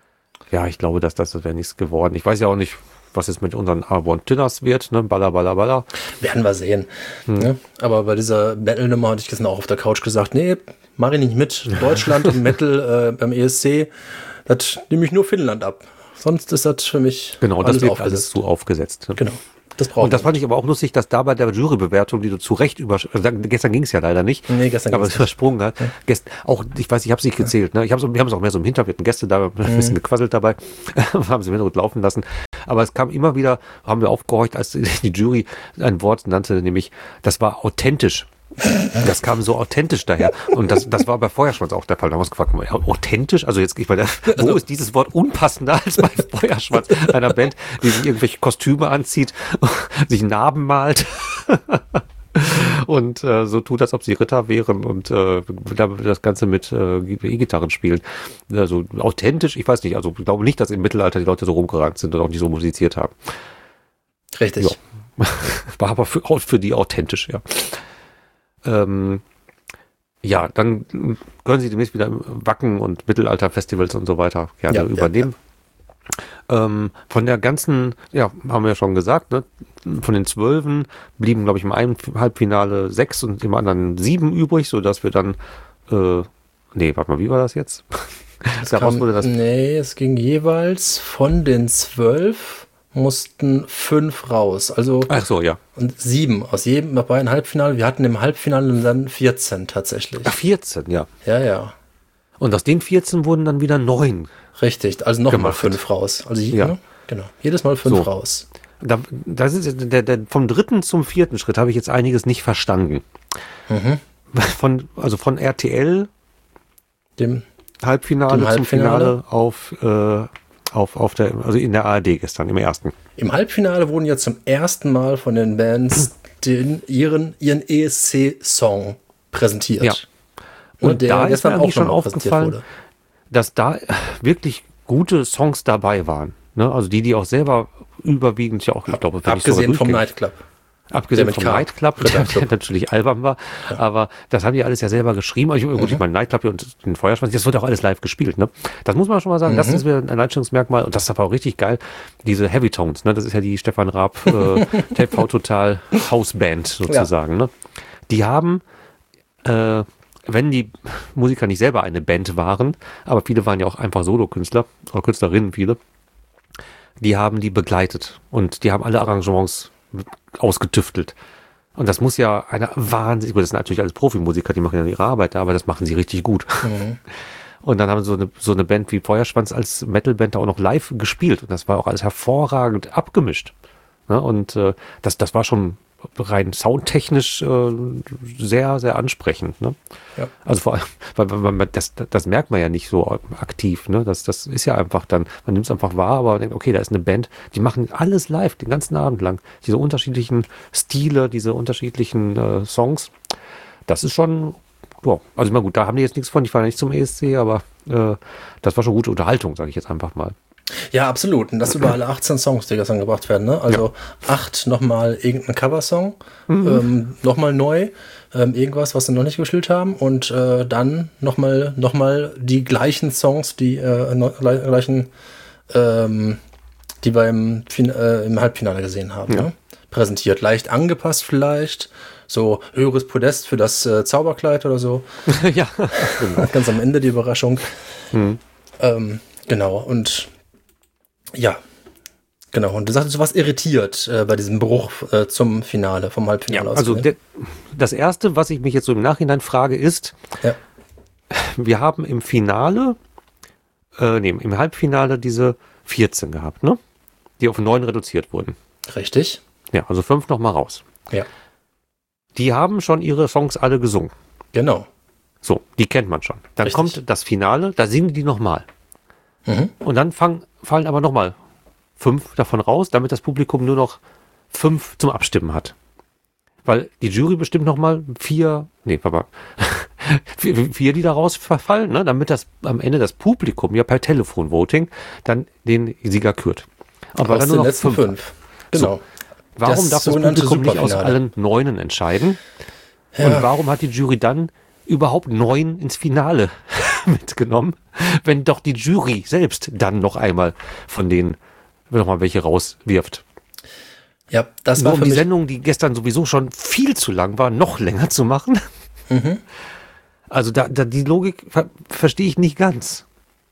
A: Ja, ich glaube, dass das, das wäre nichts geworden. Ich weiß ja auch nicht, was jetzt mit unseren Arbon Tinners wird, ne? Baller, baller, baller.
B: Werden wir sehen. Hm. Ne? Aber bei dieser Metal-Nummer hatte ich gestern auch auf der Couch gesagt, nee, mach ich nicht mit. Deutschland und Metal äh, beim E S C, das nehme ich nur Finnland ab. Sonst ist das für mich
A: genau,
B: alles
A: das wird
B: aufgesetzt.
A: alles so aufgesetzt. Ne?
B: Genau. Das brauchen
A: und das fand ich aber auch lustig, dass da bei der Jurybewertung, die du zu Recht über, also gestern ging es ja leider nicht,
B: nee, gestern
A: aber es übersprungen hat. Ja. Gest, auch, ich weiß, ich habe es nicht gezählt. Ne? Ich hab's, wir haben es auch mehr so im Hintergrund, wir hatten Gäste da, ein bisschen gequasselt dabei, haben sie im Hintergrund laufen lassen. Aber es kam immer wieder, haben wir aufgehorcht, als die Jury ein Wort nannte, nämlich, das war authentisch. Das kam so authentisch daher. Und das, das war bei Feuerschwanz auch der Fall. Da haben wir uns gefragt, authentisch? Also jetzt, ich meine, wo also, ist dieses Wort unpassender als bei Feuerschwanz? Einer Band, die sich irgendwelche Kostüme anzieht, sich Narben malt und äh, so tut, als ob sie Ritter wären und äh, das Ganze mit äh, E-Gitarren spielen. Also authentisch, ich weiß nicht, also ich glaube nicht, dass im Mittelalter die Leute so rumgerannt sind und auch nicht so musiziert haben.
B: Richtig.
A: Ja. War aber für, auch für die authentisch, ja. Ähm, ja, dann können Sie demnächst wieder Wacken und Mittelalter-Festivals und so weiter gerne ja, übernehmen. Ja, ja. Ähm, von der ganzen, ja, haben wir ja schon gesagt, ne, von den Zwölfen blieben, glaube ich, im einen Halbfinale sechs und im anderen sieben übrig, sodass wir dann, äh, nee, warte mal, wie war das jetzt?
B: Das kam, wurde das nee, es ging jeweils von den zwölf mussten fünf raus. Also
A: ach so, ja.
B: Und sieben aus jedem bei einem Halbfinale. Wir hatten im Halbfinale dann vierzehn tatsächlich.
A: Ach, vierzehn, ja.
B: Ja, ja.
A: Und aus den vierzehn wurden dann wieder neun.
B: Richtig, also nochmal fünf raus. Also
A: ja.
B: Ne? Genau. Jedes Mal fünf so. raus.
A: Da, das ist der, der, vom dritten zum vierten Schritt habe ich jetzt einiges nicht verstanden. Mhm. Von, also von R T L,
B: dem
A: Halbfinale,
B: dem
A: zum
B: Halbfinale.
A: Finale auf äh, Auf, auf der, also in der A R D gestern, im ersten.
B: Im Halbfinale wurden ja zum ersten Mal von den Bands den, ihren, ihren E S C-Song präsentiert.
A: Ja. Und, Und der da ist mir auch schon aufgefallen,
B: wurde.
A: dass da wirklich gute Songs dabei waren. Ne? Also die, die auch selber überwiegend ja auch, ich glaube, wenn
B: abgesehen vom Nightclub.
A: Abgesehen vom Nightclub, der, der natürlich albern war, ja. aber das haben die alles ja selber geschrieben. Also, gut, mhm. ich meine, Nightclub und den Feuerschwanz, das wird auch alles live gespielt, ne? Das muss man schon mal sagen, mhm. das ist wieder ein Alleinstellungsmerkmal und das ist aber auch richtig geil, diese Heavy Tones, ne? Das ist ja die Stefan Raab äh, Tape V Total Hausband sozusagen, ja. ne? Die haben, äh, wenn die Musiker nicht selber eine Band waren, aber viele waren ja auch einfach Solokünstler, oder Künstlerinnen viele, die haben die begleitet und die haben alle Arrangements ausgetüftelt. Und das muss ja eine wahnsinnig, das sind natürlich alles Profimusiker, die machen ja ihre Arbeit, aber das machen sie richtig gut. Mhm. Und dann haben so eine, so eine Band wie Feuerschwanz als Metalband da auch noch live gespielt. Und das war auch alles hervorragend abgemischt. Ne? Und äh, das, das war schon rein soundtechnisch äh, sehr, sehr ansprechend. Ne? Ja. Also vor allem, weil, weil man, das, das merkt man ja nicht so aktiv. Ne? Das, das ist ja einfach dann, man nimmt es einfach wahr, aber man denkt, okay, da ist eine Band, die machen alles live, den ganzen Abend lang. Diese unterschiedlichen Stile, diese unterschiedlichen äh, Songs, das ist schon, ja, also mal gut, da haben die jetzt nichts von, ich fahre nicht zum E S C, aber äh, das war schon gute Unterhaltung, sage ich jetzt einfach mal.
B: Ja, absolut. Und das über alle achtzehn Songs, die gestern gebracht werden. Ne? Also ja. acht nochmal irgendein Coversong, mhm. ähm, nochmal neu, ähm, irgendwas, was sie noch nicht gespielt haben. Und äh, dann nochmal noch mal die gleichen Songs, die äh, no, gleichen, ähm, die wir im, fin- äh, im Halbfinale gesehen haben. Ja. Ne? Präsentiert. Leicht angepasst vielleicht. So höheres Podest für das äh, Zauberkleid oder so.
A: Ja. Genau.
B: Ganz am Ende die Überraschung. Mhm. Ähm, genau. Und ja, genau. Und du sagtest, du warst irritiert äh, bei diesem Bruch äh, zum Finale, vom Halbfinale
A: ja,
B: aus.
A: Also der, das Erste, was ich mich jetzt so im Nachhinein frage, ist, ja. wir haben im Finale, äh, nee, im Halbfinale diese vierzehn gehabt, ne? Die auf neun reduziert wurden.
B: Richtig.
A: Ja, also fünf nochmal raus.
B: Ja.
A: Die haben schon ihre Songs alle gesungen.
B: Genau.
A: So, die kennt man schon. Dann Richtig. Kommt das Finale, da singen die nochmal. Mhm. Und dann fang, fallen aber nochmal fünf davon raus, damit das Publikum nur noch fünf zum Abstimmen hat. Weil die Jury bestimmt nochmal vier, nee, Papa, vier, vier, die daraus verfallen, ne? Damit das am Ende das Publikum ja per Telefonvoting dann den Sieger kürt. Aber dann nur noch fünf. fünf.
B: Genau.
A: So. Warum das darf das Publikum nicht aus allen Neunen entscheiden? Ja. Und warum hat die Jury dann überhaupt neun ins Finale mitgenommen, wenn doch die Jury selbst dann noch einmal von denen noch mal welche rauswirft?
B: Ja, das
A: Nur
B: war
A: um
B: für
A: die
B: mich
A: Sendung, die gestern sowieso schon viel zu lang war, noch länger zu machen. Mhm. Also da, da die Logik ver- verstehe ich nicht ganz.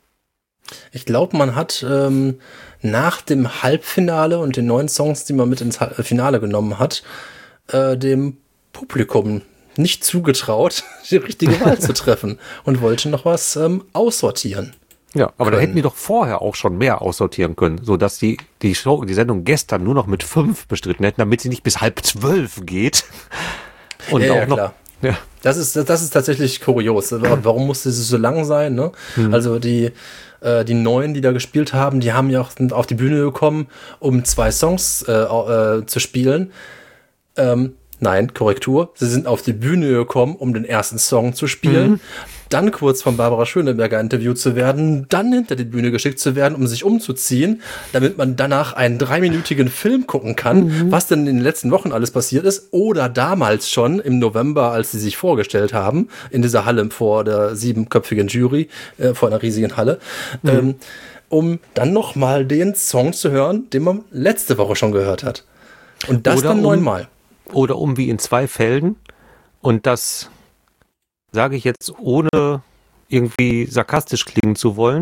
B: Ich glaube, man hat ähm, nach dem Halbfinale und den neuen Songs, die man mit ins Finale genommen hat, äh, dem Publikum nicht zugetraut, die richtige Wahl zu treffen und wollte noch was ähm, aussortieren.
A: Ja, aber
B: können.
A: Da hätten die doch vorher auch schon mehr aussortieren können, sodass die, die Show, die Sendung gestern nur noch mit fünf bestritten hätten, damit sie nicht bis halb zwölf geht. Und
B: ja,
A: auch
B: ja,
A: noch,
B: klar.
A: Ja.
B: Das ist, das ist tatsächlich kurios. Warum musste sie so lang sein? Ne? Mhm. Also die, äh, die Neuen, die da gespielt haben, die haben ja auch auf die Bühne gekommen, um zwei Songs äh, äh, zu spielen. Ähm, Nein, Korrektur. Sie sind auf die Bühne gekommen, um den ersten Song zu spielen, mhm. dann kurz von Barbara Schöneberger interviewt zu werden, dann hinter die Bühne geschickt zu werden, um sich umzuziehen, damit man danach einen dreiminütigen Film gucken kann, mhm. was denn in den letzten Wochen alles passiert ist, oder damals schon im November, als sie sich vorgestellt haben, in dieser Halle vor der siebenköpfigen Jury, äh, vor einer riesigen Halle, mhm. ähm, um dann nochmal den Song zu hören, den man letzte Woche schon gehört hat. Und das oder dann neunmal. Um
A: Oder um wie in zwei Fällen, und das sage ich jetzt ohne irgendwie sarkastisch klingen zu wollen,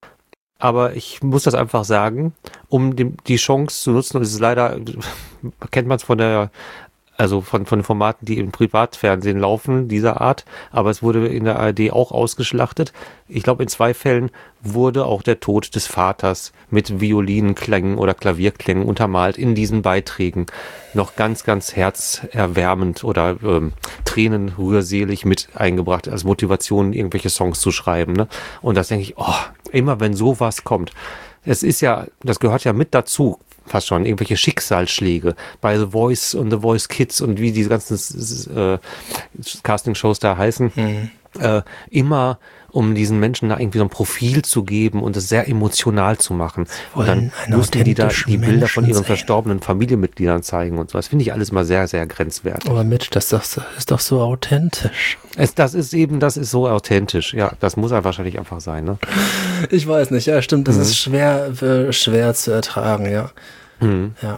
A: aber ich muss das einfach sagen, um dem, die Chance zu nutzen, und es ist leider, kennt man es von der, also von, von den Formaten, die im Privatfernsehen laufen, dieser Art, aber es wurde in der A R D auch ausgeschlachtet. Ich glaube, in zwei Fällen wurde auch der Tod des Vaters mit Violinklängen oder Klavierklängen untermalt in diesen Beiträgen. Noch ganz, ganz herzerwärmend oder ähm, tränenrührselig mit eingebracht, als Motivation, irgendwelche Songs zu schreiben. Ne? Und das denke ich, oh, immer wenn sowas kommt. Es ist ja, das gehört ja mit dazu, fast schon, irgendwelche Schicksalsschläge bei The Voice und The Voice Kids und wie diese ganzen äh, Casting-Shows da heißen, mhm. äh, immer um diesen Menschen da irgendwie so ein Profil zu geben und es sehr emotional zu machen. Und dann mussten die da die Bilder Menschen von ihren sehen. verstorbenen Familienmitgliedern zeigen und so. Das finde ich alles mal sehr, sehr grenzwertig.
B: Aber Mitch, das ist doch, ist doch so authentisch.
A: Es, das ist eben, das ist so authentisch. Ja, das muss ja wahrscheinlich einfach sein, ne?
B: Ich weiß nicht, ja, stimmt. Das mhm. ist schwer, schwer zu ertragen, ja. Mhm. Ja.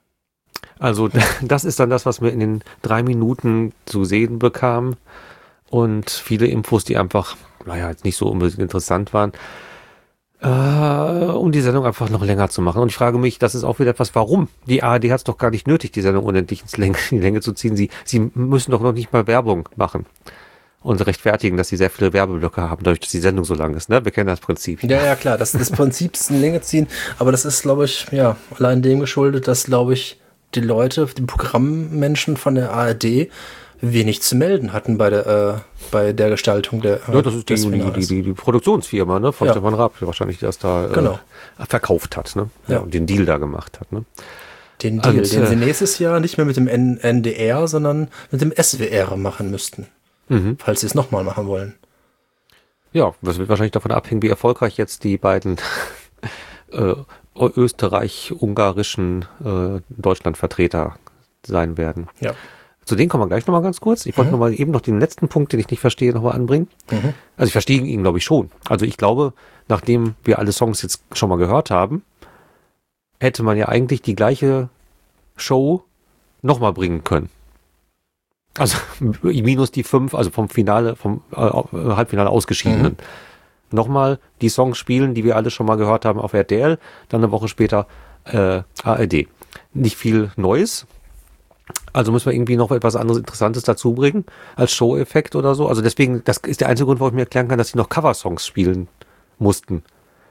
A: Also, das ist dann das, was wir in den drei Minuten zu sehen bekamen. Und viele Infos, die einfach, naja, jetzt nicht so unbedingt interessant waren. Äh, um die Sendung einfach noch länger zu machen. Und ich frage mich, das ist auch wieder etwas, warum? Die A R D hat es doch gar nicht nötig, die Sendung unendlich ins Länge, in die Länge zu ziehen. Sie, sie müssen doch noch nicht mal Werbung machen und rechtfertigen, dass sie sehr viele Werbeblöcke haben, dadurch, dass die Sendung so lang ist. Ne? Wir kennen das Prinzip.
B: Ja, ja, klar, das ist das Prinzip, in die Länge ziehen. Aber das ist, glaube ich, ja, allein dem geschuldet, dass, glaube ich, die Leute, die Programmmenschen von der A R D wenig zu melden hatten bei der, äh, bei der Gestaltung der
A: äh, Ja, das ist die, die, die, die, die Produktionsfirma, ne, von ja. Stefan Raab, wahrscheinlich, die das da äh,
B: genau.
A: verkauft hat, ne? Ja. Ja, und den Deal da gemacht hat, ne?
B: Den Deal, und, den äh, sie nächstes Jahr nicht mehr mit dem N D R, sondern mit dem S W R machen müssten. Mhm. Falls sie es nochmal machen wollen.
A: Ja, das wird wahrscheinlich davon abhängen, wie erfolgreich jetzt die beiden äh, österreich-ungarischen äh, Deutschland-Vertreter sein werden.
B: Ja.
A: Zu denen kommen wir gleich nochmal ganz kurz. Ich wollte mhm. nochmal eben noch den letzten Punkt, den ich nicht verstehe, nochmal anbringen. Mhm. Also ich verstehe ihn, glaube ich, schon. Also ich glaube, nachdem wir alle Songs jetzt schon mal gehört haben, hätte man ja eigentlich die gleiche Show nochmal bringen können. Also minus die fünf, also vom Finale, vom äh, Halbfinale Ausgeschiedenen. Mhm. Nochmal die Songs spielen, die wir alle schon mal gehört haben auf R T L, dann eine Woche später äh, A R D. Nicht viel Neues. Also müssen wir irgendwie noch etwas anderes Interessantes dazu bringen, als Show-Effekt oder so. Also deswegen, das ist der einzige Grund, warum ich mir erklären kann, dass sie noch Cover-Songs spielen mussten.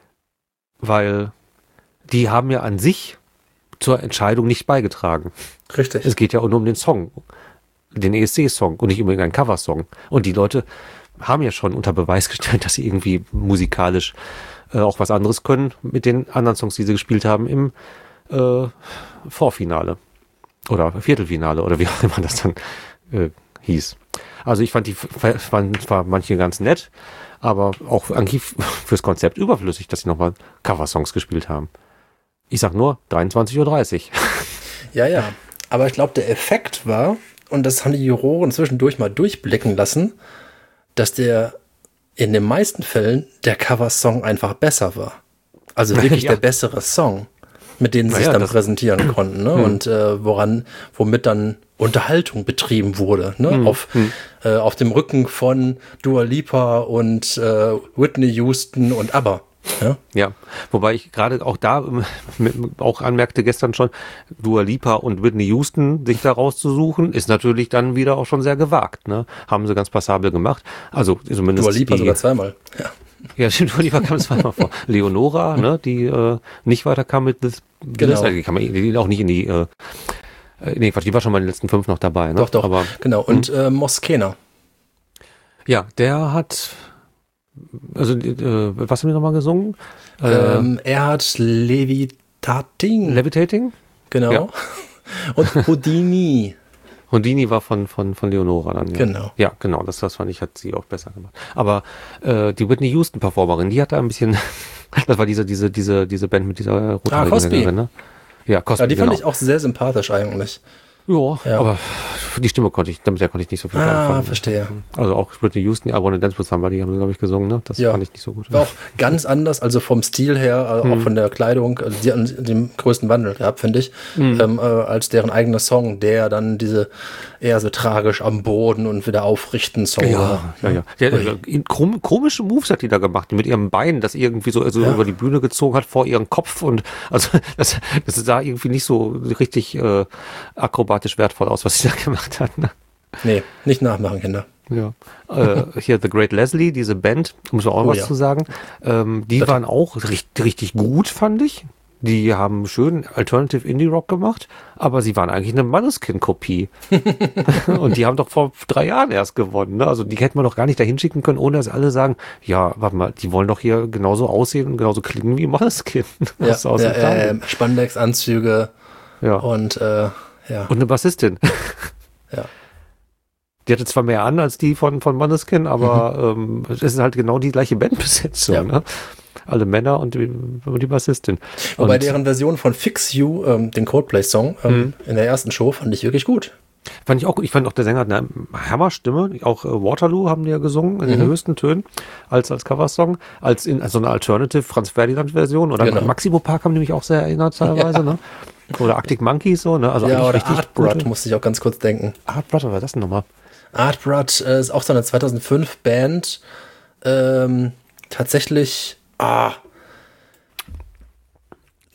A: Weil die haben ja an sich zur Entscheidung nicht beigetragen.
B: Richtig.
A: Es geht ja nur um den Song, den E S C-Song und nicht unbedingt einen Cover-Song. Und die Leute haben ja schon unter Beweis gestellt, dass sie irgendwie musikalisch äh, auch was anderes können mit den anderen Songs, die sie gespielt haben im äh, Vorfinale. Oder Viertelfinale oder wie auch immer das dann äh, hieß. Also ich fand die fand zwar manche ganz nett, aber auch eigentlich fürs Konzept überflüssig, dass sie nochmal Coversongs gespielt haben. Ich sag nur dreiundzwanzig Uhr dreißig.
B: Ja, ja. Aber ich glaube, der Effekt war, und das haben die Juroren zwischendurch mal durchblicken lassen, dass der in den meisten Fällen der Coversong einfach besser war. Also wirklich ja. der bessere Song, mit denen sie sich naja, dann präsentieren konnten, ne? Hm. Und äh, woran, womit dann Unterhaltung betrieben wurde, ne? Hm. Auf, hm. Äh, auf dem Rücken von Dua Lipa und äh, Whitney Houston und ABBA. Ja,
A: ja. Wobei ich gerade auch da mit, auch anmerkte gestern schon, Dua Lipa und Whitney Houston sich da rauszusuchen, ist natürlich dann wieder auch schon sehr gewagt, ne? Haben sie ganz passabel gemacht. Also zumindest
B: Dua Lipa
A: die,
B: sogar zweimal, ja.
A: Ja, stimmt, Dua Lipa kam zweimal vor. Leonora, ne, die äh, nicht weiterkam mit This,
B: genau.
A: die kam die auch nicht in die, äh, nee, die war schon mal in den letzten fünf noch dabei, ne?
B: Doch, doch,
A: aber,
B: genau. Und äh, Moskena.
A: Ja, der hat, also, äh, was haben wir nochmal gesungen?
B: Ähm, äh, er hat Levitating.
A: Levitating?
B: Genau. Ja. Und Houdini.
A: Houdini war von, von, von Leonora dann. Ja.
B: Genau.
A: Ja, genau, das, das fand ich, hat sie auch besser gemacht. Aber äh, die Whitney Houston-Performerin, die hat da ein bisschen, das war diese, diese, diese, diese Band mit dieser
B: rothaarigen ah, Sängerin,
A: ne? Ja, Cosby,
B: ja, die fand
A: genau.
B: ich auch sehr sympathisch eigentlich.
A: Jo, ja, aber die Stimme konnte ich, damit der konnte ich nicht so viel
B: ah,
A: anfangen.
B: Ah, verstehe.
A: Also auch Whitney Houston, I Wanna Dance with Somebody haben sie, glaube ich, gesungen, ne? Das
B: ja.
A: fand ich nicht so gut.
B: War auch ganz anders, also vom Stil her, hm. auch von der Kleidung, also die haben den größten Wandel gehabt, finde ich, hm. ähm, äh, als deren eigener Song, der dann diese eher so tragisch am Boden und wieder aufrichten Song.
A: Ja, ja, ja. ja, ja kom- komische Moves hat die da gemacht, die mit ihrem Bein das irgendwie so also ja. über die Bühne gezogen hat, vor ihren Kopf und also das, das sah irgendwie nicht so richtig äh, akrobatisch wertvoll aus, was sie da gemacht hat. Ne?
B: Nee, nicht nachmachen, Kinder.
A: Ja. äh, hier The Great Leslie, diese Band, muss man auch oh, was ja. zu sagen. Ähm, die das waren auch richtig, richtig gut, fand ich. Die haben schön Alternative Indie Rock gemacht, aber sie waren eigentlich eine Måneskin-Kopie. Und die haben doch vor drei Jahren erst gewonnen. Ne? Also die hätten wir doch gar nicht dahin schicken können, ohne dass alle sagen, ja, warte mal, die wollen doch hier genauso aussehen und genauso klingen wie Måneskin.
B: Ja, ja, äh, Spandex-Anzüge
A: ja.
B: und äh, ja.
A: Und eine Bassistin.
B: Ja.
A: Die hatte zwar mehr an als die von, von Måneskin, aber mhm. ähm, es ist halt genau die gleiche Bandbesetzung. Ja. Ne? Alle Männer und die, und die Bassistin.
B: Wobei
A: und
B: deren Version von Fix You, ähm, den Coldplay-Song, ähm, mhm. in der ersten Show fand ich wirklich gut.
A: Fand ich auch gut. Ich fand auch, der Sänger hat eine Hammerstimme. Auch äh, Waterloo haben die ja gesungen, in mhm. den höchsten Tönen, als, als Coversong, als in also eine Alternative Franz Ferdinand-Version. Oder genau. Maximo Park haben die mich auch sehr erinnert teilweise, ja. ne? Oder Arctic Monkeys, so, ne? Also
B: ja, oder Art Brut, musste ich auch ganz kurz denken.
A: Art Brut, was war das denn nochmal?
B: Art Brut äh, ist auch so eine zweitausendfünf Band. Ähm, tatsächlich, ah,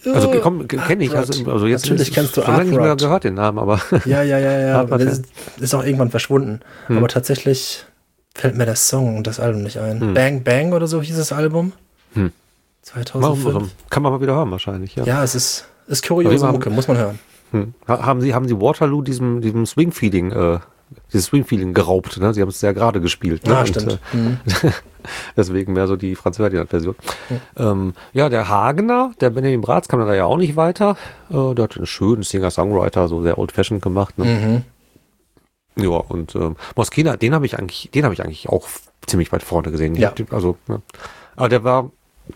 A: Also komm, kenne ich. Also, also jetzt
B: Natürlich kennst du
A: schon lange nicht mehr
B: Art Rod.
A: gehört den Namen, aber
B: Ja, ja, ja, ja.
A: Art Rod,
B: Das ist, ist auch irgendwann verschwunden.
A: Hm.
B: Aber tatsächlich fällt mir der Song und das Album nicht ein.
A: Hm.
B: Bang Bang oder so hieß das Album.
A: Hm.
B: zweitausendfünf.
A: Kann man mal wieder hören wahrscheinlich, ja.
B: Ja, es ist, ist kuriose Mucke, muss man hören.
A: Hm. Haben Sie, haben Sie Waterloo diesem, diesem Swing-Feeling, äh, dieses Swing-Feeling geraubt, ne? Sie haben es sehr gerade gespielt. Ne?
B: Ah,
A: Und,
B: stimmt.
A: Äh, mhm. Deswegen mehr so die Franz Ferdinand-Version. Mhm. Ähm, ja, der Hagener, der Benjamin Bratz, kam dann da ja auch nicht weiter. Äh, der hat einen schönen Singer-Songwriter, so sehr old-fashioned gemacht. Ne? Mhm. Ja, und ähm, Moschina, den habe ich eigentlich, den habe ich eigentlich auch ziemlich weit vorne gesehen.
B: Ja.
A: Den, also, ne? Aber der war,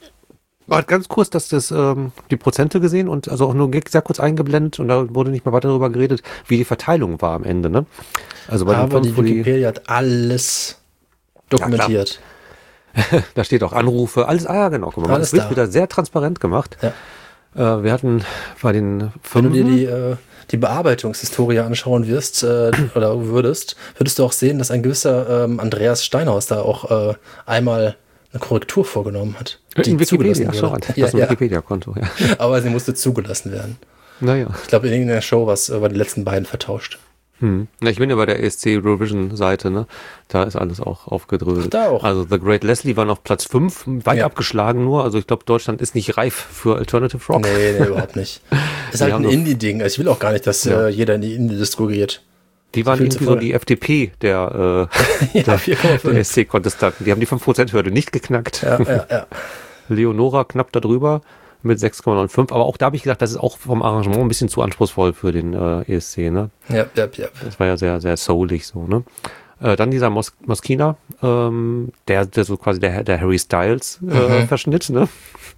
A: war ganz kurz, dass das ähm, die Prozente gesehen und also auch nur sehr kurz eingeblendet und da wurde nicht mehr weiter darüber geredet, wie die Verteilung war am Ende. Ne? Also bei
B: Aber
A: den
B: die Wikipedia hat alles dokumentiert.
A: Ja, da steht auch Anrufe, alles, ah ja genau, guck mal,
B: alles
A: das wird
B: da.
A: wieder sehr transparent gemacht. Ja. Äh, wir hatten bei den
B: Wenn du dir die, äh, die Bearbeitungshistorie anschauen wirst äh, oder würdest, würdest du auch sehen, dass ein gewisser ähm, Andreas Steinhaus da auch äh, einmal eine Korrektur vorgenommen hat.
A: Die in Wikipedia, schon, das
B: ja,
A: ist ein
B: ja.
A: Wikipedia-Konto, ja.
B: Aber sie musste zugelassen werden.
A: Naja.
B: Ich glaube, in irgendeiner Show war es über die letzten beiden vertauscht.
A: Hm. Na, ich bin ja bei der E S C Eurovision-Seite, ne? Da ist alles auch aufgedröselt.
B: Ach, da auch.
A: Also The Great Leslie war noch Platz fünf, weit
B: ja.
A: abgeschlagen nur. Also ich glaube, Deutschland ist nicht reif für Alternative Rock.
B: Nee, nee, überhaupt nicht. Ist halt ein Indie-Ding. Ich will auch gar nicht, dass ja. äh, jeder in die Indie-Distro geht.
A: Die waren irgendwie so die F D P der, äh,
B: ja,
A: der, der E S C-Kontestanten. Die haben die fünf Prozent-Hürde nicht geknackt.
B: Ja, ja, ja.
A: Leonora knapp darüber mit sechs Komma neun fünf. Aber auch da habe ich gedacht, das ist auch vom Arrangement ein bisschen zu anspruchsvoll für den äh, E S C. Ne?
B: Ja, ja, ja.
A: Das war ja sehr, sehr soulig so. Ne? Äh, dann dieser Mos- Moschina, ähm, der, der so quasi der, der Harry Styles äh, mhm. Verschnitt. Ne?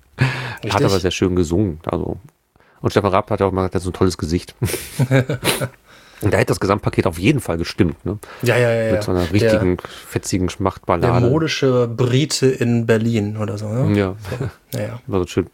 A: Hat aber sehr schön gesungen. Also. Und Stefan Raab hat ja auch mal so ein tolles Gesicht. Und da hätte das Gesamtpaket auf jeden Fall gestimmt, ne?
B: Ja, ja, ja.
A: Mit so einer richtigen, der, fetzigen Schmachtballade.
B: Der modische Brite in Berlin oder so, ne?
A: Ja.
B: So. Ja, ja.
A: War so schön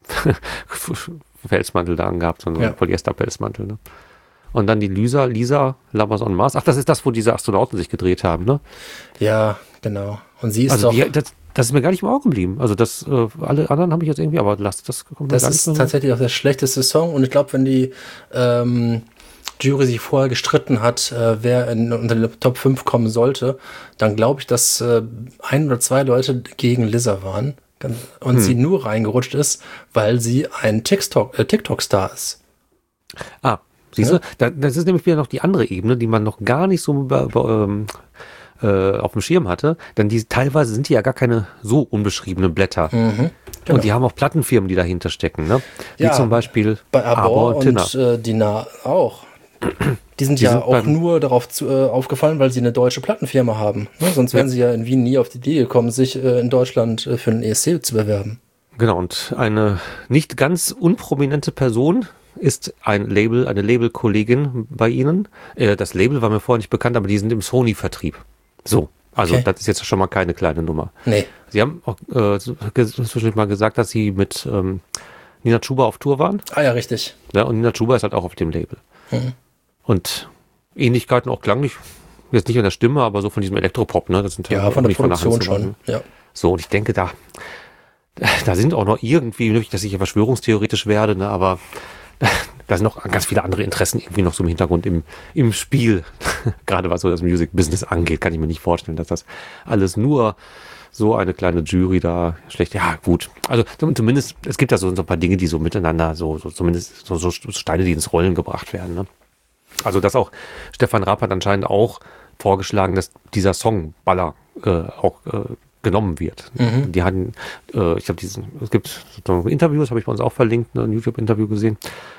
A: Pelzmantel da angehabt, so ein ja. Polyester-Pelzmantel, ne? Und dann die Lisa, Lisa, Lovers on Mars. Ach, das ist das, wo diese Astronauten sich gedreht haben, ne?
B: Ja, genau. Und sie ist
A: also
B: doch...
A: Die, das, das ist mir gar nicht im Auge geblieben. Also das, äh, alle anderen habe ich jetzt irgendwie, aber lasst das kommt
B: Das ist tatsächlich auch der schlechteste Song und ich glaube, wenn die ähm, Jury sich vorher gestritten hat, äh, wer in, unter die Top fünf kommen sollte, dann glaube ich, dass äh, ein oder zwei Leute gegen Lisa waren und hm. sie nur reingerutscht ist, weil sie ein TikTok, äh, TikTok-Star ist.
A: Ah, siehst du, ja? Das ist nämlich wieder noch die andere Ebene, die man noch gar nicht so be, be, ähm, äh, auf dem Schirm hatte, denn die teilweise sind die ja gar keine so unbeschriebenen Blätter. Mhm, genau. Und die haben auch Plattenfirmen, die dahinter stecken, ne? Wie ja, zum Beispiel
B: bei Arbor und, und äh, Dinar auch. Die sind die ja sind auch nur darauf zu, äh, aufgefallen, weil sie eine deutsche Plattenfirma haben. Ne? Sonst wären ja. sie ja in Wien nie auf die Idee gekommen, sich äh, in Deutschland äh, für einen E S C zu bewerben.
A: Genau, und eine nicht ganz unprominente Person ist ein Label, eine Labelkollegin bei Ihnen. Äh, das Label war mir vorher nicht bekannt, aber die sind im Sony-Vertrieb. So, also okay. Das ist jetzt schon mal keine kleine Nummer.
B: Nee.
A: Sie haben auch äh, zwischendurch mal gesagt, dass Sie mit ähm, Nina Chuba auf Tour waren.
B: Ah ja, richtig.
A: Ja, und Nina Chuba ist halt auch auf dem Label. Mhm. Und Ähnlichkeiten auch klanglich, jetzt nicht an der Stimme, aber so von diesem Elektropop, ne? Das sind
B: ja, von der Produktion schon, ja.
A: So, und ich denke, da, da sind auch noch irgendwie, nicht, dass ich ja verschwörungstheoretisch werde, ne? Aber da sind noch ganz viele andere Interessen irgendwie noch so im Hintergrund im, im Spiel. Gerade was so das Music-Business angeht, kann ich mir nicht vorstellen, dass das alles nur so eine kleine Jury da schlecht. Ja, gut. Also zumindest, es gibt ja so, so ein paar Dinge, die so miteinander, so, so zumindest so, so Steine, die ins Rollen gebracht werden. Ne? Also dass auch Stefan Raab hat anscheinend auch vorgeschlagen, dass dieser Song Baller äh, auch äh, genommen wird. Mhm. Die hatten, äh, ich glaube, diesen, es gibt so Interviews, habe ich bei uns auch verlinkt, ne, ein YouTube-Interview gesehen,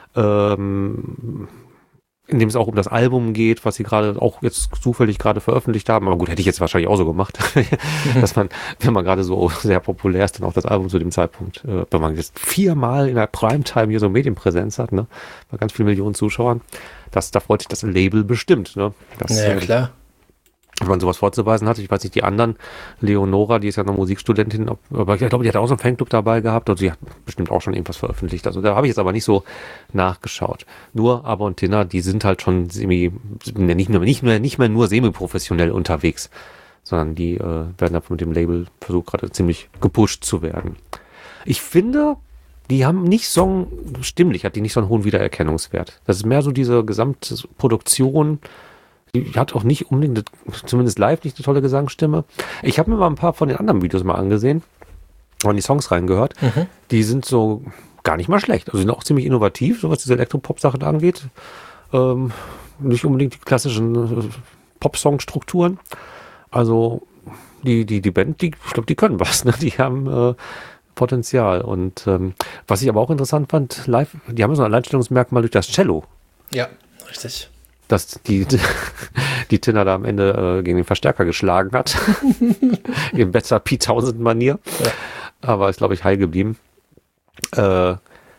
A: ähm, in dem es auch um das Album geht, was sie gerade auch jetzt zufällig gerade veröffentlicht haben. Aber gut, hätte ich jetzt wahrscheinlich auch so gemacht, dass man, wenn man gerade so sehr populär ist, dann auch das Album zu dem Zeitpunkt, äh, wenn man jetzt viermal in der Primetime hier so Medienpräsenz hat, ne, bei ganz vielen Millionen Zuschauern, das, da freut sich das Label bestimmt, ne. Das,
B: ja, klar.
A: Wenn man sowas vorzuweisen hat, ich weiß nicht, die anderen, Leonora, die ist ja noch Musikstudentin, aber ich glaube, die hat auch so einen Fanclub dabei gehabt und sie hat bestimmt auch schon irgendwas veröffentlicht. Also da habe ich jetzt aber nicht so nachgeschaut. Nur Aber und Tina, die sind halt schon semi, nicht mehr, nicht mehr, nicht mehr nur semi-professionell unterwegs, sondern die äh, werden da mit dem Label versucht gerade ziemlich gepusht zu werden. Ich finde, die haben nicht so einen, stimmlich hat die nicht so einen hohen Wiedererkennungswert. Das ist mehr so diese gesamte Produktion, die hat auch nicht unbedingt, zumindest live, nicht eine tolle Gesangsstimme. Ich habe mir mal ein paar von den anderen Videos mal angesehen und die Songs reingehört. Mhm. Die sind so gar nicht mal schlecht. Also sind auch ziemlich innovativ, so was diese Elektropop-Sachen angeht. Ähm, nicht unbedingt die klassischen äh, Pop-Song-Strukturen. Also die, die, die Band, die, ich glaube, die können was. Ne? Die haben äh, Potenzial. Und ähm, was ich aber auch interessant fand, live, die haben so ein Alleinstellungsmerkmal durch das Cello.
B: Ja, richtig.
A: Dass die, die Tina da am Ende äh, gegen den Verstärker geschlagen hat. In besser P tausend-Manier. Ja. Aber ist, glaube ich, heil geblieben. Äh,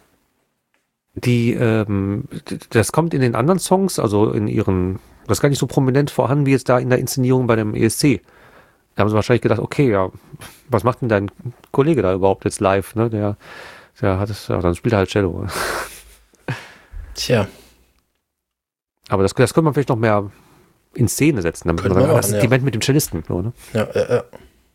A: die, ähm, das kommt in den anderen Songs, also in ihren, das ist gar nicht so prominent vorhanden wie jetzt da in der Inszenierung bei dem E S C. Da haben sie wahrscheinlich gedacht, okay, ja, was macht denn dein Kollege da überhaupt jetzt live? Ne? Der, der hat es, ja, dann spielt er halt Cello.
B: Tja.
A: Aber das, das könnte man vielleicht noch mehr in Szene setzen. Damit man sagen, das ist ja die Band mit dem Cellisten. So, ne?
B: Ja, ja, ja.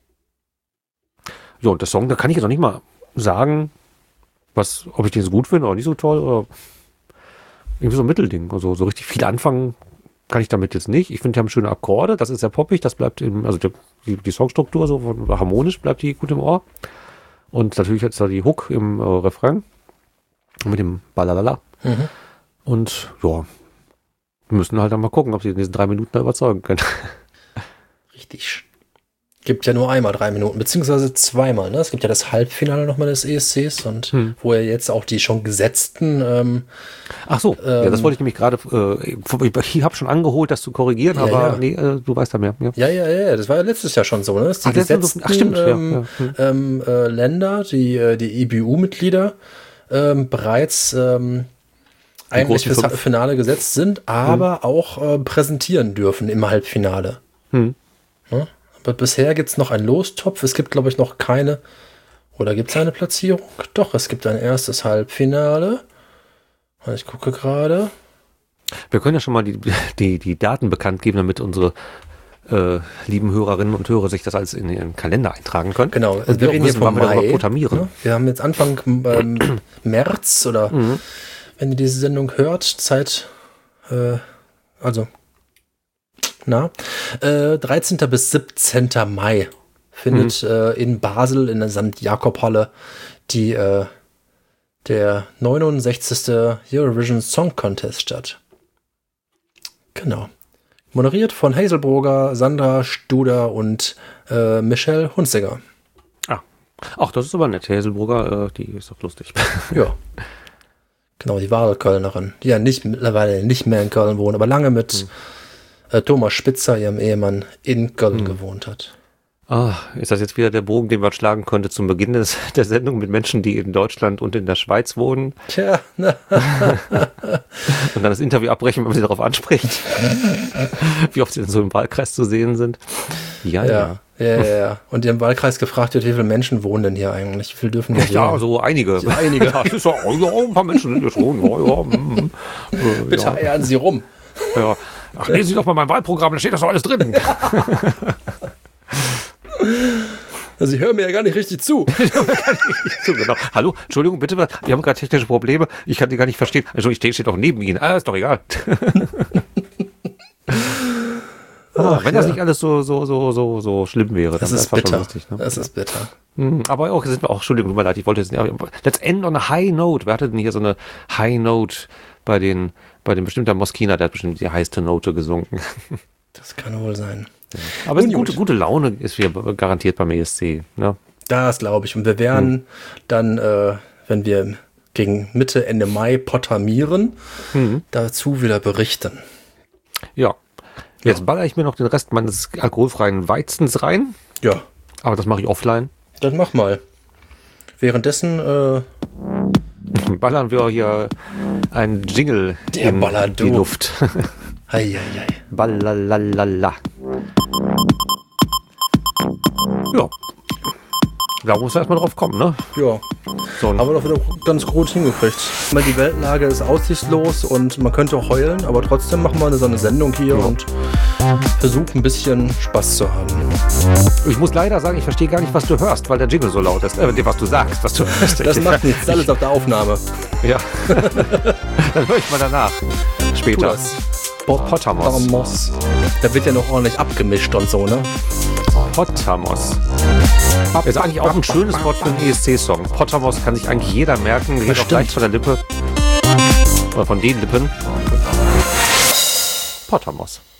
A: So, und das Song, da kann ich jetzt auch nicht mal sagen, was, ob ich den so gut finde oder nicht so toll oder irgendwie so ein Mittelding. Also so richtig viel anfangen kann ich damit jetzt nicht. Ich finde, die haben schöne Akkorde, das ist sehr poppig, das bleibt im, also die, die Songstruktur so harmonisch bleibt die gut im Ohr. Und natürlich jetzt da die Hook im äh, Refrain mit dem Balalala. Mhm. Und ja, wir müssen halt dann mal gucken, ob sie in diesen drei Minuten da überzeugen können.
B: Richtig. Gibt ja nur einmal drei Minuten, beziehungsweise zweimal. Ne? Es gibt ja das Halbfinale nochmal des E S Cs und hm. wo er jetzt auch die schon gesetzten. Ähm,
A: Ach so, ähm, ja, das wollte ich nämlich gerade. Äh, ich habe schon angeholt, das zu korrigieren, ja, aber ja. Nee, äh, du weißt da mehr. Ja.
B: ja, ja, ja, das war ja letztes Jahr schon so. Ne? Dass die
A: ach,
B: gesetzten
A: ach, stimmt,
B: ähm,
A: ja, ja. Hm.
B: Ähm, äh, Länder, die, die E B U-Mitglieder, ähm, bereits ähm, eigentlich fürs fünf. Finale gesetzt sind, aber hm. auch äh, präsentieren dürfen im Halbfinale. Hm. Ja? Aber bisher gibt es noch einen Lostopf. Es gibt, glaube ich, noch keine. Oder gibt es eine Platzierung? Doch, es gibt ein erstes Halbfinale. Ich gucke gerade.
A: Wir können ja schon mal die, die, die Daten bekannt geben, damit unsere äh, lieben Hörerinnen und Hörer sich das alles in ihren Kalender eintragen können.
B: Genau.
A: Und wir reden hier von Mai. Wir, programmieren.
B: Wir haben jetzt Anfang ähm, März oder mhm. wenn ihr diese Sendung hört, Zeit, äh, also Na, äh, dreizehnten bis siebzehnten Mai findet mhm. äh, in Basel in der Sankt Jakob Halle die äh, der neunundsechzigste Eurovision Song Contest statt. Genau. Moderiert von Hazelbrugger, Sandra Studer und äh, Michelle Hunziger.
A: Ah, ach, das ist aber nett. Hazelbrugger, äh, die ist doch lustig.
B: Ja. Genau, die wahre Kölnerin, die ja nicht mittlerweile nicht mehr in Köln wohnt, aber lange mit mhm. Thomas Spitzer, ihrem Ehemann, in Köln hm. gewohnt hat.
A: Ah, ist das jetzt wieder der Bogen, den man schlagen konnte zum Beginn des, der Sendung mit Menschen, die in Deutschland und in der Schweiz wohnen?
B: Tja.
A: Und dann das Interview abbrechen, wenn man sie darauf anspricht. Wie oft sie denn so im Wahlkreis zu sehen sind. Ja,
B: ja. Ja, ja, ja. ja. Und im Wahlkreis gefragt wird, wie viele Menschen wohnen denn hier eigentlich? Wie viel dürfen wir
A: Ja, ja so einige.
B: Ja, einige.
A: Ja, das ist ja, ja, ein paar Menschen sind hier schon. Ja, ja, mm,
B: äh, Bitte ja. eiern Sie rum.
A: Ja. Ach, lesen Sie doch mal mein Wahlprogramm, da steht das doch alles drin.
B: Also Sie hören mir ja gar nicht richtig zu.
A: so, genau. Hallo, Entschuldigung, bitte, wir haben gerade technische Probleme. Ich kann die gar nicht verstehen. Also ich stehe steht doch neben Ihnen. Ah, ist doch egal. Ach, wenn ja. das nicht alles so, so, so, so, so schlimm wäre.
B: Das ist bitter. Schon lustig, ne? Das ist bitter.
A: Aber auch, sind wir auch, Entschuldigung, tut mir leid, ich wollte jetzt nicht, let's end on a high note. Wer hatte denn hier so eine High Note bei den, bei dem bestimmter Moskina, der hat bestimmt die heiße Note gesungen.
B: Das kann wohl sein.
A: Ja. Aber es ist gute, gute Laune ist hier garantiert beim E S C. Ne?
B: Das glaube ich. Und wir werden hm. dann, äh, wenn wir gegen Mitte, Ende Mai potamieren, hm. dazu wieder berichten.
A: Ja. Jetzt ja. baller ich mir noch den Rest meines alkoholfreien Weizens rein.
B: Ja.
A: Aber das mache ich offline.
B: Dann mach mal. Währenddessen äh,
A: ballern wir hier einen Jingle
B: Der
A: in
B: ballert
A: die Luft.
B: Hei, hei, hei.
A: Ballalalala. Ja. Da muss man erstmal drauf kommen, ne?
B: Ja. So, aber doch wieder ganz gut hingekriegt. Die Weltlage ist aussichtslos und man könnte auch heulen, aber trotzdem machen wir so eine Sendung hier ja. und versuche ein bisschen Spaß zu haben.
A: Ich muss leider sagen, ich verstehe gar nicht, was du hörst, weil der Jingle so laut ist. Äh, was du sagst, was du hörst.
B: Das macht nichts, das ist alles auf der Aufnahme.
A: Ja. Dann höre ich mal danach. Später. Potamos.
B: Da wird ja noch ordentlich abgemischt und so, ne?
A: Potamos. Ist eigentlich auch ein schönes Wort für einen E S C-Song. Potamos kann sich eigentlich jeder merken. Geht auch leicht von der Lippe. Oder von den Lippen. Potamos.